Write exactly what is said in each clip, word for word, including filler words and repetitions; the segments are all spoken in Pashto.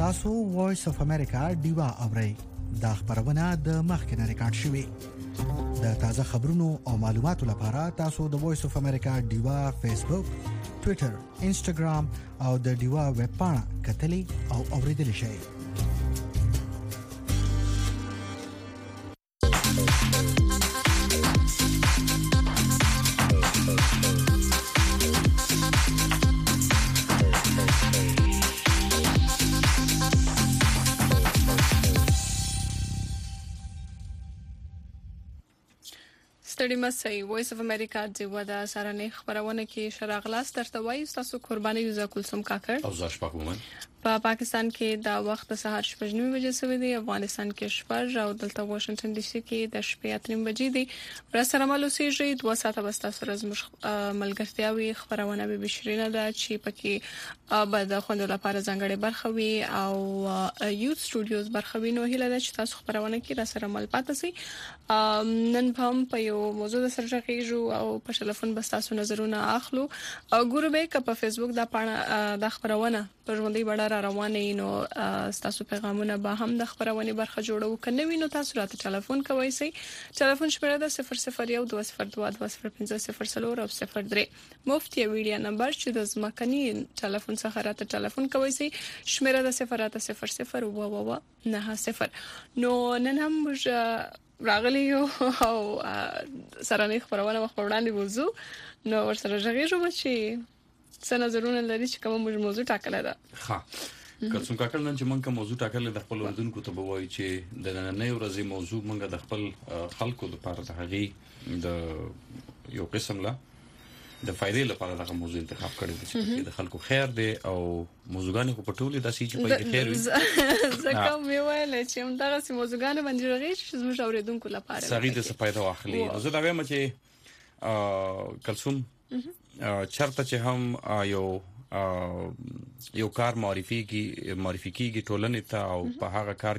تاسو وایس اف امریکا ډیوا اورئ دا خبرونه د مخکنه ریکارډ شوې د تازه خبرونو او معلوماتو لپاره تاسو د وایس اف امریکا ډیوا فیسبوک ټوئیټر انسټاګرام او د ډیوا ویب پاڼه کتلې او اوریدل شئ. ستړي مسئ وایس اف امریکا د ودا سره خبرونه کې شراغلاس درته وایي تاسو قرباني یوزا کلثوم کاکړ او زاش پاکومن په پاکستان کې دا وخت سهار شپږ نیمه بجې سوي دی، افغانستان کې شپږ او دلته واشنگټن ډي سي کې د شپې اتنیم بجې دی. پر سره مالوسیږي دوه ساعته بس تاسو راز ملګرتیاوي خبرونه به بشرینه ده چې پکې به د خوند لپاره ځانګړي برخه وي او یوت سټوډیوز برخه وي. نو هیله ده چې تاسو خبرونه کې را سره مل پاتې سي. نن هم په یو موضوع د سره غیږو او په ټلیفون بس تاسو نظرونه اخلو او ګورو به ک په فیسبوک دا پاڼه د خبرونه پر ژوندۍ بډا روانه نو تاسو پیغامونه به هم د خبرونه برخه جوړو کنه وینو تاسو راته ټلیفون کوي سي. ټلیفون شمیره د صفر صفر یو دوه صفر دوه دوه صفر پنځه صفر څلور او صفر درې مفتي ویډیو نمبر چې د زمکني ټلیفون څخه راته ټلیفون کوي سي شمیره د صفر راته صفر صفر و و و نه صفر. نو نن هم راغلی او سره نه خبرونه مخ وړاندې وځو نو ورسره ژغېږو چې څه نظرونه لري چې کوم موضوع ټاکل ده. ها کلثوم کاکړ نن چې مونږه موضوع ټاکل د خپل اردوونکو ته بوای چې د نننۍ ورځې موضوع مونږه د خپل خلکو لپاره د هغې د یو قسم لا د فائدې لپاره دغه موضوع انتخاب کړی دی چې د خلکو خیر دی او موضوعګانې په پټولې داسې چې په خیر وي. زکه مې ویل چې موږ دغه موضوعګانې باندې راغی چې زموږ اوریدونکو لپاره سړي د څه فائدہ واخلي. زه دا وایم چې کلثوم چرته چې هم یو یو کار معرفي کی معرفي کیږي ټولنې ته او په هغه کار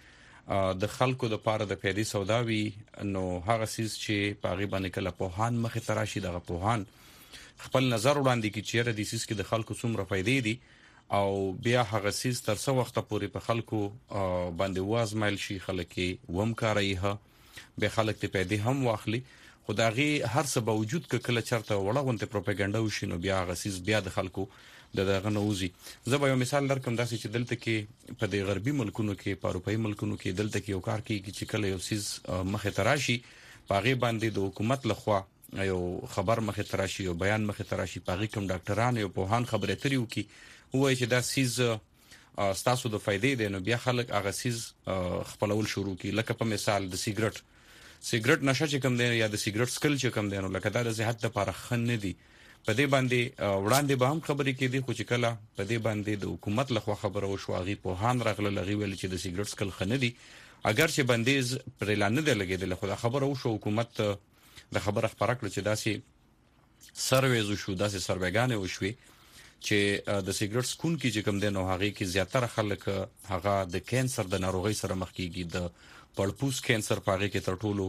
کې د خلکو د پاره د پیدي سوداوي نو هغه سیس چې پاغي باندې کله پوهان مخه تراشي دغه پوهان خپل نظر وړاندې کی چیرې د سیس کې د خلکو څومره فائدې دي او بیا هغه سیس تر څو وخت پورې په خلکو باندې وازمایل شي خلک ووم کاري ها به خلک ته پیدي هم واخلي. خدایي هر څه باوجود ک کله چرته وړاونته پروپاګاندا وشینو بیا غسیز بیا د خلکو د دغه نوزي. زه به یو مثال درکم داسې چې دلته کې په د غربي ملکونو کې په اروپאי ملکونو کې دلته کې یو کار کوي چې کله یو سیز مخه تراشي پاغي باندې د حکومت لخوا یو خبر مخه تراشي یو بیان مخه تراشي پاغي کوم ډاکټران یو پوهان خبره تریو کی وایي چې دا سیز ستاسو د فائدې دی نو بیا خلک هغه سیز خپلول شروع کی. لکه په مثال د سیګریټ سیګریټ نشه چې کوم دی یا د سیګریټ سکل چې کوم دی نو لکه دا د صحت لپاره خن نه دی په دې باندې وړاندې به هم خبرې کېدي خو چې کله په دې باندې د حکومت لخوا خبره وشو هغه په هان راغله لغي ویل چې د سیګریټ سکل خن نه دی اگر چې بندیز پر اعلان نه لګیدل خو دا خبره وشو حکومت د خبره خبره کړ چې داسې سرویز شو داسې سرویګانې وشوي چې د سیګریټ سکون کې چې کوم دی نو هغه کې زیاتره خلک هغه د کانسر د ناروغي سره مخ کیږي د پړپوس کانسر پاغه کې تر ټولو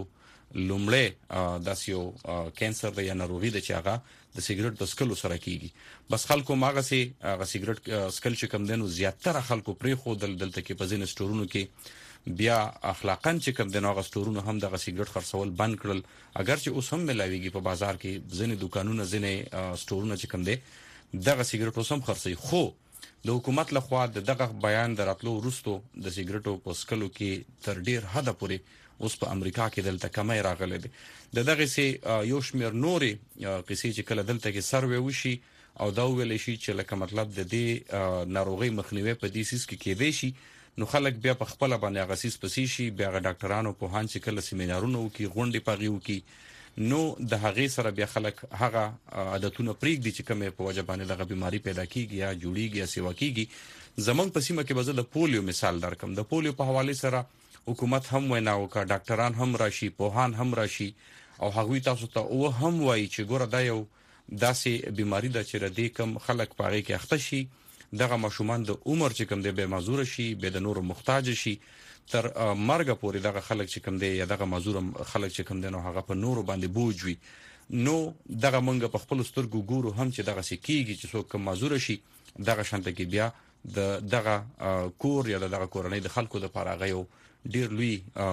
لومړی داسیو کانسر د یا ناروغي د چاغه د سیګریټ د سکلو سره کیږي. بس خلکو ماغه سي هغه سیګریټ سکل چې کم دنو زیاتره خلکو پرې خو دل دلته کې په ځین سټورونو کې بیا اخلاقاً چې کم دنو هغه سټورونو هم د سیګریټ خرڅول بند کړل اگر چې اوس هم ملاويږي په بازار کې ځین دکانونه ځین سټورونه چې کم دي دغه سیګریټ اوس هم خرڅي خو د حکومت لخوا دغه بیان دراتلو وروسته د سیګریټو په سکلو کې تر ډیر حد پورې اوس په امریکا کې دلته کمای راغله دي. د دغه سي یو شمیر نوري قصې چې کله دلته کې سروې وشي او دا ویل شي چې لکه مطلب د دې ناروغي مخنیوي په دې سیس کې کېدې شي نو خلک بیا په خپل باندې غسیس پسې شي بیا ډاکټرانو په هان چې کله سیمینارونه وکي غونډې پاغي وکي نو د هغې سره بیا خلک هغه عادتونه پریږدي چې کومه په وجه باندې دغه بيماري پیدا کیږي یا جوړیږي یا سیوا کیږي. زمونږ په سیمه کې بزه د پولیو مثال درکم. د پولیو په حواله سره حکومت هم وینا وکړه ډاکټران هم راشي پوهان هم راشي او هغوی تاسو ته او هم وایي چې ګوره دا یو داسې بيماري ده چې ردی کم خلک پاره کې اخته شي دغه مشومان د عمر چې کم دی به معذور شي به د نور محتاج شي تر مرګ پورې دغه خلک چې کم دی یا دغه معذور خلک چې کم دی نو هغه په نور باندې بوج وي نو دغه مونږ په خپل سترګو ګورو هم چې دغه سکیږي چې څوک معذور شي دغه شانته کې بیا د دغه کور یا دغه کورنۍ د خلکو د لپاره غيو ډیر لوی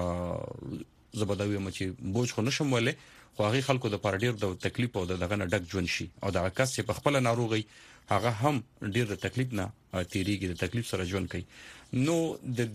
زبدوي چې بوج خو نشم ولې خو هغه خلکو د لپاره ډیر د تکلیف او دغه نه ډک ژوند شي او دغه کس چې په خپل ناروغي هغه هم ډیر د تکلیف نه تیریږي د تکلیف سره ژوند کوي نو د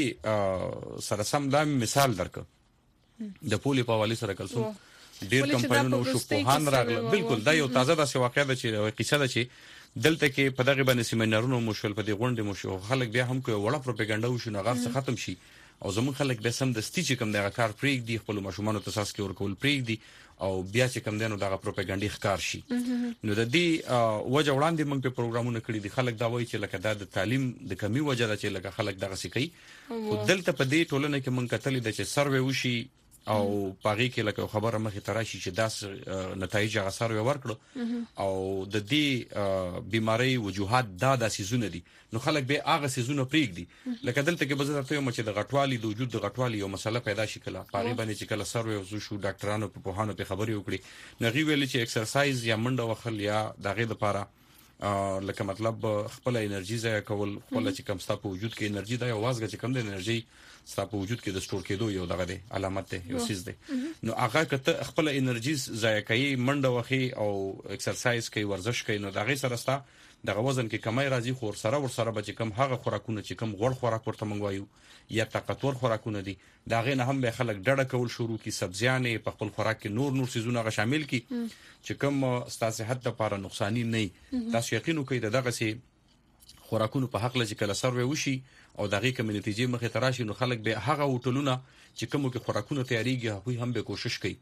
دې سره سم دا مثال درکړه د پولی په حواله سره کلسوم ډیر کمپاینونو شو په هان راغله بالکل دا یو تازه د واقعیا د چې قصه ده چې دلته کې په دغه باندې سیمینارونو مشول په دې غونډه مشو خلک بیا هم کوي وړه پروپاګاندا وشو نه غار څه ختم شي او زمون خلک به سم د ستیچ کم دغه کار پریک دی خپل ماشومان ته اساس کې ورکول پریک دی او بیا چې کم دنو دغه پروپاګاندا ښکار شي نو د دې وجه وړاندې موږ په پروګرامونو کړی دي خلک دا وایي چې لکه د تعلیم د کمی وجه ده چې لکه خلک دغه سکی او دلته په دې ټولنه کې موږ کتل دي چې سروې وشي او پاغي کې لکه خبره مخې تراشي چې داس نتایج غسر ورکړو او د دې بیماری وجوهات دا د سيزونه دي نو خلک به هغه سيزونه پریک دي لکه دلته کې بزرګ ته چې د غټوالي د وجود د غټوالي یو مسله پیدا شي کله پاغي باندې چې کله سروي وزو شو ډاکټرانو په پوهانو په خبري وکړي نو غي ویل چې ایکسرسایز یا منډه وخل یا دغه لپاره لکه مطلب خپل انرژي ځای کول خپل چې کم ستاسو په وجود کې انرژي دا یو وازګه چې کم د انرژي ستاسو په وجود کې د سٹور کېدو یو دغه دی علامت دی یو سیز دی نو هغه کته خپل انرژي ځای کوي منډه وخی او ایکسرسایز کوي ورزش کوي نو دغه سره ستا دغه وزن کې کمای راځي خو سره ور سره بچ کم هغه خوراکونه چې کم غوړ خوراک ورته منغوایو یا طاقتور خوراکونه دي دا غي نه هم به خلک ډډه کول شروع کی سبزیانې په خپل خوراک کې نور نور سيزونه غ شامل کی چې کم ستاسو صحت لپاره نقصانی نه تاسو یقین وکړئ دغه سي خوراکونو په حق لږ کله سروي وشي او دغه کمیونټي مخه تراشي نو خلک به هغه وټلونه چې کوم کې خوراکونه تیاریږي هغه هم به کوشش کوي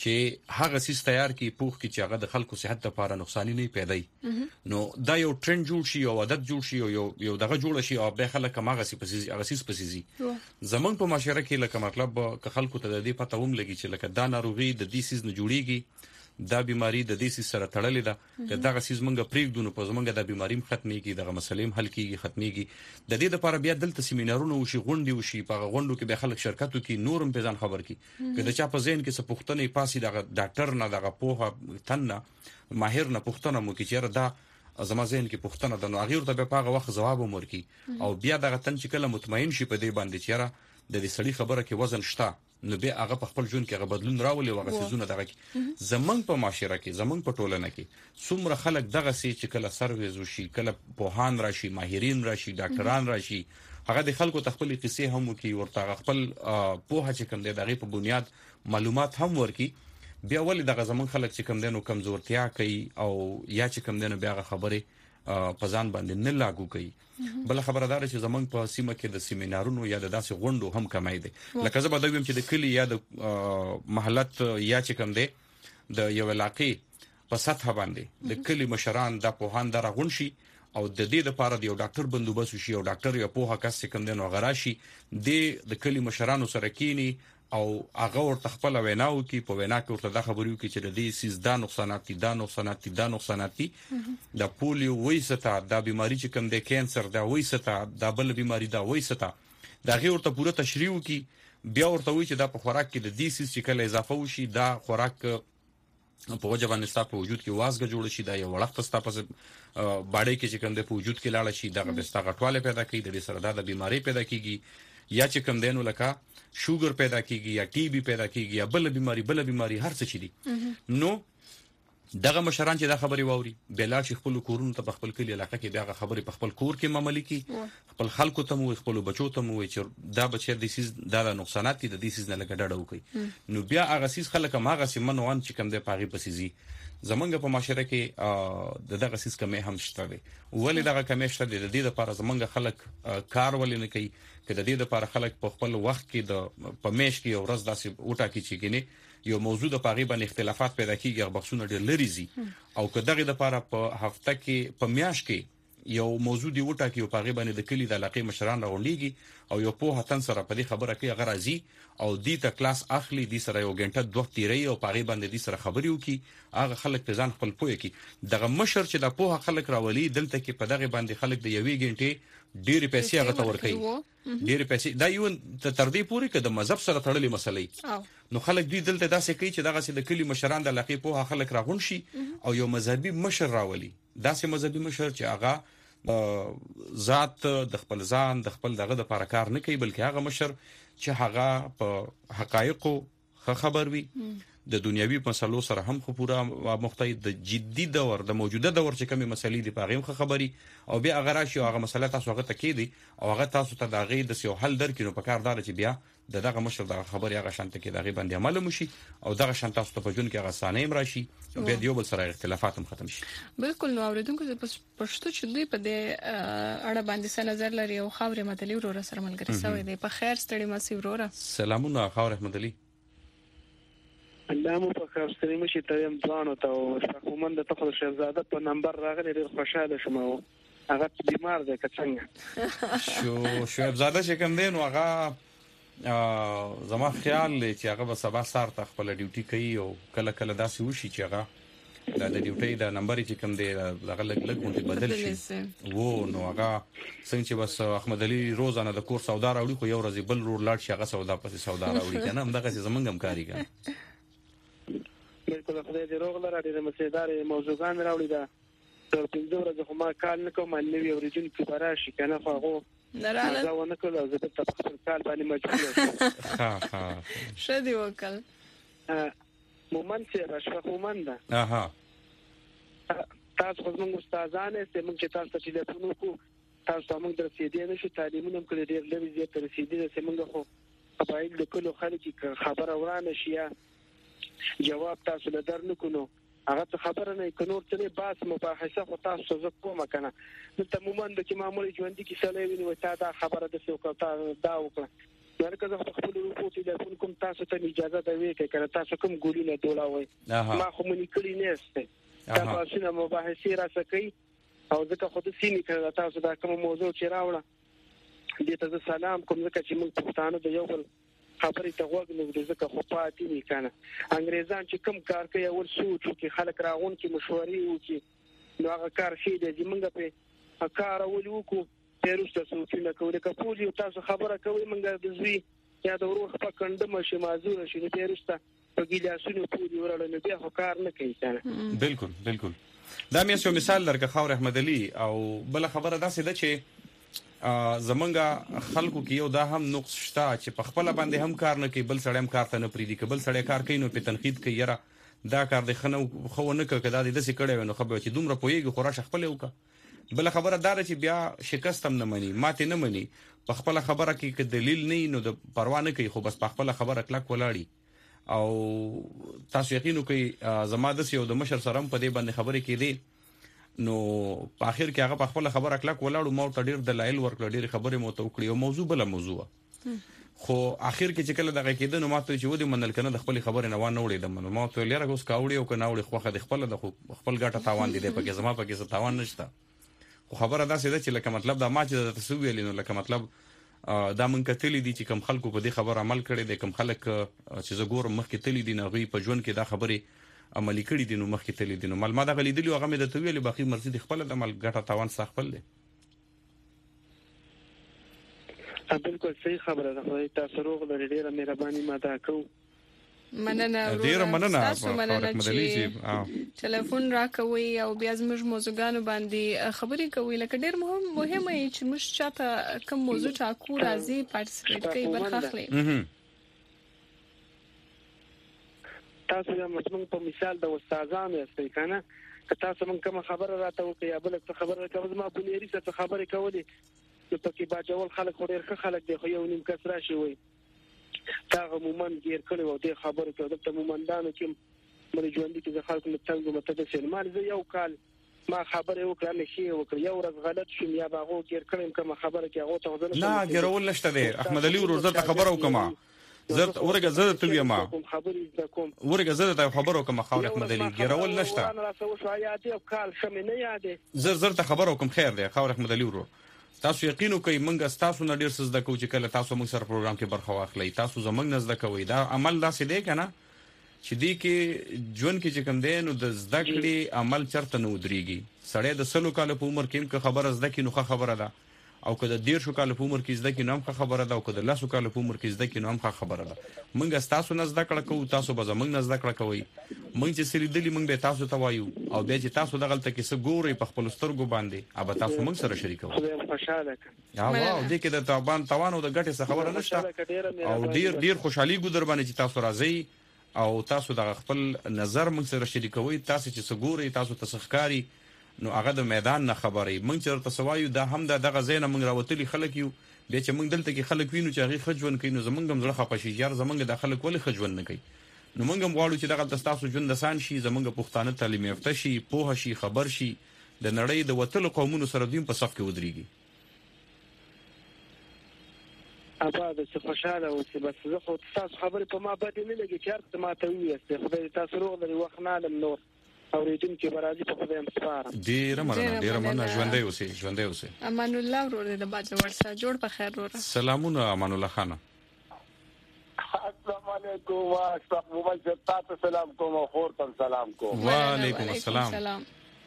چې هغه سیس تیار کی پوخ کی چې هغه د خلکو صحت لپاره نقصانی نه پیدای نو دا یو ټرند جوړ شي او عادت جوړ شي او یو دغه جوړ شي او به خلک هغه سي پسې هغه سیس پسې زمون په معاشره کې لکه مطلب ک خلکو ته د دې پته ووم لګي چې لکه دا ناروغي د دې سیس نه جوړیږي دا بیماری د دې سیس سره تړلې ده که دغه سیس مونږه پریږدو په زمونږه د بیماری ختميږي دغه مسلې حل کیږي ختميږي د دې لپاره بیا دلته سیمینارونه وشي غونډې وشي په غونډو کې به خلک شرکت وکړي نورم په ځان خبر کی که د چا په ذهن کې څه پوښتنه پاسي دغه ډاکټر نه دغه پوهه تنه ماهر نه پوښتنه مو کې چیرې دا زما ذهن کې پوښتنه ده نو هغه ورته په هغه وخت جواب ورکړي او بیا دغه تن چې کله مطمئن شي په دې باندې چیرې د دې سړي خبره کې وزن شته نو به هغه په خپل ژوند کې هغه بدلون راولي او هغه سيزونه دغه کې زمنګ په معاشره کې زمنګ په ټولنه کې څومره خلک دغه سي چې کله سرویز وشي کله پوهان راشي ماهرین راشي ډاکټران راشي هغه د خلکو تخپل قصې هم کوي ورته خپل پوهه چې کوم دی دغه په بنیاد معلومات هم ورکي بیا ولې دغه زمنګ خلک چې کوم دینو کمزورتیا کوي او یا چې کوم دینو بیا خبره پزان باندې نه لاګو کوي بل خبردار چې زمنګ په سیمه کې د سیمینارونو یا د داسې غونډو هم کمای دي لکه زه به دویم چې د کلی یا د محلت یا چې کوم دی د یو علاقې په سطح باندې د کلی مشران د پوهان در غون شي او د دې لپاره د یو ډاکټر بندوبست شي او ډاکټر یا پوها کس کوم دی نو غراشي د د کلی مشرانو سره کینی او هغه ورته خپل ویناو کې په وینا کې ورته د خبرو کې چې د دې سیز دا نقصانات دي دا نقصانات دي دا نقصانات دي د پولیو وایسته د بیماری چې کوم د کانسر دا وایسته د بل بیماری دا وایسته دا غي ورته پوره تشریح کې بیا ورته وایي چې دا په خوراک کې د دې سیز چې کله اضافه وشي دا خوراک په وجه باندې ستاسو په وجود کې وازګه جوړ شي دا یو وخت ستاسو په باډي کې چې کوم د په وجود کې لاړ شي دا به ستاسو غټواله پیدا کوي د دې سره د بیماری پیدا کیږي یا چې کوم دینو لکه شوګر پیدا کیږي یا ټي بي پیدا کیږي یا بل بیماری بل بیماری هر څه چي دي نو دغه مشران چې دا خبري ووري بلال شیخ خپل کورونو ته خپل کلی علاقه کې دغه خبري په خپل کور کې معاملې کی خپل خلکو ته مو خپل بچو ته مو چې دا بچی د سیز دا نقصانات دي د دې سیز نه لګ ډډه وکي نو بیا هغه سیز خلک هغه سیمن وان چې کوم د پاغي پسیزي زمونږ په معاشره کې د دغه سیس کمې هم شته دي ولې دغه کمې شته دي د دې لپاره زمونږ خلک کار ولې نه کوي که د دې لپاره خلک په خپل وخت کې د پمیش کې او ورځ داسې وټا کې چې ګنې یو موضوع د پاغي باندې اختلافات پیدا کیږي هغه بخښونه ډېر لري زی او که دغه لپاره په هفته کې په میاش کې یو موضوع دی وټا کې او پاغي باندې د کلی د علاقې مشران راغونډيږي او یو په هتن سره په دې خبره کې هغه راځي او دې ته کلاس اخلي دې سره یو غنټه دوه تیری او پاغي باندې دې سره خبري وکي هغه خلک په ځان خپل پوي کی دغه مشر چې د پوها خلک راولي دلته کې په دغه باندې خلک د یوې غنټه ډېری پیسې هغه ته ورکړي ډېری پیسې دا یو تر دې پورې کې د مذهب سره تړلې مسلې نو خلک دې دلته داسې کوي چې دغه د کلی مشران د علاقې پوها خلک راغون شي او یو مذهبي مشر راولي داسې مذهبي مشر چې هغه ذات د خپل ځان د خپل دغه د لپاره کار نه کوي بلکې هغه مشر چې هغه په حقایقو خبر وي د دنیوي مسلو سره هم خو پورا مختلف د جدي دور د موجوده دور چې کومه مسلې دی په هغه خبري او بیا هغه راشي او هغه مسله تاسو هغه تکیدي او هغه تاسو ته د غي د سیو حل درکینو په کار دار چې بیا دغه مشر دغه خبري هغه شانت کې دغه باندې عمل وشي او دغه شانت تاسو ته په جون کې هغه سانیم راشي او بیا دیو بل سره اختلافات هم ختم شي. بالکل نو اوریدونکو په پښتو چې دوی په دې اړه باندې څه نظر لري او خاورې مدلي ورور سره ملګری سوی دی. په خیر ستړي ماسي ورور. سلامونه خاورې مدلي. الله مو په خیر ستړي مشي ته هم ځانو ته او شخومند ته خو شهزاده په نمبر راغلی ډیر خوشاله شوم. هغه بیمار دی که څنګه شو شهزاده چې کوم دی نو هغه زما خیال دی چې هغه به سبا سار ته خپل ډیوټي کوي او کله کله داسې وشي چې هغه د ډیوټي د نمبر چې کوم دی هغه لګ لګ مونږ بدل شي وو نو هغه څنګه چې بس احمد علي روزانه د کور سودا راوړي خو یو ورځ بل رور لاړ شي هغه سودا پسې سودا راوړي کنه هم دغه زمونږ هم کاری کنه. بالکل خدای دې روغ لره دې مسیدار موضوعان راوړي دا تر پنځه ورځې خو ما کال نه کوم نوې اوریجن کې براشي کنه خو هغه نه راځه دا ونه کړو زه ته په خپل کال باندې مجبور ها ها شدي وکړ مومن چې راشفه مومن ده اها تاسو خو موږ استادانه چې موږ چې تاسو ټلیفون وکړو تاسو موږ درسیدې نشو تعلیمونه هم کړی ډېر لوي زیات رسیدې چې موږ خو قبایل د کلو خلک خبره ورانه شي جواب تاسو له درنکونو هغه خبره نه کونور ته باس مباحثه خو تاسو زه کوم کنه نو ته مومن د چې معمولی ژوند کې سره ویني تا دا خبره د څه وکړه دا وکړه نو که زه خپل وروته ټلیفون کوم تاسو ته اجازه ده وی کنه تاسو کوم ګولې نه دولاوي ما خو مونږ کړی نه است تاسو نه مباحثه را سکی او ځکه خو د سینې کړه تاسو دا کوم موضوع چې راوړه دې ته سلام کوم ځکه چې موږ پښتانه د یو بل خبرې ته وګ نو د زکه خو پاتې نه کنه انګريزان چې کم کار کوي اول سوچ کې خلک راغون کې مشورې وکي نو هغه کار شي د زمونږ په کار اول وکړو پیروسته سوچونه کوي که پولی تاسو خبره کوي مونږ د زوی یا د ورور په کنده مشه مازور شي نو پیروسته په ګیلاسونو پولی ورل نو بیا خو کار نه کوي کنه. بالکل بالکل دا مې یو مثال درکه خاور احمد علي او بل خبره داسې ده چې زمونږه خلکو کې یو دا هم نقص شته چې په خپل باندې هم کار نه کوي بل سړی هم کار ته نه پریدي که بل سړی کار کوي نو په تنقید کوي یاره دا کار د خنو خو نه کوي دا د دسي کړي نو خبره چې دومره پويږي خو راشه خپل وکړه بل خبره دار چې بیا شکست هم نه مني ماته نه مني په خپل خبره کې ک دلیل نه نو د پروا نه کوي خو بس په خپل خبره کلک ولاړی او تاسو یقینو کوي زما د سیو د مشر سره په دې باندې خبره کې دي نو په اخر کې هغه په خپل خبره کلک ولاړو مو ته ډیر دلایل ورکړ ډیر خبره مو ته وکړي او موضوع بل موضوع خو اخر کې چې کله دغه کېده نو ماته چې ودی منل کنه د خپل خبره نه وانه وړي د منو مو ته لره اوس کاوړي او کنه وړي خوخه د خپل د خپل ګټه تاوان دي په کې زما په کې څه تاوان نشته خو خبره دا سي چې لکه مطلب دا ما چې تاسو ویل نو لکه مطلب دا من کتلی دي چې کم خلکو په دې خبر عمل کړي دي کم خلک چې زګور مخ کې تلی دي نه غي په ژوند کې دا خبره عملی کړي دي نو مخ کې تلی دي نو معلومات غلي دي هغه مې د تویل باقي مرزي د خپل د عمل ګټه تاوان څخه خپل دي. بالکل صحیح خبره ده خو تاسو روغ لري ډیره مهرباني ما دا کو مننه ډیره مننه تاسو مننه چې ټلیفون راکوي او بیا زموږ موضوعګانو باندې خبرې کوي لکه ډیر مهم مهمه چې موږ چاته کوم موضوع ټاکو راځي پارټیسپیټ کوي برخه اخلي تاسو یا مجموع په مثال د استادانو یاستئ کنه که تاسو مونږ کوم خبره راته وکړئ یا بل څه خبره کوي ما په لري څه خبره کوي نو پکې باجول خلک خو ډېر خلک دی خو یو نیم کس راشي وي دا مومن ګیر کړي وو د خبره کوي د مومندانو چې مری ژوند کې د خلکو له څنګه متدسل مال زه یو کال ما خبره وکړه مې شي وکړ یو ورځ غلط شوم یا باغو ګیر کړم کوم خبره کې هغه ته ځل نه ګرول نشته دی احمد علي ورور زه خبره وکما زرت ورګه زړه تل یم ورګه زړه ته خبرو کوم خاور احمد علي ګرول نشته انا سو شو یادې کال شمه نه یادې زر زر ته خبرو کوم خیر دی خاور احمد علي ورور تاسو یقینو کوي منګه تاسو نه ډیر څه زده کوو چې کله تاسو موږ سره پروګرام کې برخه واخلئ تاسو زمنګ نه زده کوئ دا عمل داسې دی کنه چې دی کې ژوند کې چې کوم دی نو د زده کړې عمل چرته نه ودرېږي سړی د سلو کال په عمر کې کوم خبره زده کینو خبره ده او که د ډیر شو کال په عمر کې زده کې نو هم خبره ده او که د لاسو کال په عمر کې زده کې نو هم خبره ده. موږ تاسو نه زده کړه کوو، تاسو به زموږ نه زده کړه کوئ. موږ چې سری دلی موږ به تاسو ته وایو او بیا چې تاسو دغه تل کې څه ګوري په خپل سترګو باندې اوبه تاسو موږ سره شریکو. خوشاله یا واو دې کې د تاوان توان او د ګټې څخه خبره نشته او ډیر ډیر خوشحالي ګذر باندې چې تاسو راځي او تاسو د خپل نظر موږ سره شریکوي. تاسو چې څه ګوري تاسو ته ښکاری نو هغه د میدان نه خبري. موږ چې تاسو وایو دا هم دغه زینه موږ راوتلی خلک یو بیا چې موږ دلته کې خلک وینو چې هغه خجون کوي نو زمونږ هم زړه خپه شي یار زمونږ د خلک ولې خجون نه کوي. نو موږ هم غواړو چې دغه تاسو ژوند آسان شي، زمونږ پښتانه تعلیم یافته شي، پوه شي، خبر شي، د نړۍ د وتلو قومونو سره دوی په صف کې ودرېږي. ابا د څه خوشاله اوسې بس زه خو تاسو خبرې په ما باندې نه لګي چې هر څه ما ته ویاست. خدای تاسو روغ لري وخت نه لم نور اوریدونکو برازي په خدای مسپارم. ډیره مننه ډیره مننه ژوندۍ اوسې ژوندۍ اوسې. امان الله ورور د باج ورسره جوړ په خیر ورور. سلامونه امان الله خان. السلام علیکم استغفر الله تاسو سلام کوم او خور ته سلام کوم. وعلیکم السلام.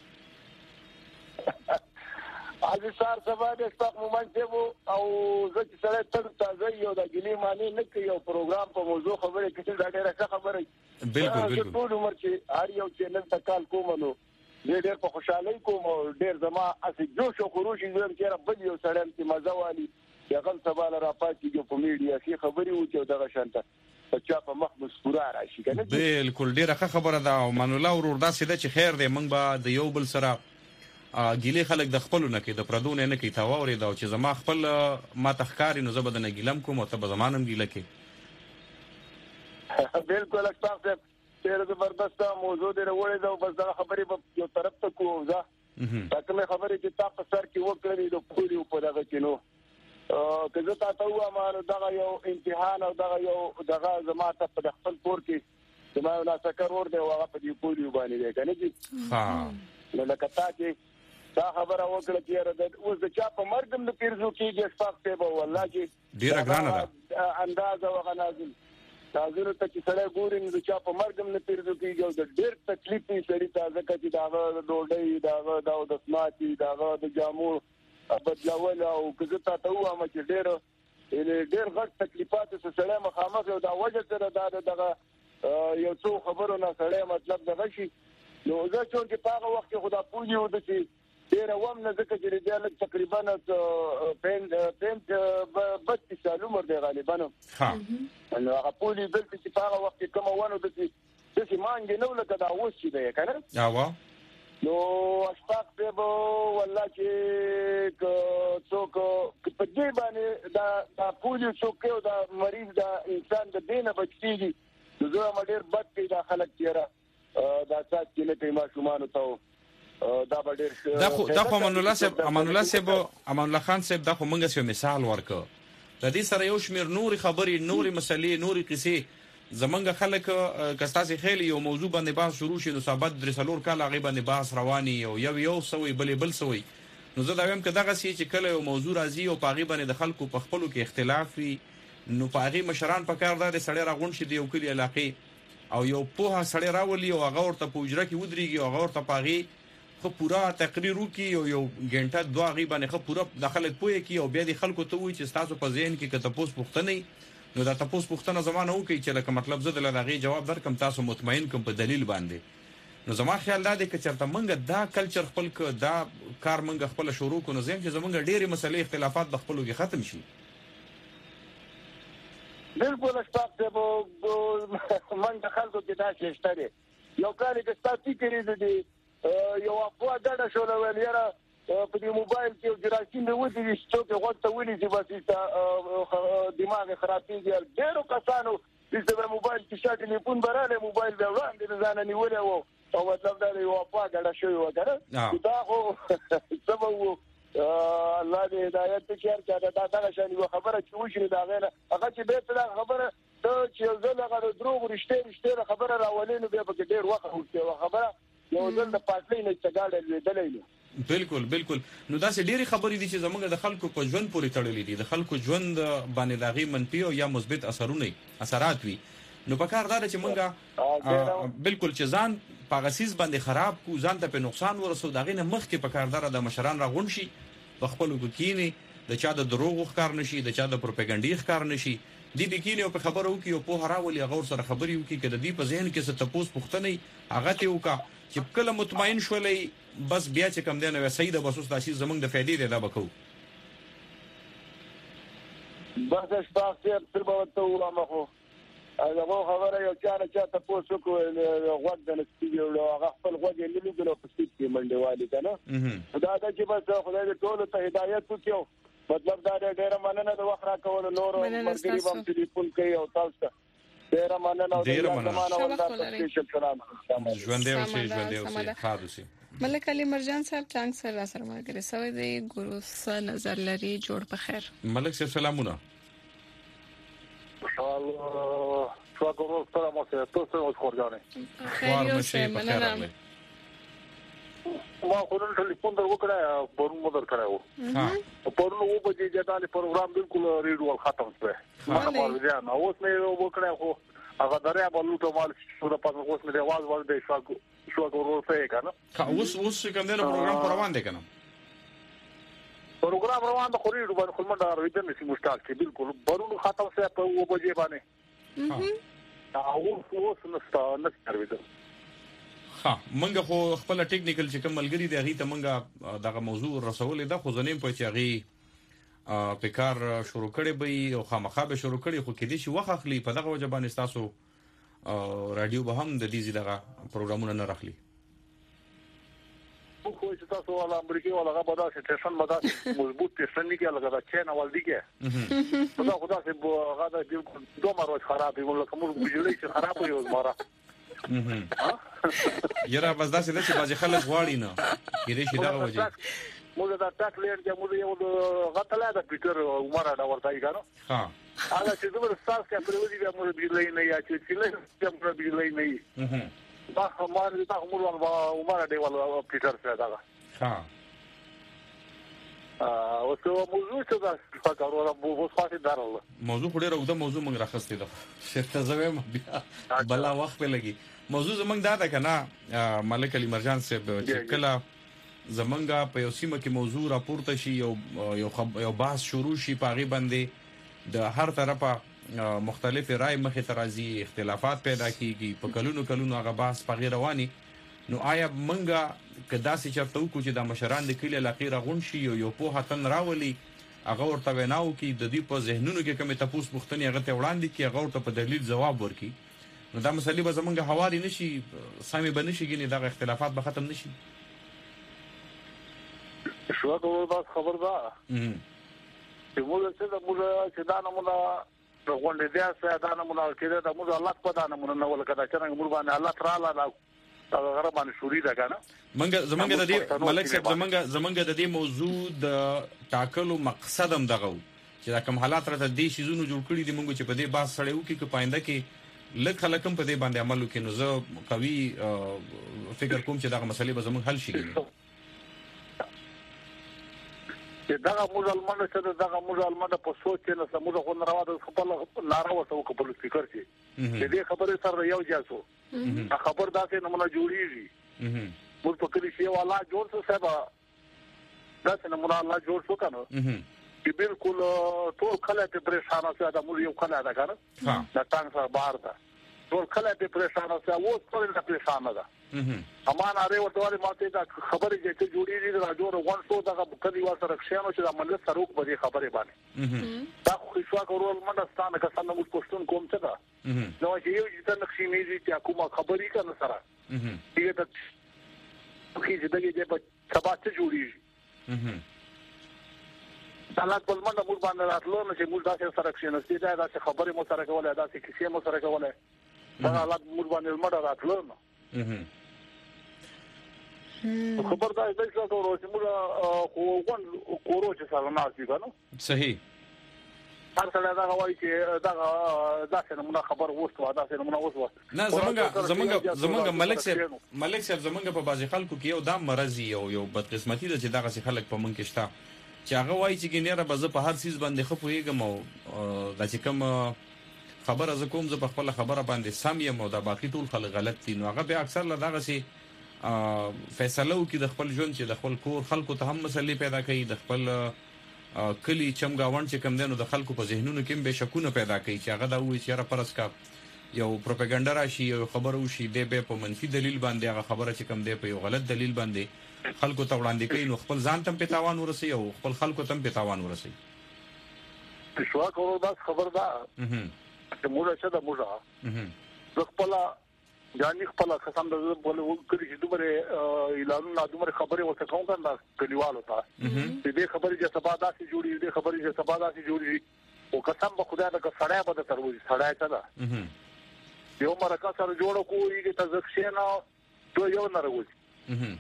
عزیز سار سبا د استغفر الله او زه چې سره تر تازه یو د ګلی معنی نه کوي او پروګرام په موضوع خبرې کړي دا ډیره ښه خبره. بالکل بالکل ټول عمر چې هر یو چینل ته کال کوم نو ډېر په خوشحالي کوم او ډېر زما اسی جوش او خروش زم چې رب یو سړی چې مزه والی یغل سبا را پاتې په میډیا کې خبري و چې دغه شانته چا په مخ مسکورا راشي کنه. بالکل ډیره ښه خبره ده او من الله ورور دا سیده چې خیر دی موږ به د یو بل سره ګیله خلک د خپل نه کې د پردون نه کې تاوري دا چې زما خپل ما تخکاری نو زبد نه ګیلم کوم او ته به زمانم ګیله کې. بالکل استاد ډېر زبردست موضوع دی وړي دا بس دا خبرې په یو طرف ته کوم ځه دا کومه خبرې چې تاسو سر کې وکړې د پوری په دغه کې نو که زه تاسو وایم دا یو امتحان او دا یو دغه زما ته په خپل کور کې زما نه سکر ور دی او هغه په دې پوری باندې دی کنه چې ها نو لکه تاسو دا خبره وکړه چې د اوس د چا په مرګم د پیرزو کېږي شپږ ته به والله چې ډیره ګرانه ده انداز او غنازل تاسو ته چې سره ګورئ د چا په مرګم نه پیرزو کېږي د ډېر تکلیف یې سړی تازه کړي دا د ډوډۍ دا د سماعتي دا د جامو بدلول او که تاسو وایم چې ډېر ډېر غټ تکلیفات سره سره مخامخ او دا وجه سره دا دغه یو څو خبرو نه سره مطلب دغه شي نو زه چې په هغه وخت کې خدا پوجي و د چې ډېر ووم نه ځکه چې ریډیال تقریبا پین پین بتیس سال عمر دی غالبا نو ها نو هغه پولی بل چې په هغه وخت کې کوم ونه د چې چې مانګ نو لکه دا اوس چې دی کنه یا وا نو اشفاق به والله چې څوک په دې باندې دا دا پولی څوک او دا مریض دا انسان د دینه بچیږي نو زه هم ډېر بد کې دا خلک چیرې دا سات کې نه کوي ما شومان ته دا ډېر دا خو دا خو امان الله صاحب امان الله صاحب امان الله خان صاحب دا خو موږ سه مثال ورکو د دې سره یو شمیر نوري خبري نوري مسلې نوري قصې زمونږ خلک کستاسي خېلی یو موضوع باندې بحث شروع شي نو ثابت درسلور کال هغه باندې بحث رواني یو یو یو سوي بلې بل سوي نو زه دا وایم چې دغه سي چې کله یو موضوع راځي او پاغي باندې د خلکو په خپلو کې اختلاف وي نو پاغي مشران په کار دار سړی راغون شي دی یو کلی علاقې او یو په سړی راولي او هغه ورته پوجره کې ودرېږي او هغه ورته پاغي خو پورا تقریر وکي او یو غنټه دوه غي باندې خو پورا داخله پوي کی او بیا د خلکو ته وي چې تاسو په ذهن کې کته پوس پوښتنه نو دا تاسو پوښتنه زمانه وکي چې لکه مطلب زه د لغې جواب درکم تاسو مطمئن کوم په دلیل باندې نو زما خیال دا دی چې چرته منګه دا کلچر خپل ک دا کار منګه خپل شروع کو نو زم چې زمونږ ډېری مسلې اختلافات د خپلو کې ختم شي. بالکل اشتاق ته منګه خلکو کې دا شته یو کار کې ستاسو فکر دي یو افوا ګډه شو نو یاره په دې موبایل کې جراثیم دی ودی چې څوک غوښته ونی چې بس دماغ خرابېږي ډېرو کسانو چې موبایل کې شات ټلیفون براله موبایل به وړاندې ځان نیولې وو او مطلب دا یو افوا ګډه شو وګره دا خو سبب الله دې هدایت وکړي چې دا دا شان یو خبره چې وشي دا غنه هغه چې به ته خبره ته چې زه هغه دروغ رښتیا رښتیا خبره راولینو به به ډېر وخت وکړي خبره یو ځل د پاتلې نه څنګه لیدلې. بالکل بالکل نو دا سه ډېری خبرې دي چې زموږ د خلکو په ژوند پورې تړلې دي د خلکو ژوند باندې داغي منفي او یا مثبت اثرونه اثرات وي نو په کار دا چې موږ بالکل چې ځان په غسیز باندې خراب کو ځان ته په نقصان ورسو داغې نه مخ کې په کار دا د مشران راغون شي په خپل کوکینی د چا د دروغ ښکار نشي د چا د پروپاګاندا ښکار نشي د دې کې نو په خبرو کې او په هراولي غور سره خبري وکي کده دی په ذهن کې څه تپوس پښتنې هغه ته وکا چې کله مطمئن شولې بس بیا چې کم دی نو سید بسوس تاسو زمنګ د فائدې دی دا بکو بس شپه تر به ته ولامخو هغه خبره یو چا نه چا تاسو کو غوږ د نستیو هغه خپل غوږ یې لیدل په سټ کې منډوالي کنه دا دا چې بس خدای دې ټول ته هدایت وکړو مطلب دا ډېر مننه د وخت را کول نور مرګري بم ټلیفون کوي او تاسو ډېر مننه او ډېر مننه ژوندې اوسې ژوندې اوسې خاص اوسې ملک علي مرجان صاحب څنګه سره سره مرګري سوي دی ګورو س نظر لري جوړ په خیر ملک صاحب سلامونه الله شو کوو سره مو ته تاسو اوس خورځانه خیر یو څه مننه ما خو نن ټلیفون در وکړای پرون مو در کړو ها پرون وو په دې ځای پروګرام بالکل ریډول ختم شو ما په ورځ نه اوس مې وکړای خو هغه دریا بلوټو مال شو د پاتې اوس مې د आवाज ور دی شو شو کوو څه کنه اوس اوس کوم دی پروګرام پر روان دی کنه پروګرام روان د خوري د باندې خلمنده ریډن نشي مشتاق چې بالکل پرون ختم شو په وو بجې باندې ها اوس اوس نستا نستا ورته ها منګه خو خپل ټیکنیکل چې کوم ملګری دی هغه ته منګه دغه موضوع رسولې ده خو ځنیم په چې هغه په کار شروع کړي به او خامخا به شروع کړي خو کې دي چې وخت اخلي په دغه وجه باندې تاسو رادیو به هم د دې دغه پروګرامونه نه راخلي خو چې تاسو ولا امریکای ولا غبا چې ټیشن مدا مضبوط ټیشن نه کې لګا چې نه ول دي کې خدا خدا چې غدا بالکل دوه مرات خراب وي ولکه موږ بجلی چې خراب وي اوس مارا یره بس دا چې چې باز خلک غواړي نه کې دې شي دا وځي موږ دا ټاک لیر چې موږ یو غتلا دا پیټر عمر دا ورته یې ها هغه چې زموږ ساس کې پرې ودی بیا موږ بجلی نه یا چې چې له موږ بجلی نه دا مار دې تاسو موږ عمر دی ولا پیټر څه دا ها او څه موضوع څه دا څنګه ورو بو خاطر دارل موضوع خوري راوده موضوع موږ راخستې ده شفته زویم بیا بلا وخت په لګي موضوع زمنګ دا ده کنه ملک علي مرجان صاحب چې کله زمنګ په یو سیمه کې موضوع راپورته شي یو یو یو بحث شروع شي پاغي باندې د هر طرفه مختلف رائے مخې ترازی اختلافات پیدا کیږي په کلونو کلونو هغه بحث پاغي رواني نو آیا منګه کدا سي چرته کو چې د مشران د کلی الاخیره غون شي یو په هاتن راولي هغه ورته وناو کې د دې په ذهنونو کې کومه تاسو پوښتنه هغه ته وړاندې کې هغه ورته په دلیل جواب ورکړي نو دا مسلې به زمونږ حواري نشي سامي بنشي ګنې دا اختلافات به ختم نشي شو دا بس خبر ده چې موږ څه د موږ چې دا نمونه غونډې دي چې دا نمونه کې دا موږ الله په دا نمونه نه ولکه دا څنګه موږ باندې الله تعالی لا هغه باندې شوري ده کنه منګه زمونږ د دې ملک صاحب زمونږ زمونږ د دې موضوع د ټاکلو مقصد هم دغه چې دا کوم حالات راته دي شیزونو جوړ کړی دي موږ چې په دې باس سره وکړي چې پاینده کې لکه خلکم په دې باندې عمل وکړي نو زه قوي فکر کوم چې دا مسلې به زموږ حل شي چې دا مسلمان چې دا مسلمان په سوچ نه سمو خو نه راوړل خپل لارو وسو خپل فکر شي چې دې خبره سره یو جاسو خبر دا څه نمونه جوړیږي موږ په کلی شی والا جوړ څه سبا دا څه نمونه الله جوړ شو کنه چې بالکل ټول خلک په پریشانه سره دا موږ یو خلک دا کنه دا څنګه سره بار ده ټول خلک په پریشانه سره و ټول په پریشانه ده امان اړ ورته ماته دا خبرې چې جوړیږي دا جوړ غون شو دا کدي واسه رخصانو چې د ملت سره وک به خبرې باندې دا خو شو کورول منډستانه که څنګه موږ پښتون کوم څه دا نو چې یو چې نقشې نه دي چې کومه خبرې کنه سره دې ته چې دغه دې په سبا څه جوړیږي حالات بل منډه موږ باندې راتلو نو چې موږ داسې سره کښینستې دا چې خبرې مو سره کوله دا چې کیسې مو سره کوله دا حالات موږ باندې منډه راتلو نو خبر دا دې څه ورو چې موږ خو وګون کورو چې سره ناشې کنه صحیح هر څه دا غواړي چې دا دا څه نو خبر وښتو دا څه نو وښتو نه زمونږ زمونږ زمونږ ملک صاحب ملک صاحب زمونږ په بازي خلکو کې یو دا مرضی یو یو بدقسمتي ده چې دغه خلک په مونږ کې شته چې هغه وایي چې ګنيره به زه په هر چیز باندې خپويږم او دا چې کوم خبره ز کوم زه په خپل خبره باندې سم یم او دا باقي ټول خلک غلط دي نو هغه به اکثر له دغه سي فیصله وکړي د خپل ژوند چې د خپل کور خلکو ته هم مسلې پیدا کوي د خپل کلی چمګاوند چې کم دنو د خلکو په ذهنونو کې به شکونه پیدا کوي چې هغه دا وایي چې را پرس کا یو پروپاګاندا راشي یو خبر وشي د به په منفي دلیل باندې هغه خبره چې کم دی په یو غلط دلیل باندې خلکو ته وړاندې کوي نو خپل ځان تم په تاوان ورسي او خپل خلکو تم په تاوان ورسي شو کورو دا خبر دا چې موږ څه دا موږ خپل ځانې خپل قسم د بل کړي چې دومره اعلانونه دومره خبره ورته کوم کنه کلیوالو ته دې خبرې چې سبا داسې جوړي دې خبرې چې سبا داسې جوړي او قسم به خدای د سړی به تر وځي سړی ته دا یو مرکه سره جوړ کوی چې تزکشنه دوه یو نه راوځي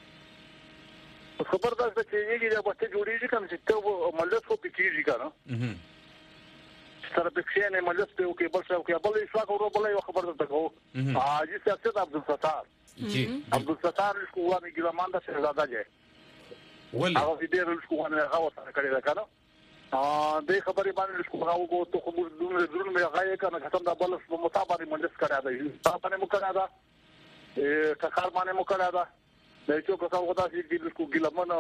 خبر دا چې یې د وخت جوړیږي کوم چې ته ملت خو پکېږي کنه سره پکښې نه مجلس ته کې بل څه کې بل اشوا کورو بل یو خبر ته کو حاجی سیاست عبد الستار جی عبد الستار کو وانه ګرمان د شهزاده جې ولې هغه دې رل کو وانه هغه سره کړی دا کنه ا دې خبرې باندې کو هغه کو ته خبر دونه درون مې غایې کنه ختم دا بل په مطابق مجلس کړی دا تا باندې مو کړی دا ا کار باندې مو کړی دا د چا کو څنګه دا چې کو ګلمن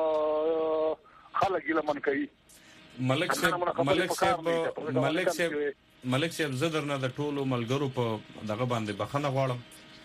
خلک ګلمن کوي ملک صاحب ملک صاحب ملک صاحب ملک صاحب زدر نه د ټولو ملګرو په دغه باندې بخنه غواړم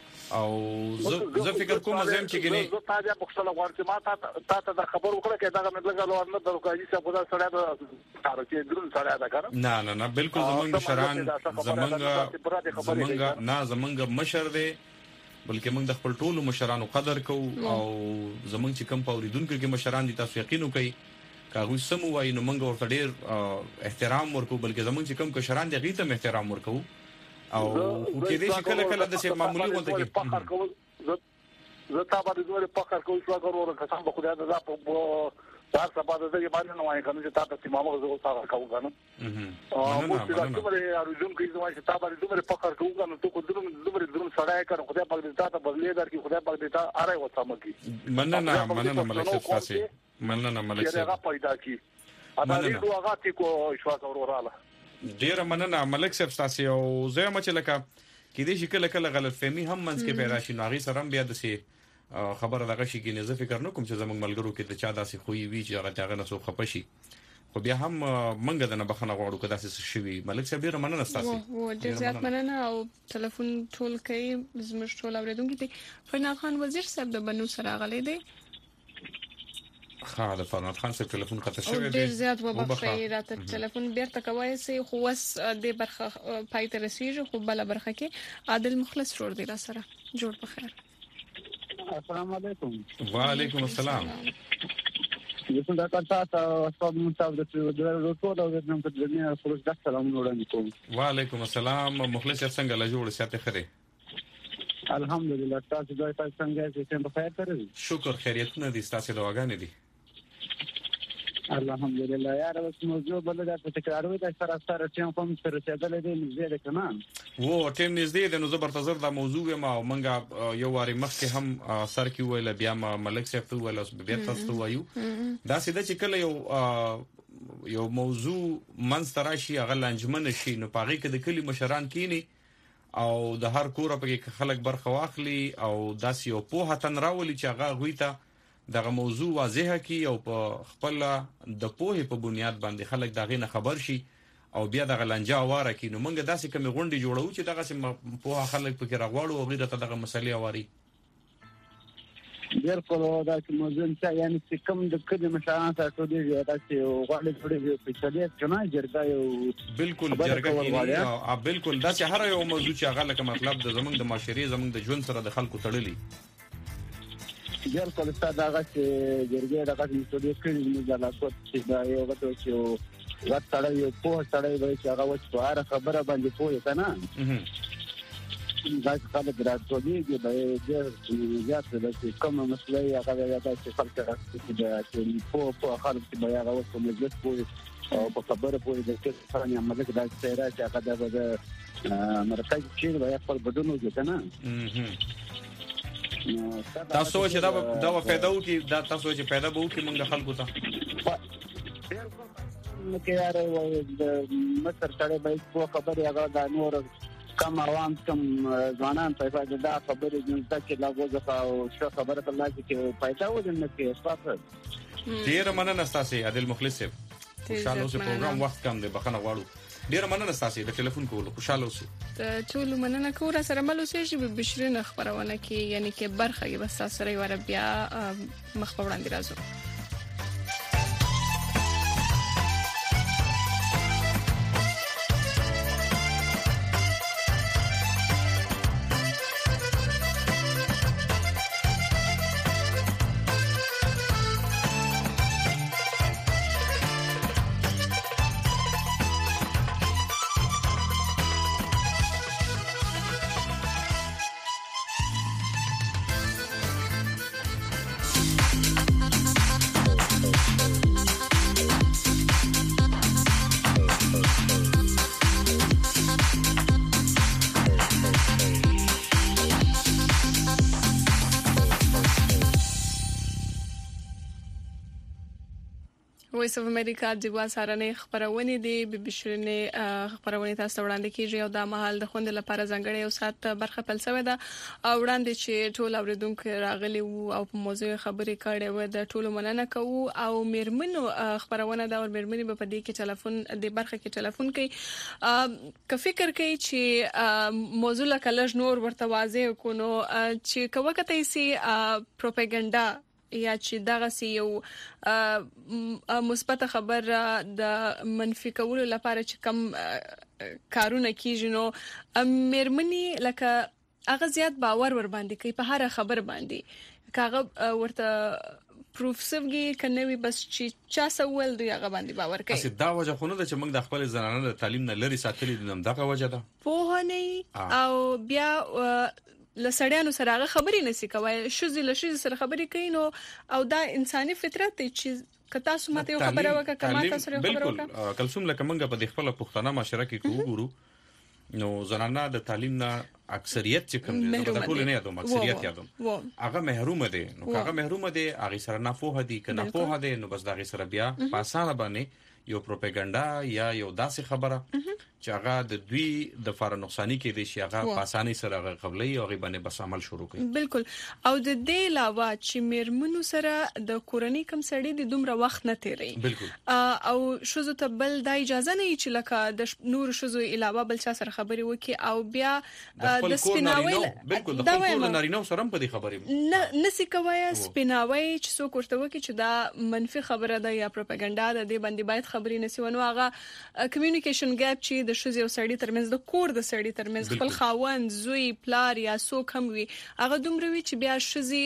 او زه فکر کوم زم چې ګني زه تاجه بخښله غواړم چې ما تا ته دا خبر وکړه چې دا مې لګا نه درو کوي چې په دا سره دا کار چې درون سره دا کار نه نه نه بالکل زمونږ شران زمونږ زمونږ نه زمونږ مشر دی بلکې موږ د خپل ټولو مشرانو قدر کوو او زمونږ چې کم پوریدونکو کې مشران دي تاسو یقین وکړئ کاغوی سمو وای نو موږ ورته ډیر احترام ورکو بلکې زمونږ چې کم کشران دي غیته احترام ورکو او کې دې چې کله کله د څه معمولی غونډه کې فخر کوم زه تا باندې دوی فخر کوم چې هغه ورو قسم به خدای د په تاسو سبا د دې باندې نو وای کنه چې تاسو چې مامو زه تاسو کوم کنه او موږ چې تاسو باندې ارزوم کوي چې تاسو باندې دوی فخر کوم کنه ته کو دوی دوی دوی سړای کړه خدای پاک دې تاسو بدلې در کې خدای پاک دې تاسو اره وته مکی مننه مننه ملک تاسو مننه ملک صاحب هغه پیدا کی اته دې هغه تی کو شوا وروراله ډیر مننه ملک صاحب تاسو او زه مچ لکه کې دې شکل کله غلط فهمي هم منځ کې پیدا شي نو هغه سره بیا د سي خبره دغه شي کې نه زه فکر نه کوم چې زموږ ملګرو کې د چا داسې خوې وی چې هغه هغه نه سو خپشي خو بیا هم منګه د نه بخنه غواړو کدا څه شي ملک صاحب ډیر مننه تاسو او ډیر زیات مننه او ټلیفون ټول کوي زموږ ټول اوریدونکو ته فرناد خان وزیر صاحب د بنو سره غلي دی خا د فرناد خان صاحب ټلیفون قطع شوی دی ډیر زیات وبخښي راته ټلیفون بیرته کوي سي خو وس د برخه پایته رسیږي خو بل برخه کې عادل مخلص ور دی را سره جوړ په خیر السلام علیکم وعلیکم السلام یو څه دا تاسو تاسو متاسف د ورته د نوم په دنیا سره د سلام وړاندې کوم وعلیکم السلام مخلص څنګه لا جوړ ساتي خره الحمدلله تاسو د تاسو څنګه چې په خیر سره شکر خیریتونه دي تاسو دواګانې دي الحمدلله یار اوس موضوع بل دا تکراروي د سره سره چې کوم سره رسیدل دي نږدې کنه وو ټیم نږدې د نو زبردست دا موضوع ما منګه یو واری مخکې هم سر کې ویل بیا ما ملک صاحب ته ویل اوس بیا تاسو وایو دا سیده چې کله یو یو موضوع منستراشي غل انجمن شي نو پاغي کې د کلی مشران کینی او د هر کور په کې خلک برخه واخلي او داس یو په هتن راولي چې هغه غويته دغه موضوع واضحه کی او په خپل د پوهې په بنیاد باندې خلک دغه نه خبر شي او بیا دغه لنجا واره کی نو موږ داسې کوم غونډې جوړو چې دغه سم په خلک په کې راغواړو او غیرته دغه مسلې واري ډیر کولو دا چې موضوع چې یعنی چې کوم د کډې مشران سره ټولې دا چې غواړي ټولې په چلیت کنه جرګه یو بالکل جرګه کې او بالکل دا چې هر یو موضوع چې هغه لکه مطلب د زمونږ د معاشري زمونږ د ژوند سره د خلکو تړلي ډیر کول ستاسو دغه چې جرګه دغه مسؤلیت کړی موږ د لاسوت چې دا یو غوښتل چې وخت سره یو په سره وي چې هغه وڅ په هر خبره باندې پوهه کنه دا خلک راځي چې د زیات د کوم مسلې هغه د چې خلک راځي چې په په خلک چې بیا هغه وڅ مجلس پوهه او په خبره پوهه د څه څنګه عمل کې د سیرا چې هغه د مرکز چې بیا خپل بدونو کې کنه تاسو چې دا دا پیدا وکي دا تاسو چې پیدا وو کې موږ خلکو ته نو کې یاره د مصر سره به په خبري هغه د نور کم عوام کم ځوانان په فائدہ دا خبرې جنتا چې لا غوځه او شو خبره الله چې پیدا و دې نه کې اساس ډیر مننه تاسو عادل مخلص خوشاله اوسه. پروګرام وخت کم دی، بخنه غواړو. ډیر مننه تاسو د ټلیفون کولو. خوشاله اوسه. ته ټول مننه کوم سره مل اوسه چې به بشرینه خبرونه کې یعنی کې برخه کې بس تاسو سره ور بیا مخ په وړاندې راځو. وایس اف امریکا د واسارنې خبرونه دي به بشرنه خبرونه تاسو وړاندې کیږي او د محل د خوند لپاره ځنګړې او سات برخه فلسفه ده او وړاندې چې ټول اوریدونکو راغلي او په موضوع خبرې کړي و د ټول مننه کوو او میرمنو خبرونه دا او میرمنې په دې کې ټلیفون د برخه کې ټلیفون کوي که فکر کوي چې موضوع لکه نور ورته واضح کو نو چې کوکته سي پروپاګاندا یا چې دغه سی یو مثبت خبر د منفي کولو لپاره چې کم کارونه کیږي نو مېرمنې لکه هغه زیات باور ور باندې کوي په هر خبر باندې کاغه ورته پروف سمږي کنه وي بس چې چا سوال دی هغه باندې باور کوي. اسی دا وجه خو نه ده چې موږ د خپل زنانه د تعلیم نه لري ساتلې دي، دغه وجه ده په نه او بیا لسړیانو سره هغه خبرې نسی کوي شوزي لشي سره خبرې کوي نو او دا انساني فطرت دی چې کتا سو ماته خبره وکړه کما تاسو خبره وکړه. بالکل کلسوم لکه موږ په خپل پښتنه معاشره کې وګورو نو زنانه د تعلیم نه اکثریت چې کوم دي د ټول نه یادوم اکثریت یادوم هغه محروم دي نو هغه محروم دي هغه سره نه پوهه دي کنه پوهه دي نو بس دغه سره بیا پاسانه باندې یو پروپاګاندا یا یو داسې خبره چې هغه د دوی د فار نقصانی کې دي چې هغه په اسانۍ سره قبلې او غي باندې بس عمل شروع کوي. بالکل او د دې علاوه چې میرمنو سره د کورنۍ کم سړي د دومره وخت نه تیری بالکل او شوزو ته بل د اجازه نه چې لکه د نور شوزو علاوه بل چا سره خبري وکي او بیا د سپیناوي بالکل د خپل نارینه سره په دې خبري نه نسی کوي سپیناوي چې څوک ورته وکي چې دا منفي خبره ده یا پروپاګاندا ده د باندې باید خبري نسی ونه هغه کمیونیکیشن ګاپ چې د شوزي او سړی ترمنځ د کور د سړی ترمنځ خپل خاوند زوی پلار یا څوک هم وي هغه دومره وي چې بیا شوزي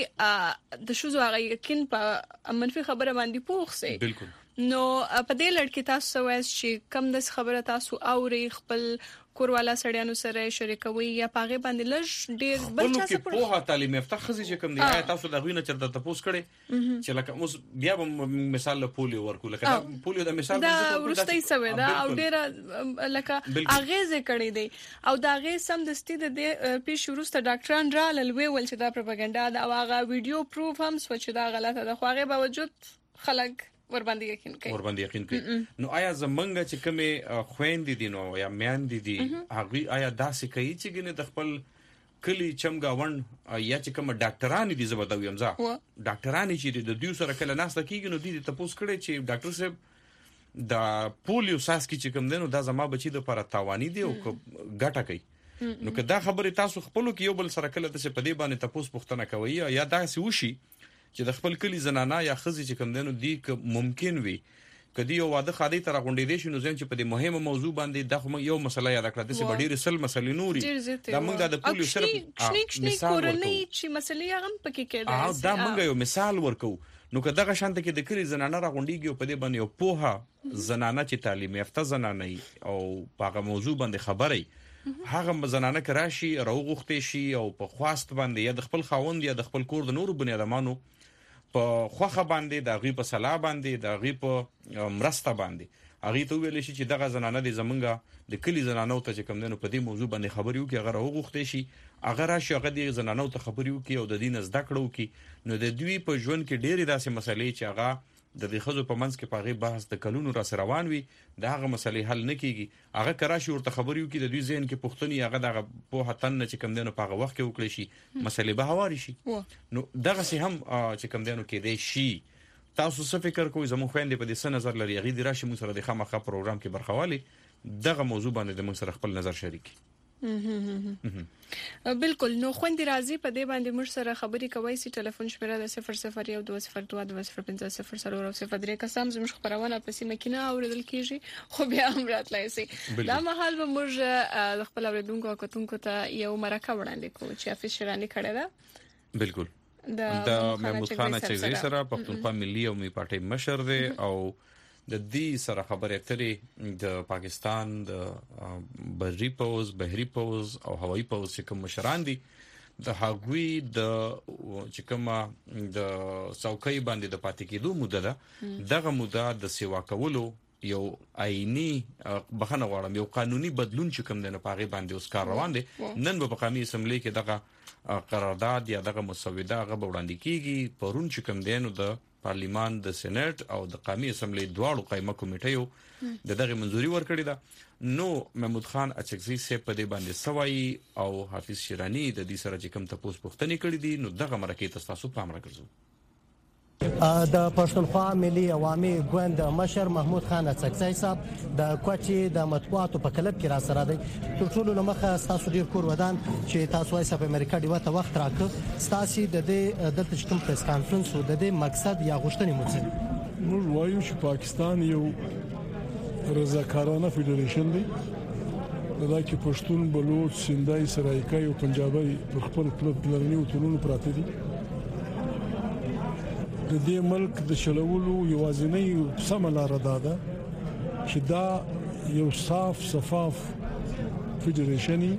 د شوزو هغه یقین په منفي خبره باندې پوښسي. بالکل نو په دې لړ کې تاسو وایي چې کم د خبره تاسو اوري خپل کوروالا سړیانو سره شریکوي یا پاغه باندې لږ ډیر بل څه په پوهه تعلیم یافته خزي چې کوم دی آیا تاسو د غوینه چرته تاسو کړي چې لکه اوس بیا مثال له پولیو ورکو لکه پولیو د مثال دا ورستۍ سوي دا او ډیر لکه اغیزه کړي دی او دا غي سم د ستې د پیش ورسته ډاکټران را لوي ول چې دا پروپاګاندا دا او هغه ویډیو پروف هم سوچ دا غلطه ده خو هغه باوجود خلک ور باندې یقین کوي ور باندې یقین کوي. نو آیا زمونږ چې کومه خويندې دي نو یا میاندې دي هغه آیا داسې کوي چې ګنه د خپل کلی چمګاون یا چې کوم ډاکټران دي زبده ویم ځا ډاکټران چې د دوی سره کله ناس کېږي نو دي تاسو کړي چې ډاکټر صاحب د پولیو ساس کې چې کوم دینو دا زما بچی د لپاره تاوانی دی او ګټه کوي نو که دا خبره تاسو خپل کې یو بل سره کله د څه په دې باندې تاسو پوښتنه کوي یا دا سی وشي چې د خپل کلی زنانه یا خزي چې کوم دینو دی که ممکن وي کدی یو واده خادي تر غونډې دي شنو ځین چې په دې مهمه موضوع باندې د خو یو مسله یاد کړه د څه ډېر سل مسلې نوري دا موږ د پولیو سره مثال ورکو چې مسلې هم پکې کېده دا موږ یو مثال ورکو نو که دغه شانت کې د کلی زنانه را غونډيږي په دې باندې یو پوها زنانه چې تعلیم یافته زنانه او په موضوع باندې خبري هغه زنانه کراشي راوغختې شي او په خواست باندې یا د خپل خاوند یا د خپل کور د نورو بنیادمانو په خوخه باندې د غي په صلاح باندې د غي په مرسته باندې هغه ته ویل شي چې دغه زنانه د زمونږه د کلی زنانو ته چې کوم دنو په دې موضوع باندې خبريو کې هغه راوغختې شي هغه راشي هغه د زنانو ته خبريو کې او د دین زده کړو کې نو د دوی په ژوند کې ډېری داسې مسلې چې هغه د دې خزو په منځ کې پاغي بحث د کلونو را روان وي دا هغه مسلې حل نه کیږي هغه کراشي ورته خبريو کې د دوی ذهن کې پښتني هغه دغه په هتن چې کم دنو پاغه وخت کې وکړي شي مسلې به هواري شي نو دغه سي هم چې کم دنو کې دی شي تاسو څه فکر کوئ زموږ خويندې په دې څه نظر لري غي د راشي موږ سره د خامخا پروګرام کې برخوالي دغه موضوع باندې د موږ سره خپل نظر شریکي بالکل نو خوندې راځي په دې باندې موږ سره خبري کوي سي ټلیفون شمیره د صفر صفر یو دوه صفر دوه دوه صفر پنځه صفر صفر او صفر درې قسم زموږ خبرونه په سیمه کې نه اوریدل کیږي خو بیا هم راتلای سي دا مهال به موږ خپل اوریدونکو او کتونکو ته یو مرکه وړاندې کوو چې افیس شرانی کړی دا بالکل د محمود خان اچکزی سره پښتونخوا ملي او می پارټي مشر دی او د دې سره خبرې اترې د پاکستان د بحري پوز بحري پوز او هوایي پوز چې کوم مشران دي د هغوی د چې کوم د څوکۍ باندې د پاتې کېدو موده ده دغه موده د سیوا کولو یو آئینی بخنه غواړم یو قانوني بدلون چې کوم د نه پاغي باندې اوس کار روان دي نن په قومي اسمبلی کې دغه قرارداد یا دغه مسوده غو وړاندې کیږي پرون چې کوم دینو د پارلیمان د سېنات او د قومي اسمبلی دواړو قائمه کمیټیو د دغه منځوري ورکړی ده نو محمود خان اچکزی سه په دې باندې سوای او حافظ شیرانی د دې سره چې کوم تاسو پوښتنه کړې دي نو دغه مرکه تاسو پام راکړئ د پښتونخوا ملي عوامي ګوند مشر محمود خان اڅکزی صاحب د کوچي د مطبوعاتو په کلب کې را سره دی تر ټولو لمخه تاسو ډیر کور ودان چې تاسو یې په امریکا دی وته وخت راکړ تاسو د دې د تشکیل پریس کانفرنس او د دې مقصد یا غوښتنې مو څه موږ وایو چې پاکستان یو رضاکارانه فدریشن دی دا چې پښتون بلوچ سندای سرایکای او پنجابی په خپل کلب پلاني او تونو پراته دي د دې ملک د شلولو یوازینی سملاره ده چې دا یو صاف شفاف فدریشني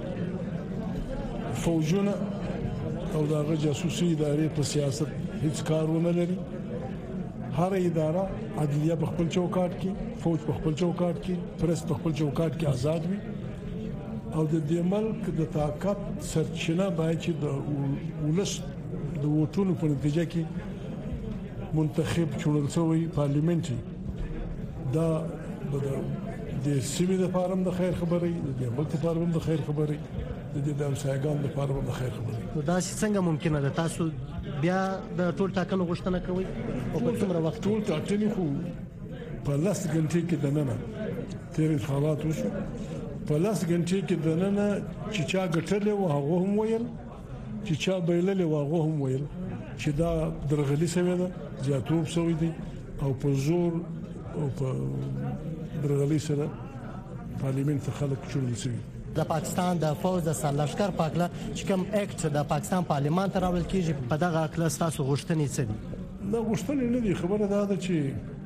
فوجونه او دغه جاسوسي ادارې په سیاست هیڅ کارونه لري هر اداره عدلیه په خپل چوکاټ کې فوج په خپل چوکاټ کې پریس په خپل چوکاټ کې آزاد وي او د دې ملک د طاقت سرچینه باید چې د ولس د وټونو په نتیجه کې منتخب چونل شوی پارلیمنتي دا د سیمې لپاره هم د خیر خبري د ملت لپاره هم د خیر خبري د دې د امسایګان لپاره هم د خیر خبري دا څنګه ممکنه ده تاسو بیا د ټول ټاکنو غوښتنه کوي او په څومره وخت ټول ټاکنې خو په لاس غنټې کې دننه تیر انتخابات وشو په لاس غنټې کې دننه چې چا ګټلې و هغه هم ویل چې چا بیللې و هغه هم ویل چې دا درغلي سوي ده زیاتوب سوي دي او په زور او په درغلي سره پارلیمنت خلک چورل سوي د پاکستان د فوج د سرلښکر پاکله چې کوم اکټ د پاکستان پارلیمان ته راول کیږي په دغه کلاس تاسو غوښتنې څه دي دا غوښتنې نه دي خبره ده چې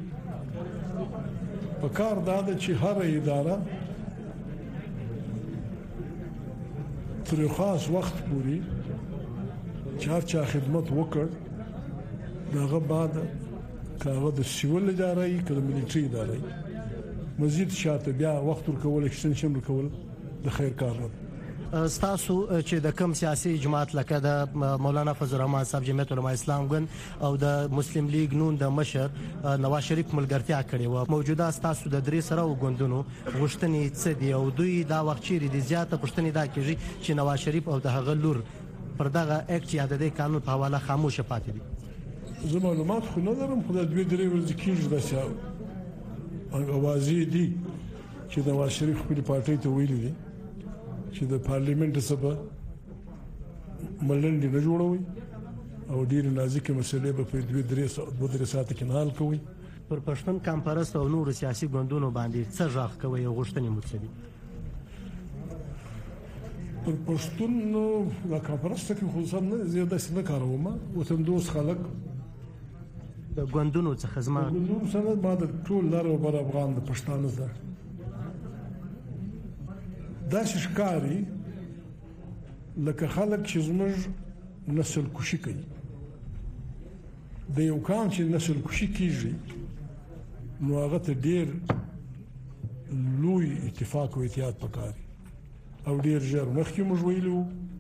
په کار ده چې هر اداره تر خاص وخت پورې چار چا خدمت وکړ دغه بعد کاغه د سیول ادارې کله ملي ادارې مزید شاته بیا وخت ورکول اکستنشن ورکول د خیر کار نه تاسو چې د کوم سیاسي جماعت لکه د مولانا فضل الرحمن صاحب جمعیت علماء اسلام ګوند او د مسلم لیگ نون د مشر نواز شریف ملګرتیا کړې و موجوده تاسو د درې سره وګوندونو غوښتنې څه دي او دوی دا وخت چیرې د زیاته پښتنې دا کیږي چې نواز شریف او د هغه لور پر دغه اکټ یا د قانون په حواله خاموش پاتې دي زه معلومات خو نه لرم خو د دوی درې ورځې کېږي د سیاو اوازې دي چې نواز شریف خپل پارټي ته ویلي دي چې د پارلیمنت سبا ملنډي نه جوړوي او ډیر نازکه مسلې په دوه درې دوه ساعت کې حل کوي پر پښتون کانفرنس او نور سیاسي ګوندونو باندې څه ځخ کوي او غوښتنې متصدي پر پښتون نو د کانفرنس کې خصوصا نه زیاده څه کاروم وطن دوست خلک د ګوندونو څخه زما ګوندونو سره بعد ټول لار او بر افغان د پښتانه سره دا شکاري لکه خلک چې زموږ نسل کوشي کوي د یو کام چې نسل کوشي کیږي نو هغه ته ډیر لوی اتفاق او اتحاد پکاري او ډیر ژر مخکې موږ ویلو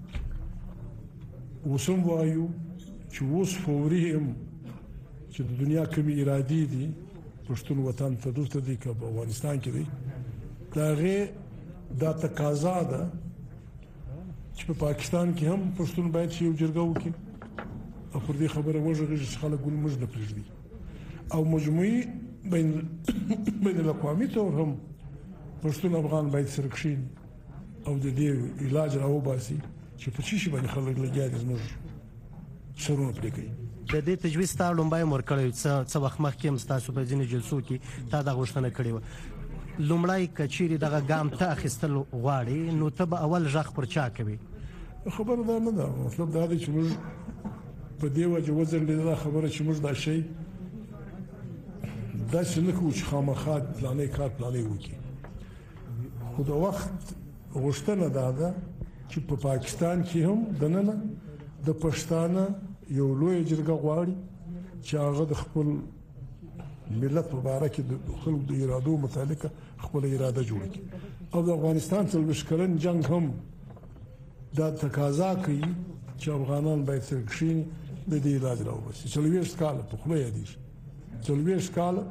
وسم وایو چې اوس فوري هم چې د دنیا کومي ارادي دي پښتون وطن ته دوست دي که په افغانستان کې دي داغه دا تقاضا ده چې په پاکستان کې هم پښتون باید یو جرګه وکړي او پر دې خبره وژغږي چې خلک ګل مجد پرېږدي او مجموعي بین بین الاقوامي تور هم پښتون افغان باید سرکشین او د دې علاج راو باسي چې په چی شي باندې خلک لګیا دي زموږ سرونه پرې کوي. د دې تجویز تا لومبای مور کړی څه څه وخت مخکې هم تاسو په ځینې جلسو کې تا دا غوښتنه کړې و. لومړی کچيري دغه ګام ته اخیستل غواړي نو ته به اول ژغ پر چا کوي؟ خبره دا نه ده، مطلب دا دی چې موږ په دې وجه وزن لیدل خبره چې موږ دا شی دا چې نه کوو چې خامخا پلانې کار پلانې وکړي. خو د وخت غوښتنه دا ده چې په پاکستان کې هم دننه د پښتانه یو لوی جرګه غواړي چې هغه د خپل ملت په اړه کې د خلکو د ارادو متعلق خپل اراده جوړ کړي. او د افغانستان څلوېښت کلن جنگ هم دا تقاضا کوي چې افغانان باید سرکشین د دې علاج راوباسي. څلوېښت کاله په خوله یادېږي، څلوېښت کاله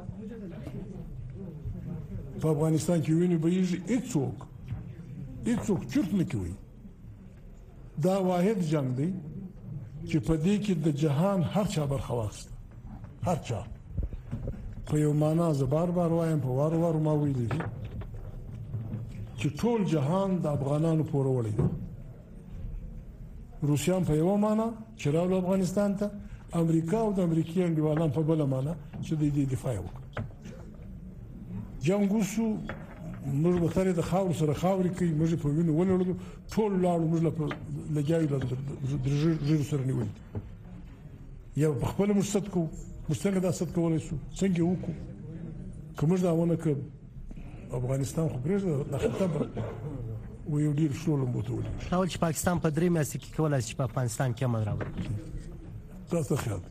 په افغانستان کې ویني بهیږي، هېڅوک هېڅوک چرت نه کوي. دا واحد جنگ دی چې په دې کې د جهان هر چا برخه واخیسته، هر چا په یو معنا زه بار بار وایم، په وار وار ما ویلي دي چې ټول جهان د افغانانو پوروړی دی. روسیان په یو معنا چې راغلو افغانستان ته، امریکا او د امریکایي انډیوالان په بل معنا چې د دې دفاع وکړي. جنګ وشو، موږ به ترې د خاور سره خاورې کوي، موږ په وینو ولړلو، ټول لاړو موږ له لګیاو د ژیرو سره نیولي یا په خپله موږ صد کوو. موږ څنګه دا صد کولی شو؟ څنګه یې وکړو؟ که موږ دا ونه کړو افغانستان خو پرېږده دا خطه به و یو ډېر ښه لمبو ته ولېږي. تا ویل چې پاکستان په درې میاشتې کې کولی شي چې په افغانستان کې امن راولي. ستا څه خیال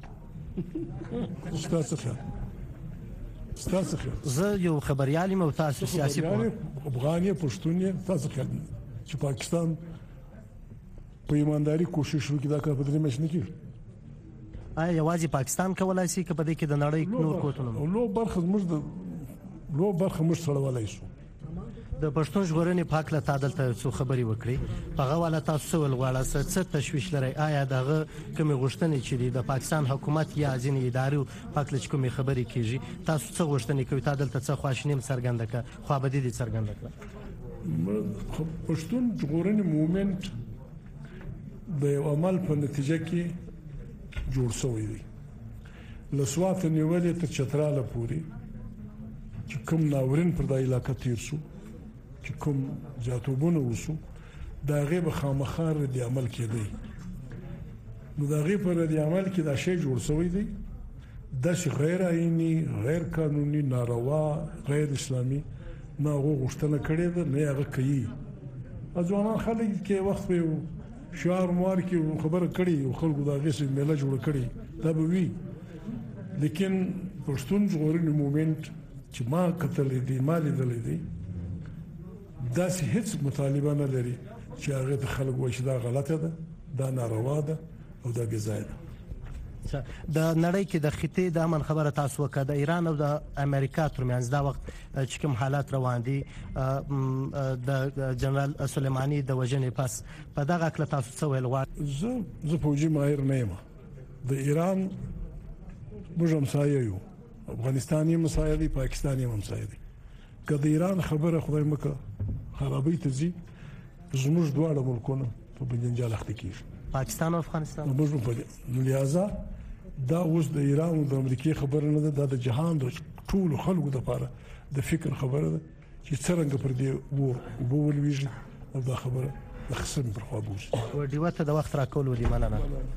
ستا څه خیال ستا څه خیال زه یو خبریال یم او تاسو سیاسي پوه افغان یې پښتون یې، ستا څه خیال چې پاکستان په ایمانداري کوشش وکړي دا کار په درې میاشتې نه کېږي؟ آیا یوازې پاکستان کولی شي که په دې کې د نړۍ نور قوتونه لو برخه زموږ د لو برخه موږ سړولی شو؟ د پښتون ژغورنې په هکله تا دلته څو خبرې وکړې، په هغه والا تاسو څه ول غواړئ، څه تشویش لرئ؟ آیا دغه کومې غوښتنې چې دي د پاکستان حکومت یا ځینې ادارو په هکله چې کومې خبرې کېږي تاسو څه غوښتنې کوئ؟ تا دلته څه خواشیني هم څرګنده کړه، خوابدي دې څرګنده کړه. پښتون ژغورنې مومنټ د یو عمل په نتیجه کې جوړ شوی دی. له سوات نیولې تر چتراله پورې چې کوم ناورین پر دا علاقه تیر شو، چې کوم زیاتوبونه وشو، د هغې به خامخا رد عمل کېدی. نو د هغې په رد عمل کې دا شی جوړ شوی دی، داسې غیر آئیني، غیر قانوني، ناروا، غیر اسلامي نه هغو غوښتنه کړې ده نه هغه کوي. ځوانان خلک کې وخت په یو شعار موار کې خبره کړې او خلکو د هغې څخه میله جوړه کړې، دا به وي. لیکن پښتون ژغورنې مومنټ چې ما کتلی دی، ما لیدلی دی، داسې هیڅ مطالبه نه لري چې هغه ته خلک وایي چې دا غلطه ده، دا ناروا ده او دا بې ځایه ده. د نړۍ کې د خطې د امن خبره تاسو وکړه، د ایران او د امریکا ترمنځ دا وخت چې کوم حالات روان دي د جنرال سلیمانی د وژنې پس، په دغه هکله تاسو څه ویل غواړئ؟ زه زه پوځي ماهر نه یم. د ایران موږ همسایه یو، افغانستان یې همسایه دی، پاکستان یې همسایه دی. که د ایران خبره خدای مکړه خرابۍ ته ځي، زموږ دواړه ملکونه په جنجال اخته کېږي، پاکستان او افغانستان. موږ په لہذا دا اوس د ایران او د امریکای خبره نه ده، دا د جهان د ټولو خلکو لپاره د فکر خبره ده چې څرنګه پر دې وو وولويږي او دا خبره د خصم پر خوا بوزي. ډیوه ته د وخت راکول ولې مننه.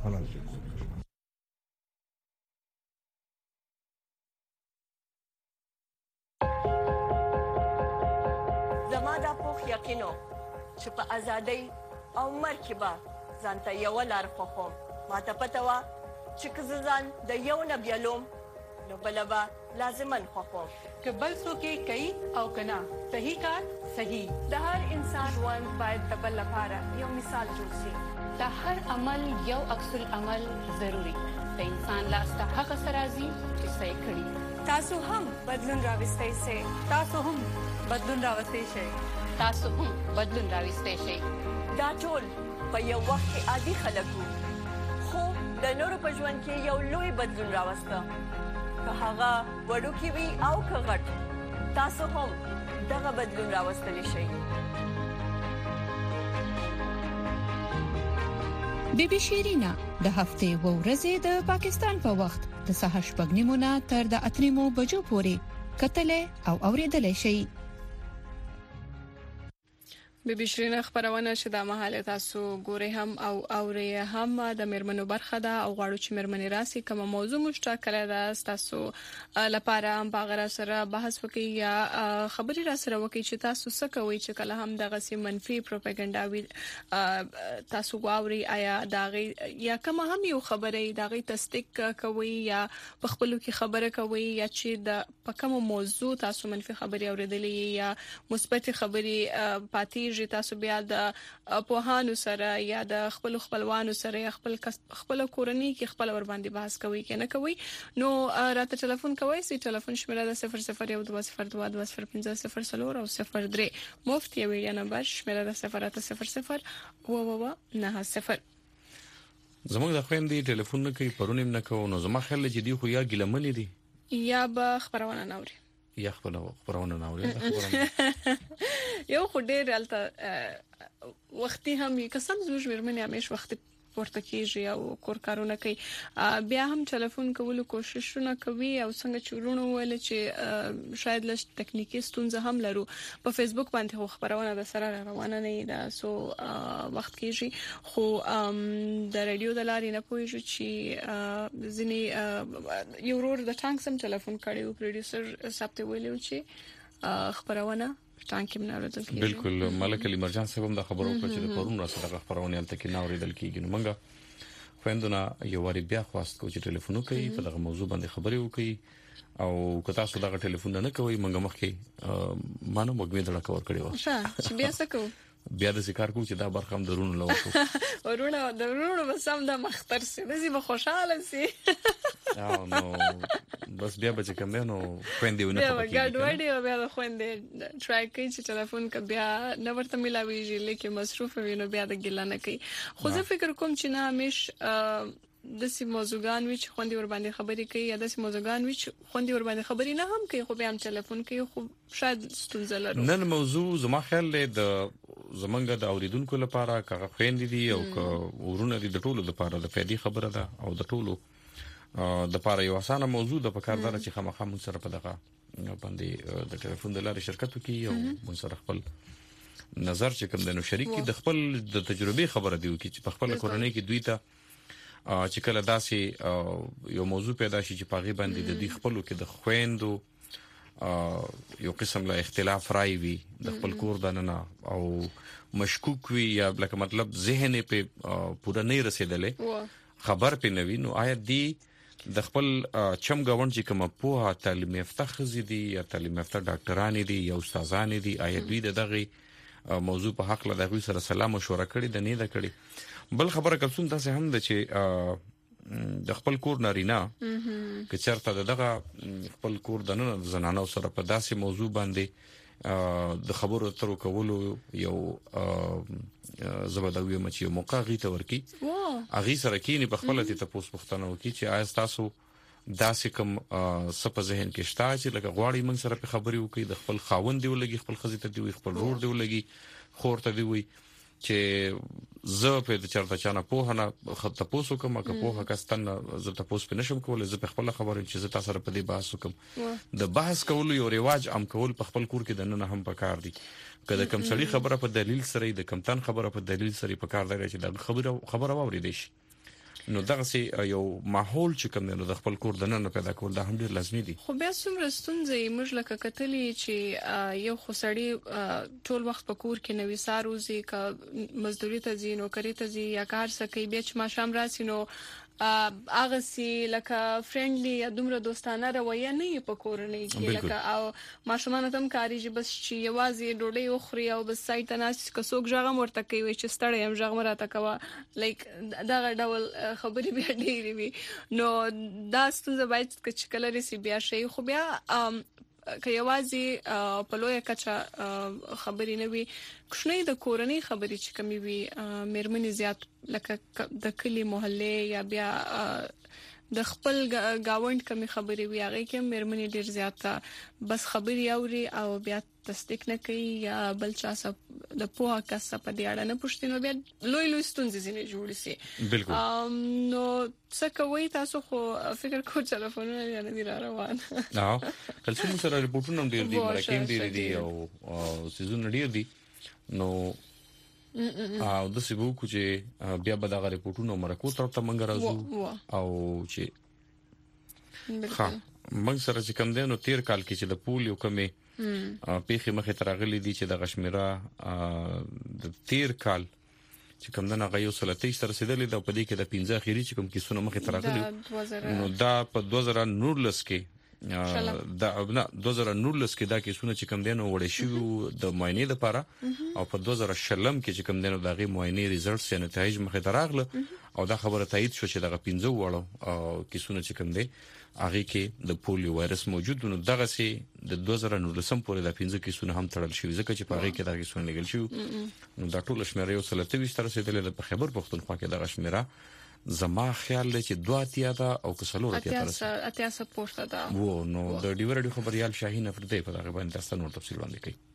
زما دا پوخ یقینو چې په ازادۍ او مرګ کې به ځان ته یو لار خوښوم. ما ته پته وه چې که زه ځان د یو نه بیلوم نو بله به لازماً خوښوم. که بل څوک یې کوي او که نه، صحیح کار صحیح. د هر انسان ژوند باید د بل لپاره یو مثال جوړ شي. د هر عمل یو عکس العمل ضروري. د انسان لاس ته هغه څه راځي چې څه یې کړي. تاسو هم بدلون راوستی شئ. تاسو هم بدلون راوستی شئ. تاسو هم بدلون راوستی شئ. دا ټول په یو وخت کې عادي خلک وو، خو د نورو په ژوند کې یو لوی بدلون راوسته. که هغه وړوکی وي او که غټ، تاسو هم دغه بدلون راوستلی شئ. بی بی شیرینا د هفته و ورځې د پاکستان په وخت د سهار شپږ نیمو نه تر د اته نیمو بجو پورې کتلې او اوریدلې شي. بی بی شیرینا خبرونه چې د مهاله تاسو ګوري هم او اوري هم د مرمنو برخه ده او غواړو چې مرمنې راسي کوم موضوع مشترکه ده تاسو لپاره هم باغره سره بحث وکي یا خبري را سره وکي چې تاسو څه کوي چې کله هم دغه سي منفي پروپاګاندا وي تاسو غواړي آیا داغي یا کوم هم یو خبره داغي تصدیق کوي یا په خپلو کې خبره کوي یا چې د په کوم موضوع تاسو منفي خبري اوریدلې یا مثبت خبري پاتې تاسو بیا د پوهانو سره یا د خپل خپلوانو سره یا خپل خپل کورنۍ کې خپل ور باندې بحث کوي کې نه کوي نو راته ټلیفون کوي سي ټلیفون شمیره د صفر صفر یو دوه صفر دوه دوه صفر پنځه صفر صفر او صفر درې مفت یو ویډیو نمبر شمیره د صفر اته صفر صفر و و و نه صفر. زموږ د خويندې ټلیفون نه کوي پرونیم نه کوي نو زما خیال چې دی خو یا ګلملې دي یا به خبرونه ناوري یا خپل خبرونه ناوري یو خو ډېر الته وختي هم قسم زوج مرمنه همیش وخت ورته کیږي او کور کارونه کوي بیا هم ټلیفون کولو کوششونه کوي او څنګه چورونو ول چې شاید لږ ټکنیکی ستونزه هم لرو په فیسبوک باندې خبرونه د سره روانه نه ده سو وخت کیږي خو د رادیو د لارې نه پوهیږي چې ځنی یو ورور د ټانک سم ټلیفون کړي او پروډوسر سپته ویلو چې خبرونه ټانک نه اوریدل کیږي. بالکل ملک علی مرجان صاحب هم د خبرو په چې د پرون را سره خبرونه الته کې نه اوریدل کیږي نو موږ خويندونه یو وری بیا خواست کو چې ټلیفون کوي په دغه موضوع باندې خبرې وکړي او که تاسو دغه ټلیفون نه کوي موږ مخکې مانو موږ دې ډکور کړی و چې بیا څه کوو بیا د ذکر کو چې دا برخه هم درونه لوکو ورونه درونه بسم د مختر سي د زی به خوشاله سي او نو بس بیا به کوم نو خويندې ونه پکې بیا ګډوډي بیا د خويندې ټرای کوي چې ټلیفون ک بیا نه ورته ملاويږي لیکن مصروف وي نو بیا د ګلانه کوي خو زه فکر کوم چې نه همیش د سي موضوعګان وچ خوندې ور باندې خبرې کوي یا د سي موضوعګان وچ خوندې ور باندې خبرې نه هم کوي خو بیا هم ټلیفون کوي خو شاید ستونزه لري نن موضوع زما خیال د زمونږ د اوریدونکو لپاره کغه خويندې دي او ک ورونه دي د ټولو لپاره د فائدې خبره ده او د ټولو د لپاره یو اسانه موضوع د پکاردار چې خامخا مون سره په دغه باندې د ټلیفون د لارې شرکت کوي او مون سره خپل نظر چې کوم د نو شریک د خپل د تجربه خبره دی چې په خپل کورنۍ کې دوی ته چې کله داسې یو موضوع پیدا شي چې پاغي باندې د دې خپلو کې د خويندو یو قسم لا اختلاف راي وي د خپل کور دننه او مشکوک وي یا لکه مطلب ذهن په پوره نه رسیدلې خبر په نوي نو آیا دی د خپل چم غوڼ چې کوم په تعلیم یافته خزي دي یا تعلیم یافته ډاکټران دي یا استادان دي آیا دوی دغه موضوع په حق له دغه سره سلام مشوره کړي د نه ده کړي بل خبره کوم تاسو هم د چې د خپل کور نارینا که چېرته دغه خپل کور د نن زنانو سره په داسې موضوع باندې د خبرو ترو کولو یو زبردوی مچ یو موقع غي ته ورکی اغه سره کینی په خپل ته تاسو پوښتنه وکي چې آیا تاسو داسې کوم سپه ذهن کې شته چې لکه غواړي من سره په خبري وکي د خپل خاوند دی ولګي خپل خزي ته دی خپل رور دی ولګي خور ته دی وي چې زه په د چرته چانه په نه خط تاسو کوم که په کستان زه تاسو په نشم کولای زه په خپل خبرې چې زه تاسو سره په دې بحث وکم د بحث کولو یو رواج ام کول په خپل کور کې د نن هم پکار دي کله کوم سړي خبره په دلیل سره د کمتان خبره په دلیل سره پکار دی چې د خبره خبره واوري دي نو دغه سي یو ماحول چې کوم نو د خپل کور د نن پیدا کول دا هم ډیر لازمي دي خو بیا څومره ستونزې موږ لکه کتلې چې یو خسړی ټول وخت په کور کې نوې ساروزي ک مزدوري ته ځي نو کری ته ځي یا کار سکه بیا چې ما شام راسي نو اغه سي لکه فرندلی یا دومره دوستانه رویه نه په کورنۍ کې لکه او ماشومان ته هم کاری چې بس چې یوازې ډوډۍ وخوري او بس سایت نه چې څوک ژغه مرته کوي چې ستړی هم ژغه راته کوي لایک دا ډول خبرې بیا ډېری وي نو دا ستونزه باید چې کله رسي بیا شي خو بیا که یوازې په لویه کچه خبرې نه وي کوښنۍ د کورنۍ خبرې چې کمی وي مېرمنې زیات لکه د کلی محله یا بیا د خپل گاوند کمی خبري وي هغه کې مېرمنې ډیر زیاته بس خبري اوري او بیا تصدیق نه کوي یا بل چا څه د پوها کس په دې اړه نه پوښتنه بیا لوی لوی ستونزې زینې جوړ سي بالکل نو څه کوي تاسو خو فکر کو ټلیفونونه یا نه دی روان اه کله چې سره ریپورتونه ډیر دي مرکه ډیر دي او سيزون ډیر دي نو او د سیبو کو چې بیا به دا ریپورتونه مرکو تر ته منګ راځو او چې ها موږ سره چې کوم دینو تیر کال کې چې د پول یو کمی پیخي مخه ترغلي دي چې د غشمیره د تیر کال چې کوم دغه غيو سلطې سره رسیدلې د پدې کې د پنځه اخیری چې کوم کیسونه مخه ترغلي نو دا په دوه زره نولس کې دا نه دوه زره نولس کې دا کیسونه چې کوم دینو وړي شو د معاینې لپاره او په دوه زره شلم کې چې کوم دینو دغه معاینې ریزلټس یا نتایج مخه ترغله او دا خبره تایید شو چې دغه پنځه وړو کیسونه چې کوم دي هغه کې د پولیو وایرس موجود نو دغه سي د دوه زره نولس پورې د پنځه کیسونه هم تړل شوی ځکه چې په هغه کې دا کیسونه لګل شو نو دا ټول شمیره یو سلطوي ستر رسیدلې د خبر پښتونخوا کې د شمیره زما خیال دی چې دوه اتیا دا او کسلور اتیا تر اتیا سپورټ دا وو نو د ډیورډي خبريال شاهین افریدی په هغه باندې تاسو نور تفصیل باندې کوي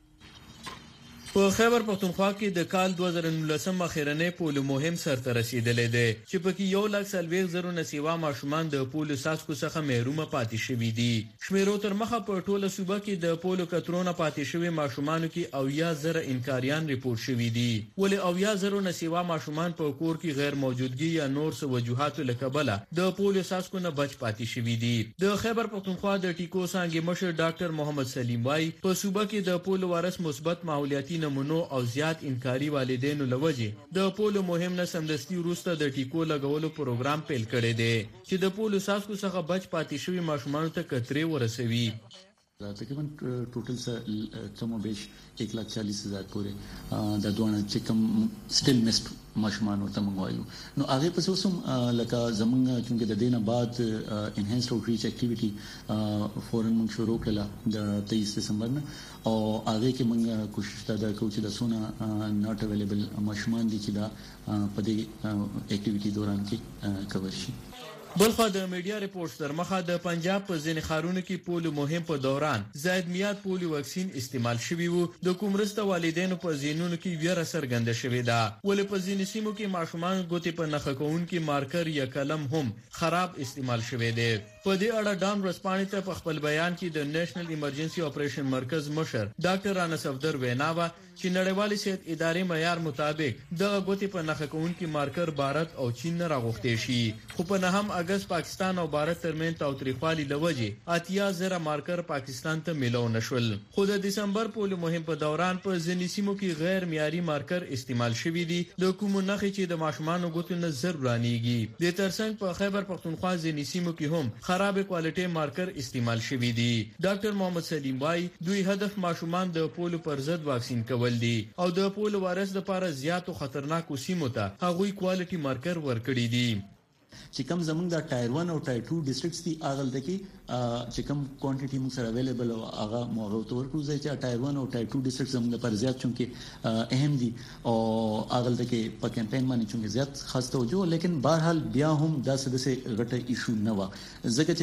په خیبر پختونخوا کې د کال دوه زره نولس اخیرنې پولو مهم سرته رسیدلې ده چې پکې یو لک سلويغ زرو نسیوا ماشومان د پولو ساسکو څخه محروم پاتې شوي دي شمیرو تر مخه په ټوله صوبه کې د پولو کترونه پاتې شوي ماشومانو کې او یا زره انکاریان ریپورت شوي دي ولې او یا زرو نسیوا ماشومان په کور کې غیر موجودګي یا نور څه وجوهات لکبله د پولو ساسکو نه بچ پاتې شوي دي د خیبر پختونخوا د ټیکو څنګه مشر ډاکټر محمد سلیم وای په صوبه کې د پولو وارث مثبت ماحولیاتي نمونو او زیات انکاری والدینو لوجه د پولو مهم نه سمدستي وروسته د ټیکو لګولو پروګرام پیل کړی دی چې د پولو ساسکو څخه بچ پاتې شوی ماشومان ته کتري ورسوي تقریبا ټوټل څه کم بیش एक लाख चालीस हजार پورې د دوه چې کوم سټیل میسټ ماشومان ورته موایو نو هغه په اوسم لکه زمونږ چې د دینه بعد انهانسډ اوټریچ اکټیویټي فورن موږ شروع کړل د تیئیس دسمبر نه او هغه کې موږ کوشش تا د کوچ د سونه ناٹ اویلیبل ماشومان دي چې دا په دې اکټیویټي دوران کې کور شي بلخو د میډیا ریپورتس تر مخه د پنجاب په ځینې ښارونو کې پولیو مهم په دوران زائد میاد پولیو واکسین استعمال شوی وو د کومرسته والدینو په زینونو کې ویره سرګنده شوې ده ولې په ځینې سیمو کې ماشومان ګوتې په نخښه کوونکي مارکر یا قلم هم خراب استعمال شوی دی په دې اړه ډان ورسپانې ته په خپل بیان کې د نېشنل ایمرجنسي اپریشن مرکز مشر ډاکټر رانا صفدر ویناوا چې نړیوالې صحت ادارې معیار مطابق د ګوتې په نخښه کوونکي مارکر بھارت او چین نه راغوښتي شي خو په نهم اگست پاکستان او بھارت ترمن تاوتریخوالي لوجه اتیا زره مارکر پاکستان ته ملو نشول خو د دسمبر پولیو مهم په دوران په ځینې سیمو کې غیر معیاري مارکر استعمال شوی دي د کوم نخښې چې د ماشومان ګوتو نه زر رانیږي د ترڅنګ په خیبر پختونخوا ځینې سیمو کې هم خراب کوالټي مارکر استعمال شوی دي ډاکټر محمد سلیم وای دوی هدف ماشومان د پولیو پر ضد واکسین کول دي او د پولیو وایرس لپاره زیات او خطرناک سیمو ته هغوی کوالټي مارکر ورکړي دي چې کوم زمونږ د ټایر ون او ټایر ټو ډیسټرکټس دي اغل دکی چې کوم کوانټیټي موږ سره اویلیبل او هغه موږ تور کوو چې ټایر ون او ټایر ټو ډیسټرکټس زمونږ لپاره زیات چونکې اهم دي او اغل دکی په کمپاین باندې چونکې زیات خاص توجه لیکن بهرحال بیا هم دا څه د غټه ایشو نه و ځکه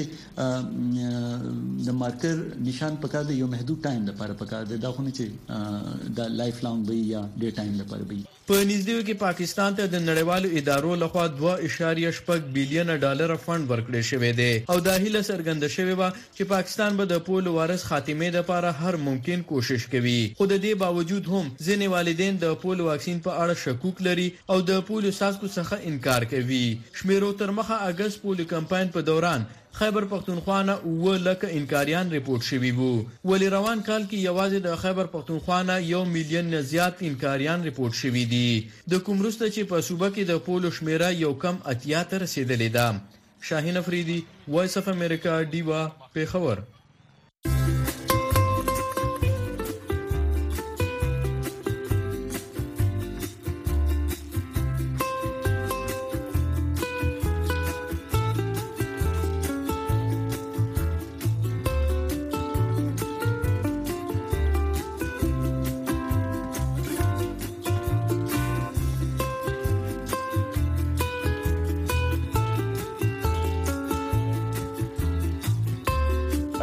چې د مارکر نشان پکار دی یو محدود ټایم لپاره پکار دی دا خو نه چې د لایف لانګ وي یا ډے ټایم لپاره وي په نږدې کې پاکستان ته د نړیوالو ادارو لخوا دوه اعشاریه شپږ بلین ډالر فند ورکړی شوی دی او دا هیله څرګنده شوې و چې پاکستان به د پولیو وایرس خاتمه لپاره هر ممکن کوشش کوي خو د دې باوجود هم ځینې والدین د پولیو واکسین په اړه شکوک لري او د پولیو ساسکو څخه انکار کوي شمیرو تر مخه اگست پولیو کمپاین په دوران خیبر پختونخوا نه اوه لکه انکاریان ریپورت شوي وو ولې روان کال کې یوازې د خیبر پختونخوا نه یو میلیون نه زیات انکاریان ریپورت شوي دي د کومروسته چې په صوبه کې د پولیو شمیره یو کم اتیا ته رسیدلې ده شاهین افریدي وایس اف امریکا دیوا پیښور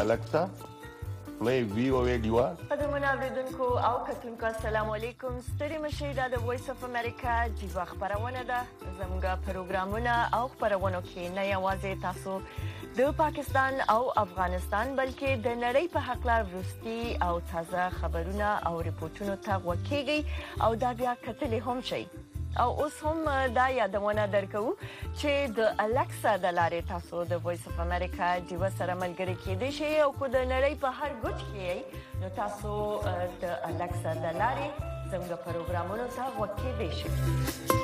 Alexa, play V O A Diva. قدرمن اوریدونکو او کتونکو السلام علیکم. ستړي مشي د وایس اف امریکا جیوا خبرونه ده. زموږ پروګرامونه او خبرونه کې نه یوازې تاسو د پاکستان او افغانستان بلکې د نړۍ په حق لار ورستي او تازه خبرونه او ریپورتونو ته وکیږي او دا بیا کتلې هم شي. او اوس هم دا یادونه درکو چې د الکسا د لارې تاسو د وایس اف امریکا جیوا سره ملګری کېدئ شئ او کو د نړۍ په هر ګوټ کې نو تاسو د الکسا د لارې زموږ پروګرامونو ته وکیدئ شئ.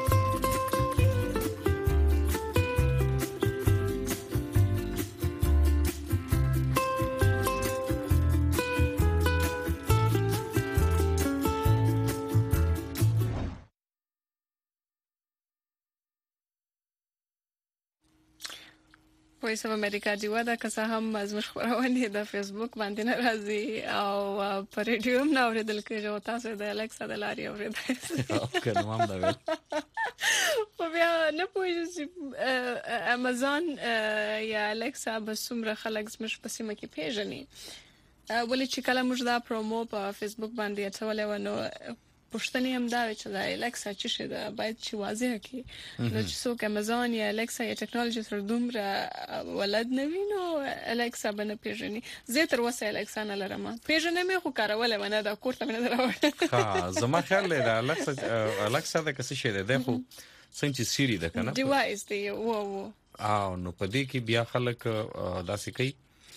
وایس اف امریکا جیوا دا که څه هم زموږ خبرونه د فیسبوک باندې نه راځي او په ریډیو هم نه اوریدل کېږي او تاسو د الکسا د لارې اوریدل او که نو هم دا ویل خو بیا نه پوهېږم چې امازون یا الکسا به څومره خلک زموږ په سیمه کې پیژني ولې چې کله موږ دا پرومو په فیسبوک باندې اچولی وه نو پوښتنې هم دا وي چې دا الکسا څه شی ده باید چې واضح کړي نو چې څوک امازون یا الکسا یا ټیکنالوژي سره دومره ولد نه وي نو الکسا به نه پیژني. زه تر اوسه الکسا نه لرم پیژنم خو کارولی مې نه ده کور ته مې نه ده راوړې. ها زما خیال دی دا الکسا الکسا د څه شی دی خو څنګه چې سیری ده کنه ډیوایس دی و و او نو په دې کې بیا خلک داسې کوي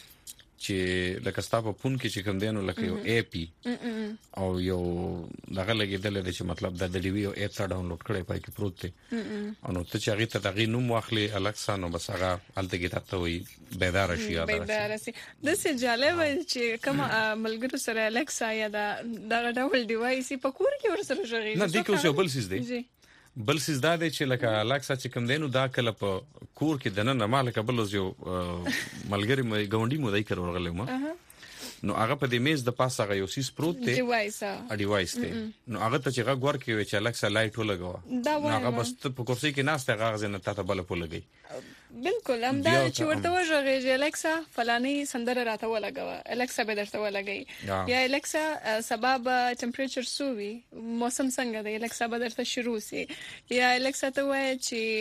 چې لکه ستا په فون کې چې کوم دینو لکه یو اپ او یو دغه لګیدل چې مطلب د ډیوی او اپ ته ډاونلوډ کړی پای کې پروت دی او نو ته چې هغه ته دغه نوم واخلي الکسا نو بس هغه الته کې تاسو وي بیدار شي یا بیدار شي. د څه جالب چې کوم ملګرو سره الکسا یا دا ډول ډیوایس په کور کې ورسره شغی نه دی کوم بل سیس دی بل سیس دا دی چې لکه الکسا چې کوم دینو دا کله په کور کې د نن مالک بل یو ملګری مې غونډي مو دای کړو غلې ما نو هغه په دې میز د پاسه غو یو سیس پروت دی ډیوایس ا ډیوایس دی نو هغه ته چې هغه ور کې چې الکسا لایټ ولګوا نو هغه بس په کرسي کې ناشته هغه نه ته بل په لګي بالکل هم دا چې ورته وژغېږي الکسا فلاني سندره راته ولګوه الکسا به درته ولګي یا الکسا سبب ټمپریچر سووي موسم څنګه دی الکسا به درته شروع سي یا الکسا ته وایي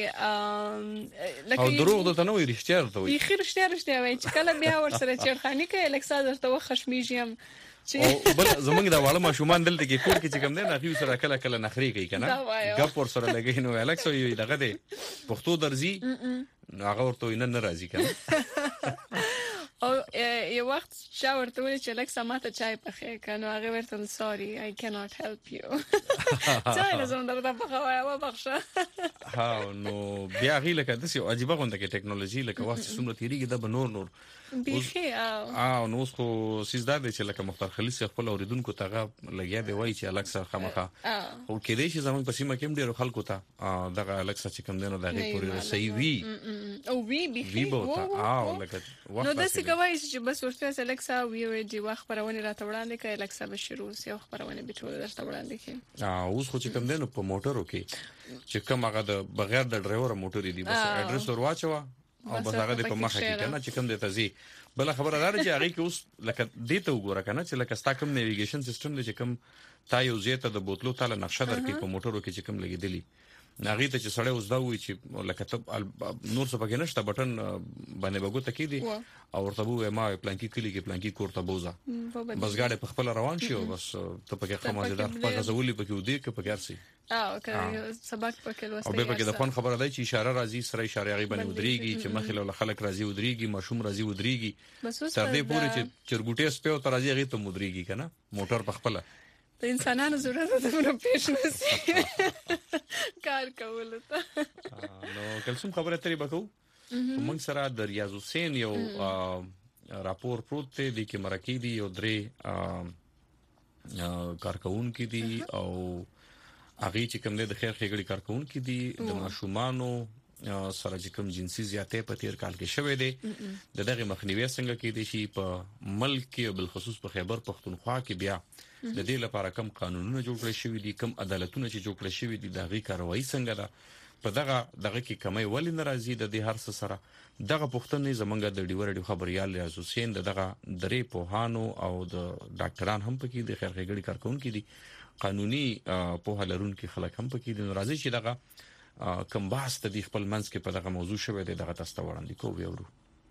چې لکه او دروغ د تنوي رښتیا ورته وایي خیر رښتیا رښتیا وایي چې کله بیا ورسره چیرخاني کوي الکسا درته وخښمیږي او بل زمونږ د واړه ماشومان دلته کې کور کې چې کوم دی نه خو سره کله کله نخري کوي کنه غپ ور سره لګي نو الکسا یو دغه دی پښتو درځي نو هغه ورته نه ناراضي کنه او یو وخت چا ورته ویل چې الکسا ماته چای پخې کنه هغه ورته سوري I cannot help you چای نه زم درته پخوای او بخښه ها نو بیا غیله کده سی عجیب غونډه کې ټیکنالوژي لکه وخت څومره تیریږي د بنور نور بيخي او نو خو سیزدا د چې لکه مختار خلیص خپل اوریدونکو ته لګیا دی وای چې الکسا خامخه او کې دې چې زموږ په سیمه کې ډېر خلکو ته دغه الکسا چې کوم دینو دغه پوری رسي وی او وی بيخي او لکه نو د څه کوي چې بس ورته الکسا وی وی دی وخت خبرونه راته وړاندې کوي الکسا به شروع سي خبرونه به ټول درته وړاندې کوي او اوس خو چې کوم دینو په موټرو کې چې کوم هغه د بغیر د ډرایور موټر دی بس اډرس ورواچو او بس هغه د په مخه کې کنه چې کوم د تزي بل خبره دار چې هغه کې اوس لکه دته وګوره کنه چې لکه ستا کوم نیویګیشن سیستم دی چې کوم تا یو زیاته د بوتلو تعالی نقشه درکې په موټرو کې چې کوم لګیدلی ناغي ته چې سړی اوس دا وی چې لکه ته نور څه پکې نشته بٹن باندې بغو ته کې دي او ورته وې ما پلانکی کلی کې پلانکی کوړه بوزا بس گاډي په خپل روان شي او بس ته پکې خمازدار په غزولي پکې ودی کې پکې ارسي او که سبق پکې لوستي او به پکې د فون خبره ده چې اشاره راځي سره اشاره غي باندې ودرېږي چې مخې له خلک راځي ودرېږي ماشوم راځي ودرېږي تر دې پورې چې چرګوټي سپیو تر راځي غي ته مدرېږي کنه موټر په خپل د انسانانو ضرورت د نو پېښ نشي کار کول ته نو کلسم خبره ترې بکو موږ سره د ریاض حسین یو راپور پروت دی د کې مرکی دی یو درې کارکون کې دي او هغه چې کوم د خیر خېګړي کارکون کې دي د ماشومانو سره چې کوم جنسي زیاتې په تیر کال کې شوې دي د دغه مخنیوي څنګه کې دي شي په ملک کې بل خصوص په خیبر پختونخوا کې بیا د دې لپاره کوم قانونونه جوړ کړی شوی دي کوم عدالتونه چې جوړ کړی شوی دي دغه کاروایی څنګه ده په دغه دغه کې کمی ولې ناراضي د دې هر څه سره دغه پښتنې زمونږ د ډیور ډیو خبريال ریاض حسین دغه درې پوهانو او د ډاکټران هم پکې د خیر ښېګړي کارکونکو دي قانوني په هلرونکو خلک هم پکې دي ناراضي چې دغه کم باس د خپل منځ کې په دغه موضوع شوه دغه تاسو ته وړاندې کوو ورو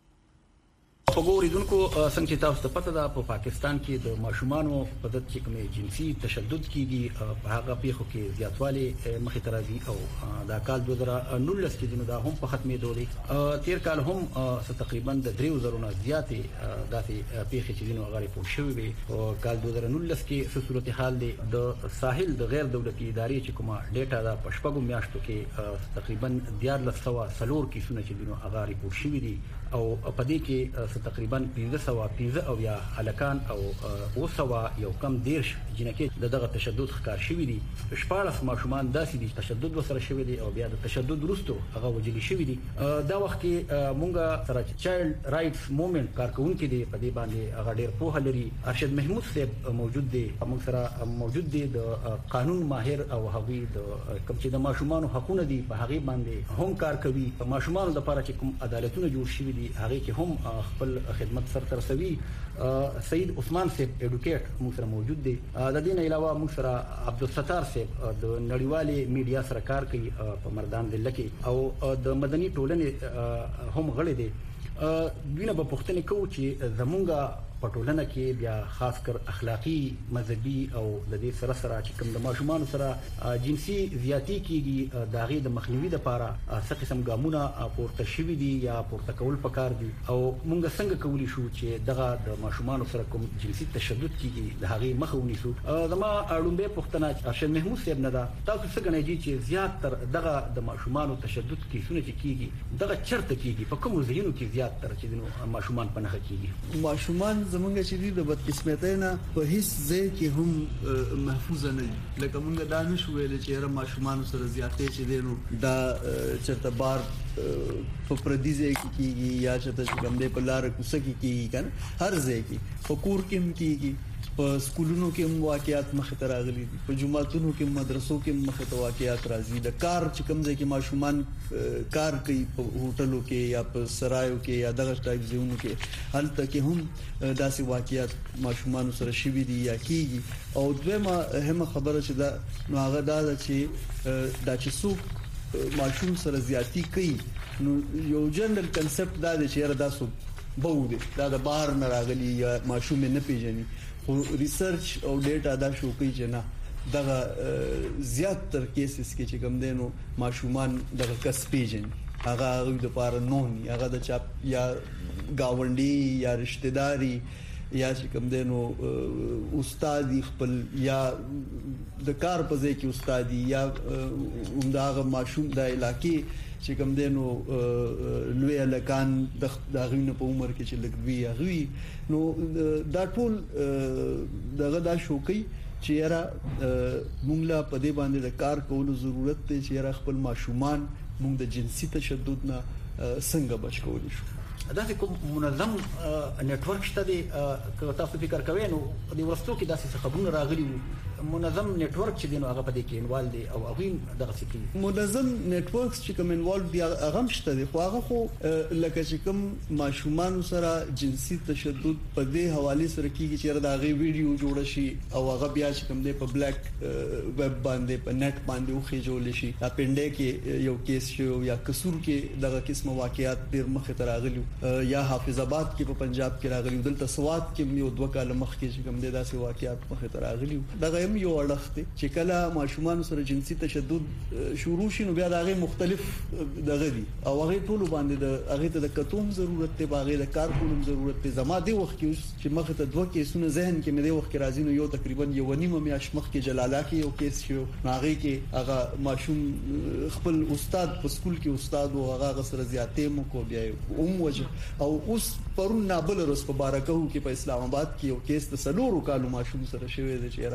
وګورئ دونکو څنګه تاسو ته پته ده په پاکستان کې د ماشومانو په ضد چې کومې جنسي تشدد کیږي په هغه پیښو کې زیاتوالی مخې ته راځي او دا کال دوه زره نولس کې دنو دا هم په ختمېدو دی تیر کال هم تقریبا د درې زرو نه زیاتې داسې پیښې چې دنو هغه ریپورټ شوې وي او کال دوه زره نولس کې څه صورتحال دی د ساحل د غیر دولتي ادارې چې کومه ډیټا ده په شپږو میاشتو کې تقریبا دیارلس سوه څلور کیسونه چې دنو هغه ریپورټ شوي دي او په دې کې تقریبا پنځه سوه پنځه او یا هلکان او اوه سوه یو کم دیرش جنکې د دغه تشدد ښکار شوي دي شپاړس ماشومان داسې دي تشدد وسره شوي دي او بیا د تشدد وروسته هغه وجلي شوي دي دا وخت کې مونږ سره چایلډ رائټس موومېنټ کارکونکي دي په دې باندې هغه ډېر پوهه لري ارشد محمود صاحب موجود دی مونږ سره موجود دی د قانون ماهر او هغوی د کوم چې د ماشومانو حقونه دي په هغه باندې هم کار کوي په ماشومانو لپاره چې کوم عدالتونه جوړ شوي دي هغه کې هم خپل خدمت سره تر سوي سید عثمان صاحب ایډوکیټ موږ سره موجود دی د دې نه علاوه موږ سره عبدالستار صاحب د نړیوالې میډیا سره کار کوي په مردان ضلع کې او د مدني ټولنې هم غړي دي دوی نه په پوښتنه کوي چې زمونږ په ټولنه کې بیا خاص کر اخلاقی مذهبي او د دې سره سره چې کوم د ماشومان سره جنسي زیاتی کیږي د هغې د مخنیوي لپاره څه قسم ګامونه پورته شوي دي یا پورته کول پکار دي او موږ څنګه کولی شو چې دغه د ماشومان سره کوم جنسي تشدد کیږي د هغې مخه ونیسو زما لومبۍ پوښتنه ارشد محمود صاحب نه ده تاسو څه ګڼئ چې زیات تر دغه د ماشومانو تشدد کیسونه چې کیږي دغه چرته کیږي په کومو ځایونو کې زیات تر چې ماشومان په نښه کیږي ماشومان زمونږ چې دي د بدقسمتۍ نه په هیڅ ځای کې هم محفوظ نه دي لکه مونږ دا نشو ویلی چې یاره ماشومانو سره زیاتې چې دی نو دا چېرته بار په پردي ځای کې کېږي یا چېرته چې کوم دی په لاره کوڅه کې کېږي که نه هر ځای کې په کور کې هم کېږي په سکولونو کې هم واقعیات مخې ته راغلي دي په جوماتونو کې هم مدرسو کې هم مخې ته واقعیات راځي د کار چې کوم ځای کې ماشومان کار کوي په هوټلو کې یا په سرایو کې یا دغه ټایپ ځایونو کې هلته کې هم داسې واقعیات ماشومان سره شوي دي یا کېږي او دویمه اهمه خبره چې دا نو هغه دا ده چې دا چې څوک ماشوم سره زیاتی کوي نو یو جنرال کنسپټ دا دی چې یاره دا څوک بو دی دا د بهر نه راغلي یا ماشوم نه پیژني خو ریسرچ او ډیټا دا شو کوي چې نه دغه زیات تر کیسز کې چې کوم دی نو ماشومان دغه کس پیژني هغه هغوی دپاره نه ني هغه د چا یا ګاونډي یا رشتہ داري یا چې کوم دی نو استاد خپل یا د کار په ځای کې استاد یا همدغه ماشوم د علاقې چې کوم دی نو لوی الکان د غوینه په عمر کې چې لګوي هغوی نو دا ټول دغه دا شوکي چې یاره مونږ لا په دې باندې د کار کولو ضرورت دی چې یاره خپل ماشومان مونږ د جنسي تشدد نه څنګه بچ کولی شو داسې کوم منظم نتورک شته دی که تاسو فکر کوئ نو په دې ورستو کې داسې خبرونه راغلي وو منظم نتورک چې دی نو هغه په دې کې انوالو دی او هغوی دغسې کوي منظم نتورکس چې کوم انوالو دي هغه هم شته دی خو هغه خو لکه چې کوم ماشومانو سره جنسي تشدد په دې حوالې سره کېږي چې د هغې ویډیو جوړه شي او هغه بیا چې کوم دی په بلیک ویب باندې په نیټ باندې وخېجولی شي یا پنډۍ کې یو کیس شو یا قصور کې دغه قسمه واقعیات ډېر مخې ته راغلي یا حافظ آباد کې په پنجاب کې راغلي دلته سوات کې یو دوه کاله مخکې چې کوم دی داسې واقعیات مخې ته راغلي دغه هم یو اړخ دی چې کله ماشومان سره جنسي تشدد شروع شي نو بیا د هغې مختلف دغه دي او هغې ټولو باندې د هغې ته د کتو هم ضرورت دی په هغې د کار کولو هم ضرورت دی زما دې وخت کې اوس چې مخې ته دوه کیسونه ذهن کې مې دې وخت کې راځي نو یو تقریبا یوه نیمه میاشت مخکې جلاله کې یو کیس شو نو هغې کې هغه ماشوم خپل استاد په سکول کې استاد و هغه هغه سره زیاتې مو کو بیا یې هم وجه او اوس پرون نابل روز په بارکهو کې په اسلام آباد کې یو کیس د څلورو کالو ماشوم سره شوی دی چې راغه او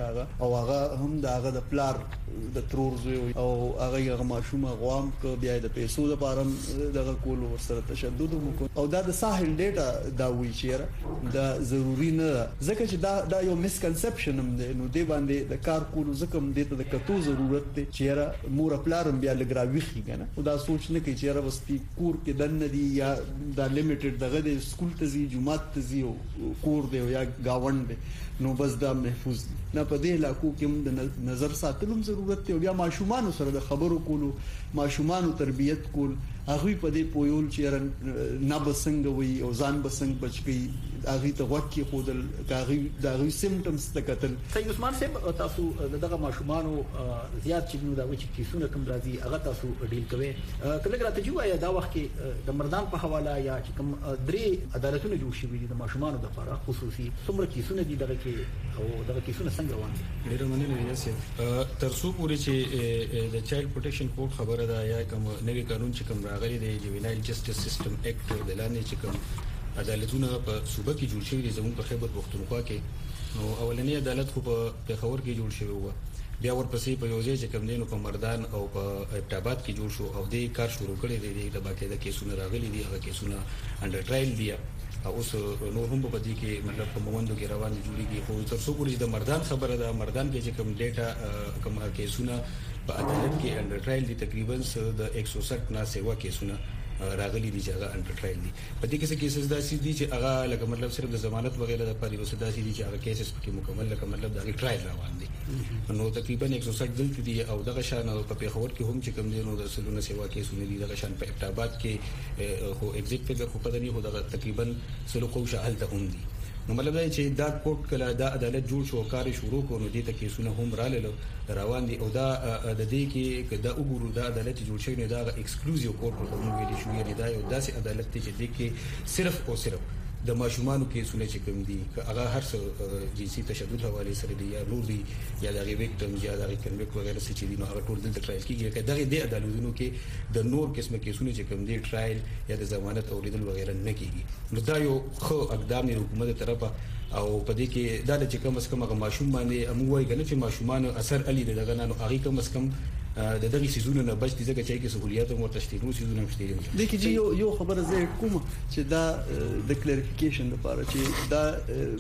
او هغه هم د هغه د پلار د ترور زوی او هغه هغه ماشومه غوام ک بیا د پیسو لپاره دغه کول ورسره تشدد وکړ او دا د ساحل ډیټا دا وی چیرې دا ضروری نه ځکه چې دا دا یو مسکنسپشن هم دی نو دی باندې د کار کولو ځکه هم د کتو ضرورت دی چیرې مور پلارم بیا لګراويخي کنه او دا سوچ نه کوي چیرې بس کور کې دن دی یا دا لیمیټډ دغه د سکول ته زی جمعات ته زی کور دی یا گاوند دی نو بس دا محفوظ نه په دې علاقو کې د نظر ساتلو ضرورت دی او بیا ماشومان سره د خبرو کولو ماشومان تربیت کول هغه په دې پویول چې نه بسنګ وي او ځان بسنګ بچي هغه ته وکی خودل هغه د سیمټمز تکتل سید عثمان صاحب تاسو دغه ماشومان زیات چې نو دا وچ کیسونه کوم راځي هغه تاسو ډیل کوي کله راته جوړه دا وخت کې د مردان په حواله یا چې کوم درې عدالتونه جوړ شوي دي د ماشومان لپاره خصوصي څومره کیسونه دي دغه کې او دغه کیسونه څنګه روان دي ډیره مننه یاسین ترڅو پورې چې د چایلډ پروټیکشن کوډ خبره ده یا کوم نوی قانون چې کوم راغلی دی جوینایل جسټس سیستم اکټ د لاندې چې کوم عدالتونه په صوبه کې جوړ شوي دي زموږ په خیبر پختونخوا کې نو اولنی عدالت خو په پېښور کې جوړ شوی و بیا ورپسې په یو ځای چې کوم دینو په مردان او په ابټاباد کې جوړ شو او د کار شروع کړي دي د باقاعده کیسونه راغلي دي هغه کیسونه انډر ټرایل دي او اوس نو هم په دې کې مطلب په موندو کې روان جوړیږي خو تر څو پورې د مردان خبره ده مردان کې چې کوم ډیټا کوم کیسونه په عدالت کې انډر ټرایل دي تقریبا د ایک سو ساٹھ نه سیوا کیسونه راغلي دي چې هغه انډر ټرایل دي په دې کې څه کیسز داسې دي چې هغه لکه مطلب صرف د ضمانت وغیرہ د پاره وسه داسې دي چې هغه کیسز پکې مکمل لکه مطلب د ټرایل روان دي نو تقریبا ایک سو ساٹھ دلته دي او دغه شان په پیښور کې هم چې کوم دي نو د سلونه سیوا کیسونه دي دغه شان په ابټاباد کې خو ایگزیکټ فګر خو پدې هو دغه تقریبا سلو قو شهل ته هم دي نو مطلب دا چې دا کوټ کله دا عدالت جوړ شو کار شروع کو نو دې ته کیسونه هم رالل روان دي او دا د دې کې دا وګورو دا عدالت جوړ شوی نه دا ایکسکلوزیو کورټ په موږ ویل شو یعنی دا یو داسې عدالت چې دې کې صرف او صرف د ماشومان کیسونه چې کوم دي هغه هر څه جنسي تشدد حواله سره دي یا نور دي یا د ویکټم یا د کنویک وغیرہ څه چې دي نو هغه ټول دلته ټرایل کیږي چې دغه د عدالتونو کې د نور قسمه کیسونه چې کوم دي ټرایل یا د ضمانت اوریدل وغیرہ نه کیږي نو دا یو خو اقدام دی حکومت طرفه او په دې کې دا چې کوم اس کوم ماشوم باندې امو وایي کنه چې ماشومان اثر علي دغه نه هغه کوم اس کوم د دغه سيزونه نه بچ دي ځکه چې سہولیات او تشتیرو سيزونه مشتري دي د کې یو یو خبره زه کوم چې دا د کلیریفیکیشن لپاره چې دا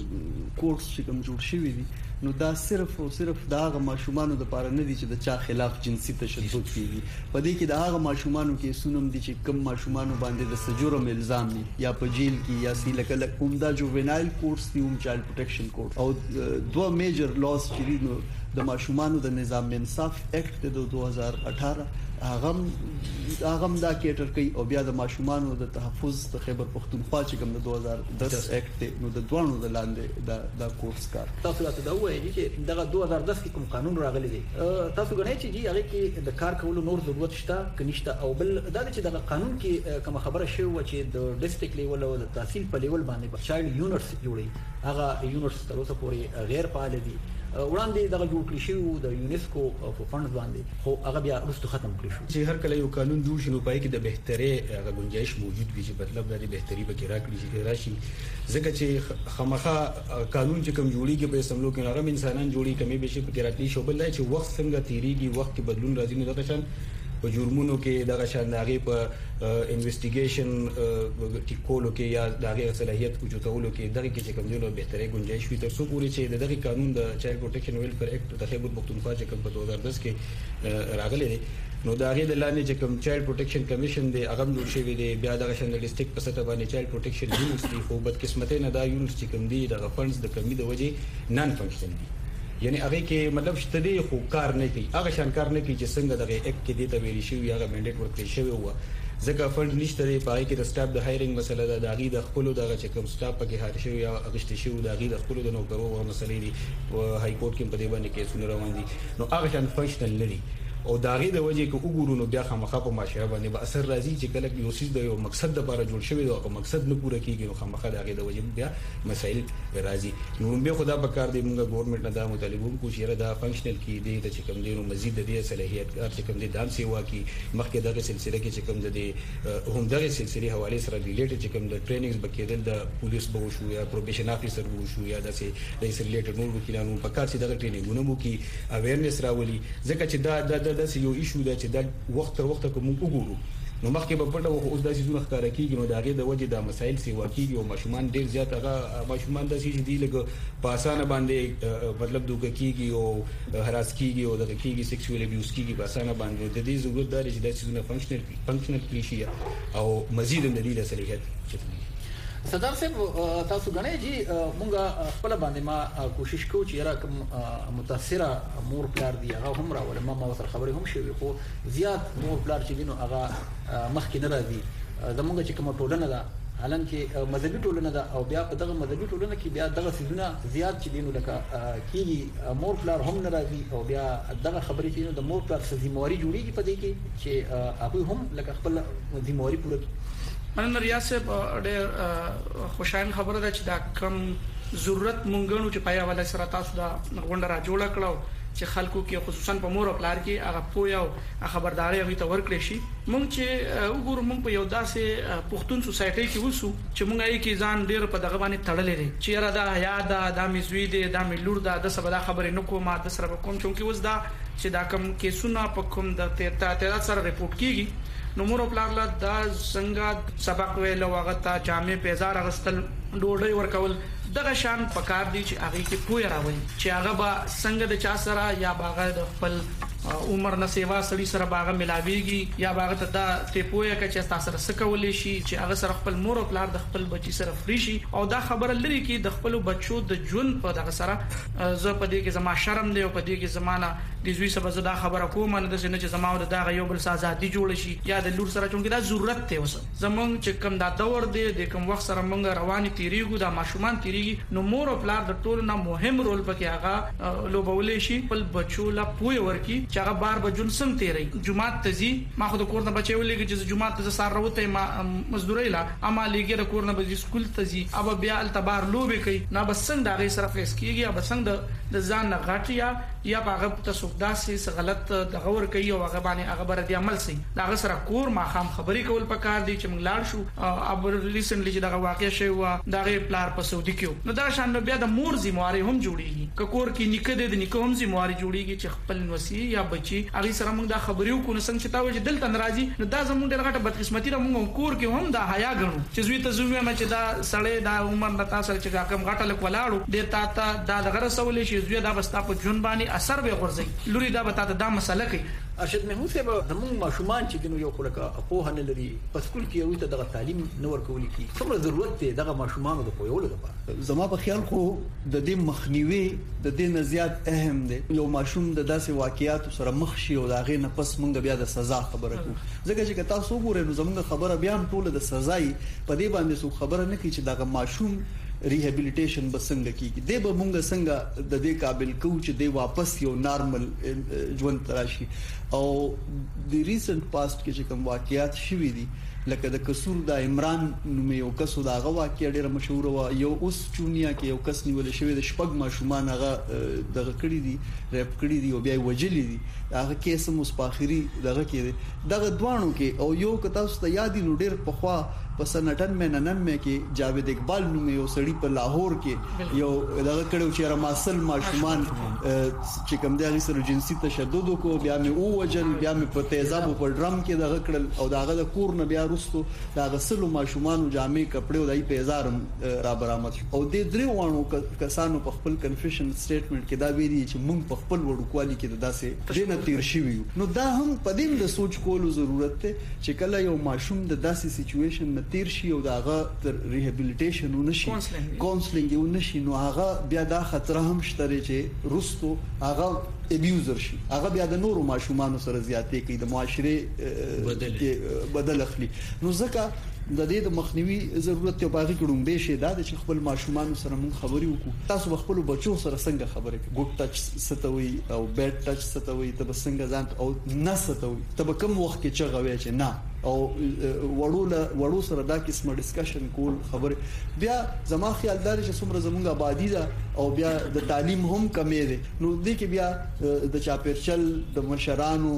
کورس چې کوم جوړ شوی دي نو دا صرف او صرف دا هغه ماشومان لپاره نه دي چې د چا خلاف جنسي تشدد کیږي په دې کې دا هغه ماشومان کې سونم دي چې کم ماشومان باندې د سجرم الزام دي یا په جیل کې یا سی لکه لکه کوم دا جوونایل کورس دی هم چایلډ پروټیکشن کورس او دوه میجر لاس چې دي د ماشومان د نظام انصاف اکټ د دوه هزار اٹھارہ هغه هغه دا کېټر کوي او بیا د ماشومان د تحفظ د خیبر پختونخوا چې کوم د دوه هزار دس اکټ نو د دوانو د لاندې دا دا کورس کار تاسو ته دا وایي چې دغه دوه هزار دس کې کوم قانون راغلی دی تاسو غواړئ چې هغه کې د کار کولو نور ضرورت شته کنيشته او بل دا چې دغه قانون کې کوم خبره شوی و چې د ډیسټریکټ لیول او د تحصیل په لیول باندې چایلډ یونټس جوړي هغه یونټس تر اوسه پورې غیر فعال دي وړاندې دغه جوړ کړی شو د یونیسکو په فند باندې خو هغه بیا وروسته ختم کړی شو چې هر کله یو قانون جوړ شي نو پای کې د بهتري هغه گنجائش موجود وي چې مطلب د بهتري به کې راکړي چې راشي ځکه چې خامخا قانون چې کوم جوړیږي په سملو کې هغه انسانان جوړي کمی به شي په کې راتلی شو بل چې وخت څنګه تیریږي وخت کې بدلون راځي نو دا شان په جرمونو کې دغه شانداري په انویسټیګیشن ټیکولو کې یا دغه صلاحیت اوچتولو کې دغه کې چې کوم دی نو بهتري گنجائش وي تر څو پورې چې دغه قانون د چایلډ پروټیکشن ویلفیر اکټ د خیبر پختونخوا چې کوم په دوه هزار دس کې راغلی دی نو دا غي د لاندې چې کوم چایلډ پروټیکشن کمیشن دی هغه جوړ شوی دی بیا دغه شان د ډیسټریکټ په سطح باندې چایلډ پروټیکشن یونټس دی خو بد قسمته نه دا یونټس چې کوم دی دغه فندز د کمی د وجې نان فنکشن دي یعنی هغه کې مطلب شته دی خو کار نه کوي هغه شان کار نه کوي چې څنګه دغه اکټ کې دی ته ویل شي هغه منډیټ ورکړی شوی و ځکه فند نشته دی پای کې د سټاف د هایرینګ مسله ده د غي د خپل دغه چې کوم سټاف پکې هار شوی یا اغشت شوی د غي د خپل د نوکرو او مسلې دي په های کورټ کې په دی باندې کیسونه روان دي نو هغه شان فنکشنل لري او داغه د وجې کې وګورو نو بیا خامخا په معاشره باندې به اثر راځي چې کله یو څه د یو مقصد لپاره جوړ شوی او مقصد نه پوره کیږي نو خامخا داغه د وجې بیا مسائل راځي. نو به خدا په کار دی موږ ګورنمنت نه دا مطالبه کو چې دا فنکشنل کی دی چې کوم دی نو مزید د دې صلاحیت کار چې کوم دی دام سیوا کی مخکې دغه سلسله کې چې کوم د هم دغه سلسله حواله سره ریلیټډ چې کوم د ټریننګز بکیدل د پولیس به شو یا پروبیشن افیسر به شو یا د سې د ریلیټډ نور وکیلانو په کار چې دغه ټریننګونه مو کی اویرنس راولي ځکه چې دا د د یو ایشو دا چې د وخت تر وخت کوم وګورو نو مخکې په پټه وو اوس داسې زونه ښکارا کیږي نو داغه د وجه د مسایل سیوا کیږي او ماشومان ډیر زیات هغه ماشومان د سې دی لګ په اسانه باندې مطلب دوک کیږي او هراس کیږي او د کیږي سیکسوال ابیوز کیږي په اسانه باندې د دې ضرورت دی چې داسې زونه فنکشنل فنکشنل کلیشي او مزید د دې صلاحیت چتلی. صدر صاحب تاسو غنئ جی مونږه خپل باندې ما کوشش کوو چې را کوم متاثره مور پلار دی هغه هم راول ما ما سره خبرې هم شوي خو زیات مور پلار چې دینو هغه مخکې نه راځي زمونږ چې کوم ټولنه ده حالانکه مذهبي ټولنه ده او بیا په دغه مذهبي ټولنه کې بیا دغه سيزونه زیات چې دینو لکه کیږي مور پلار هم نه راځي او بیا دغه خبرې چې د مور پلار سره ذمہواری جوړیږي په دې کې چې هغه هم لکه خپل ذمہواری پوره کړي. مننه ریاست ډېر خوشاله خبره ده چې دا کم ضرورت مونږ چې پیا ولا سره تاسو دا غونډه را جوړ کړو چې خلکو کې خصوصا په مور او پلار کې هغه پویا او خبرداري هغه ته ورکړي شي. مونږ چې وګورو مونږ په یو داسې پښتون سوسایټي کې وسو چې مونږ یې کې ځان ډېر په دغه باندې تړلې دي چې را دا حیا دا د میزوی دي د ملور دا د سبا خبرې نو کومه د سره کوم چې اوس دا چې دا کم کیسونه په کوم د تیر سره ریپورت کیږي نو مور او پلار لا دا څنګه سبق ویل او هغه ته جامع پیزار غستل ډوډۍ ورکول دغه شان پکار دي چې هغه کې پوی راوړي چې هغه با څنګه د چا سره یا باغ د خپل عمر نه سیوا سړي سره باغ ملاويږي یا باغ ته دا ته پوی چې تاسو سره سکولې شي چې هغه سره خپل مور او پلار د خپل بچي سره فری شي او دا خبره لري کې د خپل بچو د ژوند په دغه سره زه په دې کې زما شرم دی او په دې کې زمانہ د زوی سره زدا خبره کوم نه د سینې چې زما او دغه یو بل سازادي جوړ شي یا د لور سره چونګې دا ضرورت ته وسه زمونږ چې کوم دا دور دی د کوم وخت سره مونږ رواني تیریږو دا ماشومان تیریږي نو مور او پلار د ټول نه مهم رول پکې هغه لوبولې شي خپل بچو لا پوي ورکی چې هغه بار بجون سم تیری جمعه تزي ما خو د کور نه بچي ولېږي چې جمعه ته سار راوته ما مزدوري لا اما لېږي د کور نه بچي سکول تزي اب بیا التبار لوبي کوي نه بس څنګه دا غي سره فیس کیږي اب څنګه د ځان نه غټیا یا هغه ته سوداسي غلط د غور کوي او هغه باندې هغه بر دي عمل سي دا سره کور ما خام خبري کول پکار دي چې موږ لاړ شو اب ریسنټلی چې دا واقع شوی و دا غي پلار په سعودي کې نو دا شان بیا د مور ذمہواری هم جوړیږي کور کې نکده د نکوم ذمہواری جوړیږي چې خپل نوسی یا بچي هغه سره موږ دا خبريو کو نسنګ چې تاوي چې دلته ناراضي نو دا زموږ ډېر غټه بدقسمتي را موږ کور کې هم دا حیا غنو چې زوی ته زوی ما چې دا سړی دا عمر د تاسو چې کم غټه لک ولاړو د تا ته دا دغه رسولې شي زوی دا بستا په جون باندې اثر به غورځي لوري دا به تا دا مسله کوي. ارشد محمود صاحب زموږ ماشومان چې دنو یو خلک په هنه لري په سکول کې یو ته دغه تعلیم نور کولی کی څومره ضرورت دی دغه ماشومان د پویولو لپاره زما په خیال خو د دې مخنیوي د دې نه زیات اهم دی یو ماشوم د داسې واقعیات سره مخ شي او داغه نه پس موږ بیا د سزا خبره کوو ځکه چې تاسو وګورئ نو زموږ خبره بیا هم ټول د سزای په دې باندې څو خبره نه کوي چې دغه ماشوم ریهابیلیټیشن بسنګ کیږي د به مونږ څنګه د دې قابل کو چې د واپس یو نارمل ژوند تراشي او د ریسنت پاست کې چې کوم واقعیات شوي دي لکه د قصور د عمران نوم یو کس دا غوا کې ډیره مشهور و یو اوس چونیا کې یو کس نیول شوی د شپږ ماشومان هغه دغه کړی دي ریپ کړی دي او بیا وجلی دي هغه کیس مصپاخري دغه کې دغه دوانو کې او یو کتا ست یاد نو ډیر په خوا په سنټن مې ننن مې کې جاوید اقبال نوم یو سړی په لاهور کې یو دغه کړو چې رماسل ماشومان چې کوم دغه سره جنسي تشدد کو بیا مې او وجل بیا مې په تیزاب په ډرم کې دغه کړل او دغه د کور نه بیا رستو دا غسلو ماشومان جامې کپڑے او دای پیزار را برآمد او د درې وانو کسانو په خپل کنفیشن سټیټمنټ کې دا ویلي چې موږ په خپل وړوکوالي کې داسې دینه تیر شوی نو دا هم په دې د سوچ کولو ضرورت ته چې کله یو ماشوم د داسې سچويشن نه تیر شي او داغه تر ریهابیلیټیشن ونشي کونسلینګ ونشي نو هغه بیا دا خطر هم شته چې رستو هغه ابیوزر شي هغه بیا د نورو ماشومان سره زیاتې کوي د معاشره کې بدل اخلي نو ځکه د دې د مخنیوي ضرورت یو باغی کډون به شي دا چې خپل ماشومان سره مونږ خبري وکړو تاسو خپل بچو سره څنګه خبرې کوئ ګوډ ټچ ستوي او بیډ ټچ ستوي ته څنګه ځان او نه ستوي ته کوم وخت کې چغوي چې نه او وړو وړو سره دا قسمه ډیسکشن کول خبره بیا زما خیال دار چې څومره زمونږ آبادی ده او بیا د تعلیم هم کمې ده نو دې کې بیا د چاپیرچل د مشرانو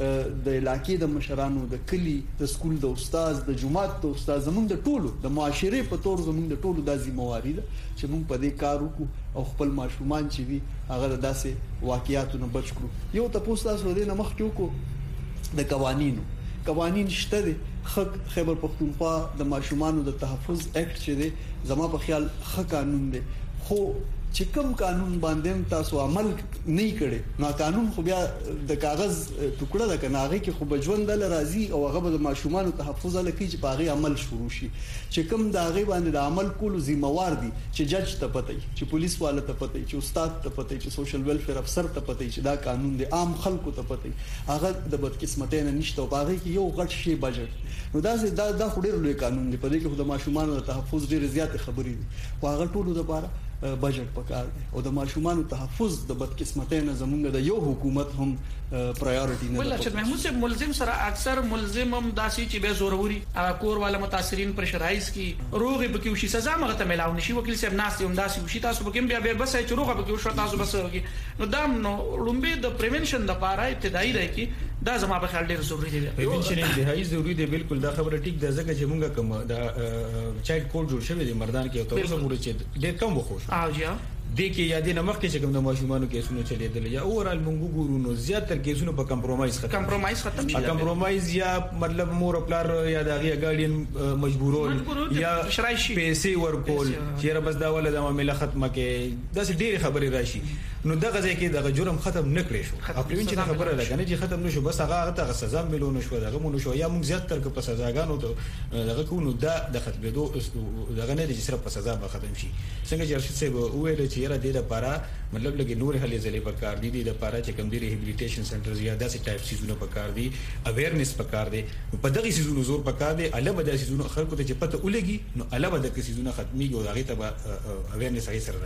د علاقې د مشرانو د کلی د سکول د استاد د جماعت د استاد زمونږ د ټولو د معاشره په تور زمونږ د ټولو د ذمہواری ده چې موږ په دې کار وکړو او خپل ماشومان چې وي هغه داسې واقعیاتو نه بچ کړو یو تاسو تاسو د مخ کې وکړو د قوانینو قوانین شته دي خیبر پختونخوا د ماشومانو د تحفظ اکټ چې دی زما په خیال ښه قانون دی خو چې کوم قانون باندې تاسو عمل نه کړي نو قانون خو بیا د کاغذ ټوکړه ده کنه هغه کې خو بجوند ل راضي او هغه د ماشومانو تحفظ لکه چې په هغه عمل شروع شي چې کوم د هغه باندې د عمل کولو ذمہوار دي چې جج ته پته چې پولیس والا ته پته چې استاد ته پته چې سوشل ویلفیر افسر ته پته چې دا قانون دی عام خلکو ته پته هغه د بدقسمتۍ نه نشته او هغه کې یو غټ شی بجټ نو دا دا د خډیر لوی قانون دی په دې کې د ماشومانو د تحفظ ډیر زیات خبرې دي او هغه ټولو لپاره بجټ پکار دی او د ماشومانو تحفظ د بدقسمتۍ نه زمونږ د یو حکومت هم پرایورټي نه ولله چې محمود صاحب ملزم سره اکثر ملزم هم داسي چې به زوروري کور والا متاثرین پرشرایز کی روغه بکی وشي سزا مغه ته ملاو نشي وکیل صاحب ناس هم داسي وشي تاسو بکم بیا به بس چې روغه بکی وشو تاسو بس وکي نو دا نو لومبه د پریونشن د پاره ابتدایي دی کی دا زما په خیال ډیر ضروری دی پریونشن انتهایی ضروری دی بالکل دا خبره ټیک ده ځکه چې مونږه کوم دا چایلډ کوډ جوړ شوی دی مردان کې او تاسو مور چې ډیر کم وخوښ او جی د کې یادې نمخ کې چې کوم د ماشومانو کیسونه چلیدل یا اورال مونږ ګورو نو زیاتره کیسونه په کمپرمایز ختم کمپرمایز ختم شي کمپرمایز یا مطلب مور پلار یا دغه ګارډین مجبورول یا پیسې ورکول چې بس دا ول د معاملې ختمه کې دا ډېر خبرې راشي نو دغه ځای کې دغه جرم ختم نکړي شو خپلین چې خبره لګنه چې ختم نشو بس هغه ته سزا ملونه شو دغه مونږ شو یا موږ زیاتره په سزاګانو ته دغه کو نو دا د ختمېدو دغه نه چې صرف په سزا به ختم شي څنګه چې ارشد صاحب وویل چې یره د لپاره مطلب لګي نور هلي ځلې په کار دي د لپاره چې کوم دی ریهابلیټیشن سنټرز یا داسې ټایپ سيزونه په کار دي اویرنس په کار دي په دغه سيزونو زور په کار دي البته د سيزونو خلکو ته چې پته ولګي نو البته د سيزونو ختمي او هغه ته اویرنس هغه سره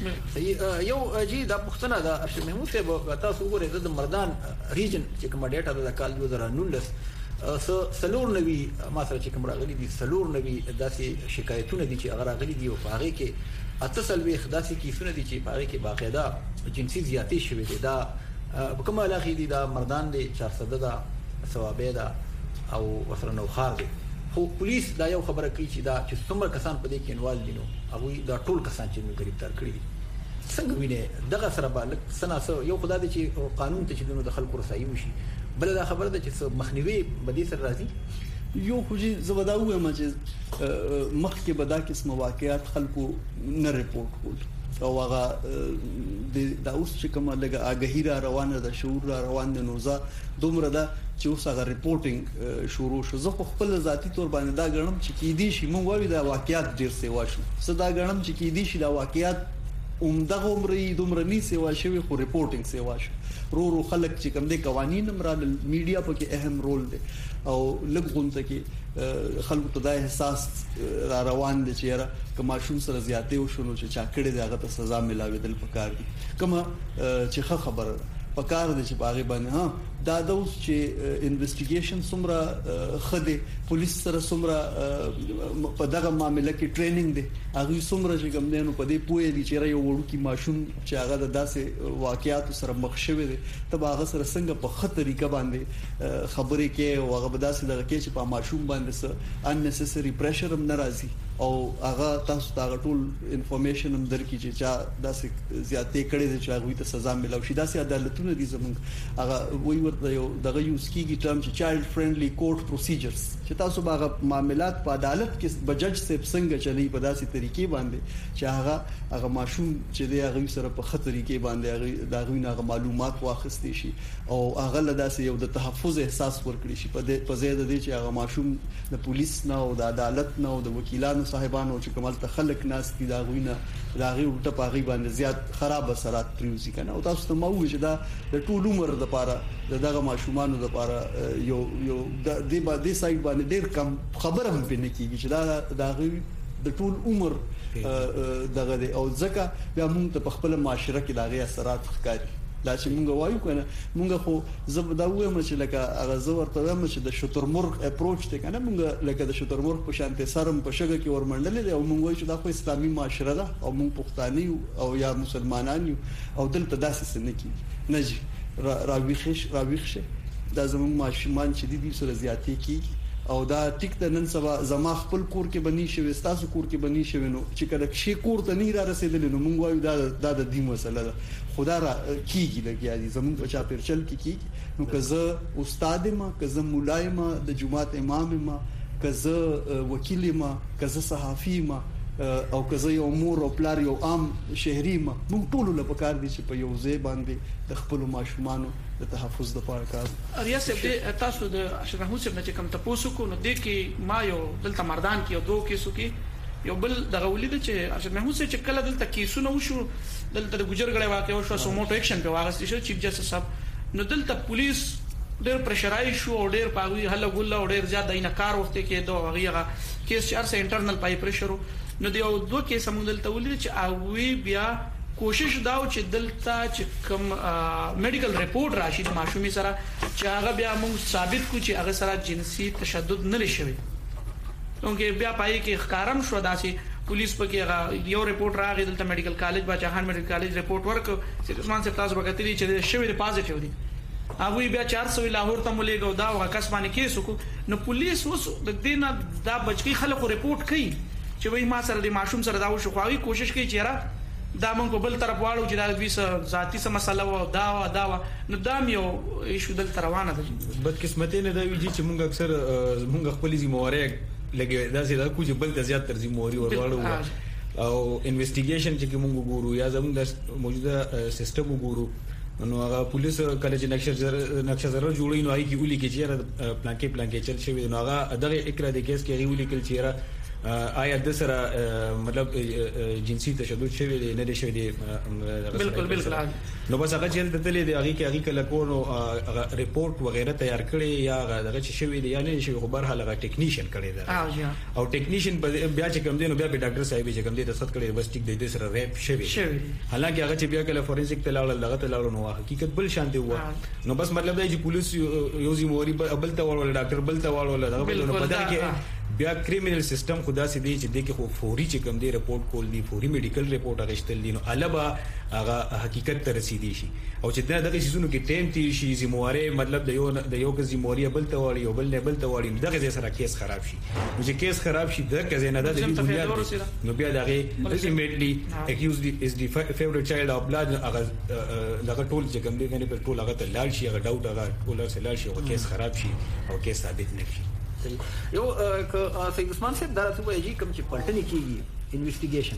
راځي یو جی دا پښتنه دا ارشد محمود صاحب تاسو وګورئ د مردان ریجن چې کوم ډیټا د کال دوه هزار نولس سلور نوي ما سره چې کوم راغلي دي سلور نوي داسې شکایتونه دي چې هغه راغلي دي او هغه کې اتصل وی خداسي کیسونه دي چې هغه کې باقاعده جنسي زیاتی شوی دي دا په کومه علاقه دي دا مردان دي چهارصد دا ثوابه دا او وسره نو خار دي خو پولیس دا یو خبره کوي چې دا چې څومره کسان په دې کې انوال دي نو هغه دا ټول کسان چې موږ گرفتار کړی دي څنګه ویني دغه سره بالک سناسو یو خدای دي چې قانون ته چې د خلکو رسایي وشي بل دا خبره ده چې مخنیوي بدی سره راځي یو خو چې زبدا وایم چې مخکې به دا قسم واقعیات خلکو نه ریپورت کول او هغه د اوس چې کومه لګه اگهی را روانه ده شعور را روان دي نوزا دومره ده چې اوس هغه ریپورتینګ شروع شو زه خپل ذاتی تور باندې دا غنم چې کې دي شي مونږ وایو دا واقعیات ډیر سیوا شو صدا غنم چې کې دي شي دا واقعیات اومدغه عمرې دومره ني سیوا شوی خو ریپورتینګ سیوا شو رو رو خلک چې کوم د قوانین مراد میډیا په کې اهم رول دی او لګونته کې خلکو ته د احساس را روان دي چې کما شون سره زیاتې او شنو چې چا کړي دغه ته سزا ملاوي دل پکار دي کما چې خبره پکار دي چې باغې باندې ها دا د اوس چې انویسټیګیشن سمره خدي پولیس سره سمره په دغه معاملې کې ټریننګ دي هغه سمره چې کوم دینو په دې پوهې دي چې یو وړو کې ماشوم چې هغه د داسې واقعیات سره مخ شوی دي ته هغه سره څنګه په خطر طریقه باندې خبرې کې او هغه داسې دغه کې چې په ماشوم باندې څه unnecessary pressure هم ناراضي او هغه تاسو ته ټول انفارمیشن هم درکې چې چا داسې زیاتې کړي دي چې هغه ته سزا ملو شي داسې عدالتونه دي زموږ هغه وی ورته یو دغه یوز کیږي ټرم چې چایلډ فرندلی کورټ پروسیجرز چې تاسو باغه معاملات په عدالت کې بجج سپ څنګه چلی په داسې طریقې باندې چې هغه هغه ماشوم چې دی هغه سره په خطر طریقې باندې هغه دا غوښنه معلومات واخستې شي او هغه له داسې یو د تحفظ احساس ورکړي شي په په زیاده دي چې هغه ماشوم د پولیس نه او د عدالت نه او د وکیلانو مالدارانو صاحبانو چې کومل ته خلک ناس دي دا غوینه دا غي ورته پاغي باندې زیات خراب اثرات پریوزي کنه او تاسو ته مو چې دا د ټول عمر د لپاره دغه ماشومان د لپاره یو یو د دې باندې سایت باندې ډیر کم خبره هم پنه کیږي چې دا دا غي د ټول عمر دغه او ځکه بیا موږ ته په خپل معاشره کې دغه اثرات ښکاري دا چې موږ وایو کنه موږ خو زه دا وایم چې لکه هغه زه ورته وایم چې د شترمرغ اپروچ ته کنه موږ لکه د شترمرغ په شانته سرم په شګه کې ورمنډل دي او موږ وایو چې دا خو اسلامي معاشره ده او موږ پښتاني او یا مسلمانان یو او دلته داسې څه نه کیږي نه راويخش راويخش دا زموږ ماشومان چې دي سره زیاتې کیږي او دا ټیک د نن سبا زما خپل کور کې بنی شوی تاسو کور کې بنی شوی نو چې کله شي کور ته نه را رسیدل نو موږ وایو دا دا د دې مسله ده خدا را کیږي لګیا دي زموږ په چا پرچل کې کیږي نو که زه استاد ما که زه مولای ما د جمعات امام ما که زه وکیل ما که زه صحافي ما او که زه یو مور او پلار یو عام شهري ما موږ ټول له پکار دي چې په یو ځای باندې د خپل ماشومانو د تحفظ د پاره کار ریاست د تاسو د اشرف محمود صاحب چې کوم تاسو کو نو د کې ما یو دلته مردان کې یو دوه کیسو کې یو بل د غولید چې اشرف محمود صاحب چې کله دلته کیسونه وشو دلته د ګجرګړې واقع وشو سو موټو اکشن په واغستې شو چیف جسټس صاحب نو دلته پولیس ډېر پرشرای شو او ډېر پاوی هله ګل او ډېر زیات دینه کار وخت کې دوه غیغه کیس چار سه انټرنل پای پرشر نو د یو دوه کیس هم دلته ولید چې اوی بیا کوشش داو چې دلته چې کوم میډیکل ریپورت راشي د ماشومي سره چې هغه بیا موږ ثابت کو چې هغه سره جنسي تشدد نه لشي نوګه بیا پای کې ښکارم شو داسې پولیس پکې یو ریپورت راغی دلته میډیکل کالج باچاهان میډیکل کالج ریپورت ورک چې عثمان صاحب تاسو وکړي چې شوی د پازیټیو دي هغه بیا چار سو لاهور ته مولېګو دا وکاس باندې کیس وکړو نو پولیس اوس د دینه دا بچکی خلکو ریپورت کوي چې وای ما سره د ماشوم سره دا وشو خو کوشش کوي چې را دا مونږ په بل طرف واړو چې دا د ویسه ذاتی سم مسله و دا و دا و نو دا یو ایشو دل روانه ده بدقسمتي نه دا ویږي چې مونږ اکثر مونږ خپل ذمہواری لګي دا چې دا کوم بل ته زیات تر ذمہواری ورواړو او انویسټیګیشن چې مونږ ګورو یا زموږ د موجوده سیستم ګورو نو هغه پولیس کله چې نقشه نقشه زره جوړی نو هغه کې ولي کې چې پلانکې پلانکې چل شوی نو هغه دغه اقرا د کیس کې ولي کل چې آیا د سره مطلب جنسي تشدد شوی دی نه دی شوی دی بالکل بالکل نو بس هغه چې د تلې دی هغه کې هغه کله کو ریپورت وغیرہ تیار کړي یا هغه چې شوی دی یا نه شوی خبر هغه هغه ټیکنیشن کړي دی او ټیکنیشن بیا چې کوم دی نو بیا به ډاکټر صاحب چې کوم دی تاسو کړي بس ټیک دی د سره ریپ شوی حالانکه هغه چې بیا کله فورنسیک ته لاړل هغه ته لاړل نو حقیقت بل شان دی و نو بس مطلب دی چې پولیس یو زموري بل ته وړول ډاکټر بل ته وړول هغه نو پدې کې بیا کریمینل سیستم خدا سي دي چې دغه خو فوري چې کوم دی رپورټ کول دي فوري میډیکل رپورټ اغشتل دي نو البا هغه حقیقت ته رسیدي شي او چې دا دغه شیزونو کې ټیم تیر شي زمواري مطلب د یو د یو کې زمواري بل ته وړي او بل نه بل ته وړي دغه سره کیس خراب شي نو چې کیس خراب شي دغه ځای نه د بنیاد نو بیا دغه الټیمیټلی اکیوزډ از دی فیورټ چایلډ اف بلاد هغه دغه ټول چې کوم دی نه په ټول هغه ته لاړ شي هغه ډاوټ هغه ټول سره لاړ شي او کیس خراب شي او کیس ثابت نه شي یو ک سید عثمان صاحب درته وایي کوم چې پلټنې کیږي انویسټیګیشن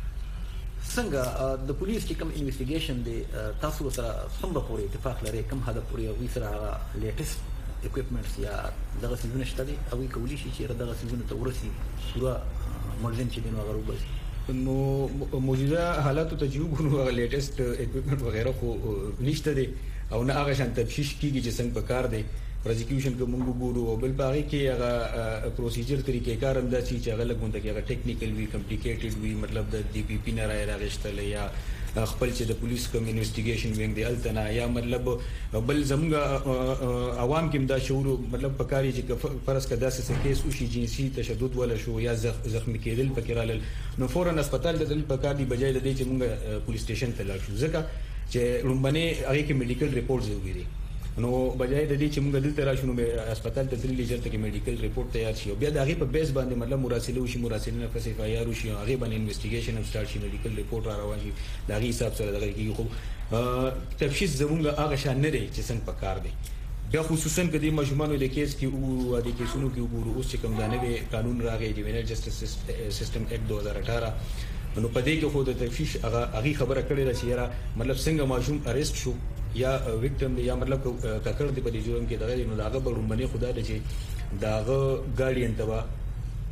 څنګه د پولیس چې کوم انویسټیګیشن دی تاسو سره څنګه پورې اتفاق لري کوم هدف پورې وي سره لیټیسټ اکوپمنټس یا دغه څه نشته دي او کولی شي چې دغه څه ته ورسي پورا ملزم چې دینو غرو بس نو موجوده حالات ته جو غو لیټیسټ اکوپمنټ وغیرہ خو نشته دي او نه هغه شان تفشیش کیږي چې څنګه پکار دی پروسیکیوشن کوم ګورو او بل باغی کې هغه پروسیجر طریقې کار انداسي چې هغه لګون ته کې هغه ټیکنیکل وی کمپلیکیټډ وی مطلب د ډي پی پی نه راځي راغشتل یا خپل چې د پولیس کوم انویسټیګیشن وینګ دی التنا یا مطلب بل زموږ عوام کې دا شعور مطلب پکاري چې فرض کدا سه کیس او شي جنسي تشدد ولا شو یا زخمی کېدل پکرال نو فورن هسپتال د دل پکاري بجای د دې چې موږ پولیس سټیشن ته لاړ شو ځکه چې رومبنه هغه کې میډیکل ریپورت ضروري دي نو بجای د دې چې موږ دلته راشو نو هسپتال ته تللی چې ته میډیکل ریپورت تیار شي او بیا د هغه په بیس باندې مطلب مراسله وشي مراسله نه فسې فایار وشي هغه باندې انویسټیګیشن هم سٹارټ شي میډیکل ریپورت را روان شي د هغه حساب سره دغه کیږي خو تفشیش زموږ هغه شان نه دی چې څنګه پکار دی بیا خصوصا کدي مجموعانو د کیس کې او د کیسونو کې وګورو اوس چې کوم دانه قانون راغی دی وینل جسټس سیستم اکټ دو هزار اٹھارہ نو پدې کې خو د تفشیش هغه هغه خبره کړې ده چې یاره مطلب څنګه ماشوم اریسټ شو یا وکټم یا مطلب ککړ دی په دې جرم کې دغه نو داغه بلومبني خدا د چې داغه ګاډین تبا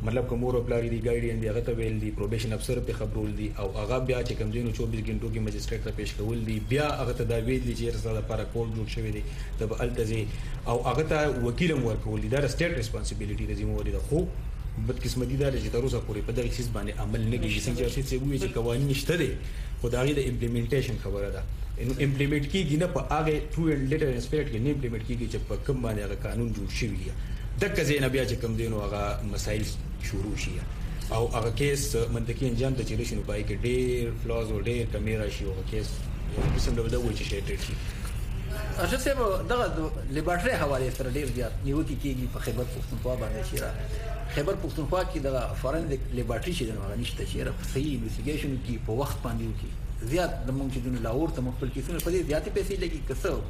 مطلب کومور پلاری دی ګایډین دی هغه ته ویل دی پروبیشن افسر په خبرول دی او هغه بیا چې کوم دینو چوبیس غنټو کې مجستریټ ته پیش کول دی بیا هغه ته دا ویل دی چې رساله لپاره کول جوړ شوی دی د التزی او هغه ته وکیل مو ورکول دی دا سټیټ ریسپانسیبিলিټي د ذمہواری ده خو بدقسمتي دا چې تر اوسه پورې په دغه چیز باندې عمل نه کیږي څنګه چې وایي چې قوانين شته دي خدای د امپلیمنټیشن خبره ده انو امپلیمنٹ کیږي نه په هغه ټرو اینڈ لیټر اسپیکټ کې نه امپلیمنٹ کیږي چې په کوم باندې هغه قانون جوړ شوی دی د کزې نه بیا چې کوم دینو هغه مسایل شروع شي او هغه کیس منطقي انجام ته چیرې شنو پای کې ډېر فلاز او ډېر کمیرا شي او کیس قسم له ودا وایي چې شي شي ارشد صاحب دغه لیبارټری حواله سره ډېر زیات نیوکه کیږي په خیبر پښتونخوا باندې چې خیبر پښتونخوا کې د فورنزیک لیبارټری چې دغه نشته چې صحیح انویسټیګیشن کې په وخت باندې وکړي زیات د مونږ چې د لاهور ته مخبل کیسونه په دې زیاتې پیسې لګي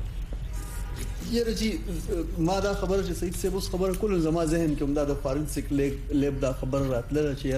کسو یره جی ما دا خبره چې سید صاحب اوس خبره کول زما ذهن کې همدا د فورنسیک لیب دا خبر راتله چې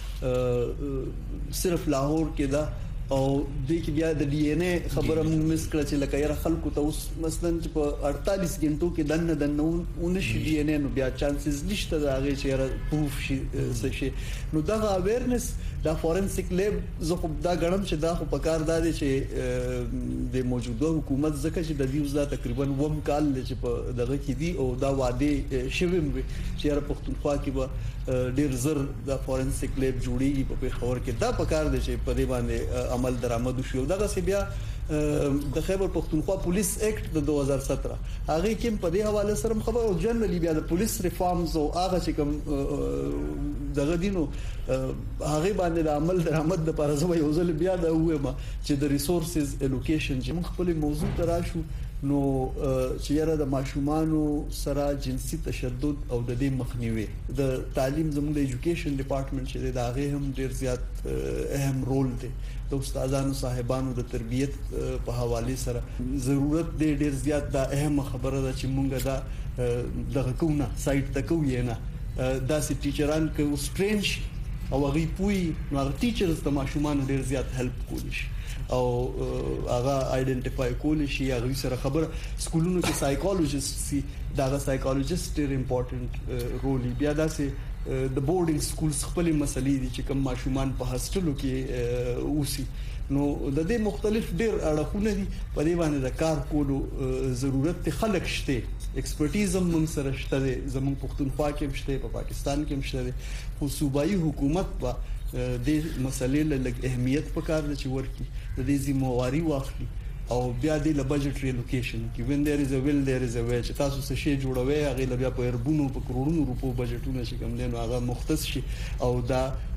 یره صرف لاهور کې دا او د کې بیا د ډي ان اي خبره موږ مس کړه چې لکه یره خلکو ته اوس مثلا چې په اړتالیس غنټو کې دنه دنه ونشي ډي ان اي نو بیا چانسز نشته دا هغه چې یره پروف شي څه شي نو دا اویرنس دا فورنسیک لیب زه خو دا غړم چې دا خو په کار دا دي چې د موجوده حکومت ځکه چې د دې وزدا تقریبا وم کال چې په دغه کې دي او دا وعده شوم چې یره پښتونخوا کې به ډیر زر د فورنسیک لیب جوړیږي په خبر کې دا په کار دي چې په دې باندې عمل درآمد شو دغه سی بیا د خیبر پښتونخوا پولیس اکټ د دوه هزار سطر هغه کې په دې حواله سره خبر او جنرالي بیا د پولیس ریفارمز او هغه چې کوم دغه دینو هغه باندې د عمل درآمد د لپاره زو یو ځل بیا دا وایم چې د ریسورسز الوکیشن چې موږ خپل موضوع تراشو نو چې یاره د ماشومانو سره جنسي تشدد او د دې مخنیوي د تعلیم زموږ د ایجوکیشن ډپارټمنټ چې دا هغه هم ډیر زیات اهم رول دی د استادانو صاحبانو د تربيت په حواله سره ضرورت دی ډیر زیات دا اهم خبره ده چې مونږ دا دغه کوونه سایت ته کوی نه دا سي ټیچران کو سټرینج او هغه پوي نو هغه ټیچرز د ماشومان ډیر زیات هیلپ کولی شي او هغه آیډنټیفای کول شي هغه سره خبره سکولونو کې سایکولوژیست سي دا سایکولوژیست ډیر امپورټنٹ رول بیا دا سي د بورډینګ سکولز خپل مسلې دي چې کوم ماشومان په هاستلو کې اوسي نو د دې مختلف ډیر اړخونه دي په دې باندې د کار کولو ضرورت خلک شته ایکسپرټیز هم سره شته زموږ پښتونخوا کې شته په پاکستان کې شته خو صوبایي حکومت په د مسلې له اهمیت په کار دي چې ورکی د دې ذمہواری واخلي او بیا د بجټ ریلوکیشن کې when there is a will there is a way چې تاسو څه شی جوړوي هغه ل بیا په اربونو په کروڑونو روپو بجټونه چې کوم دین هغه مختص شي او دا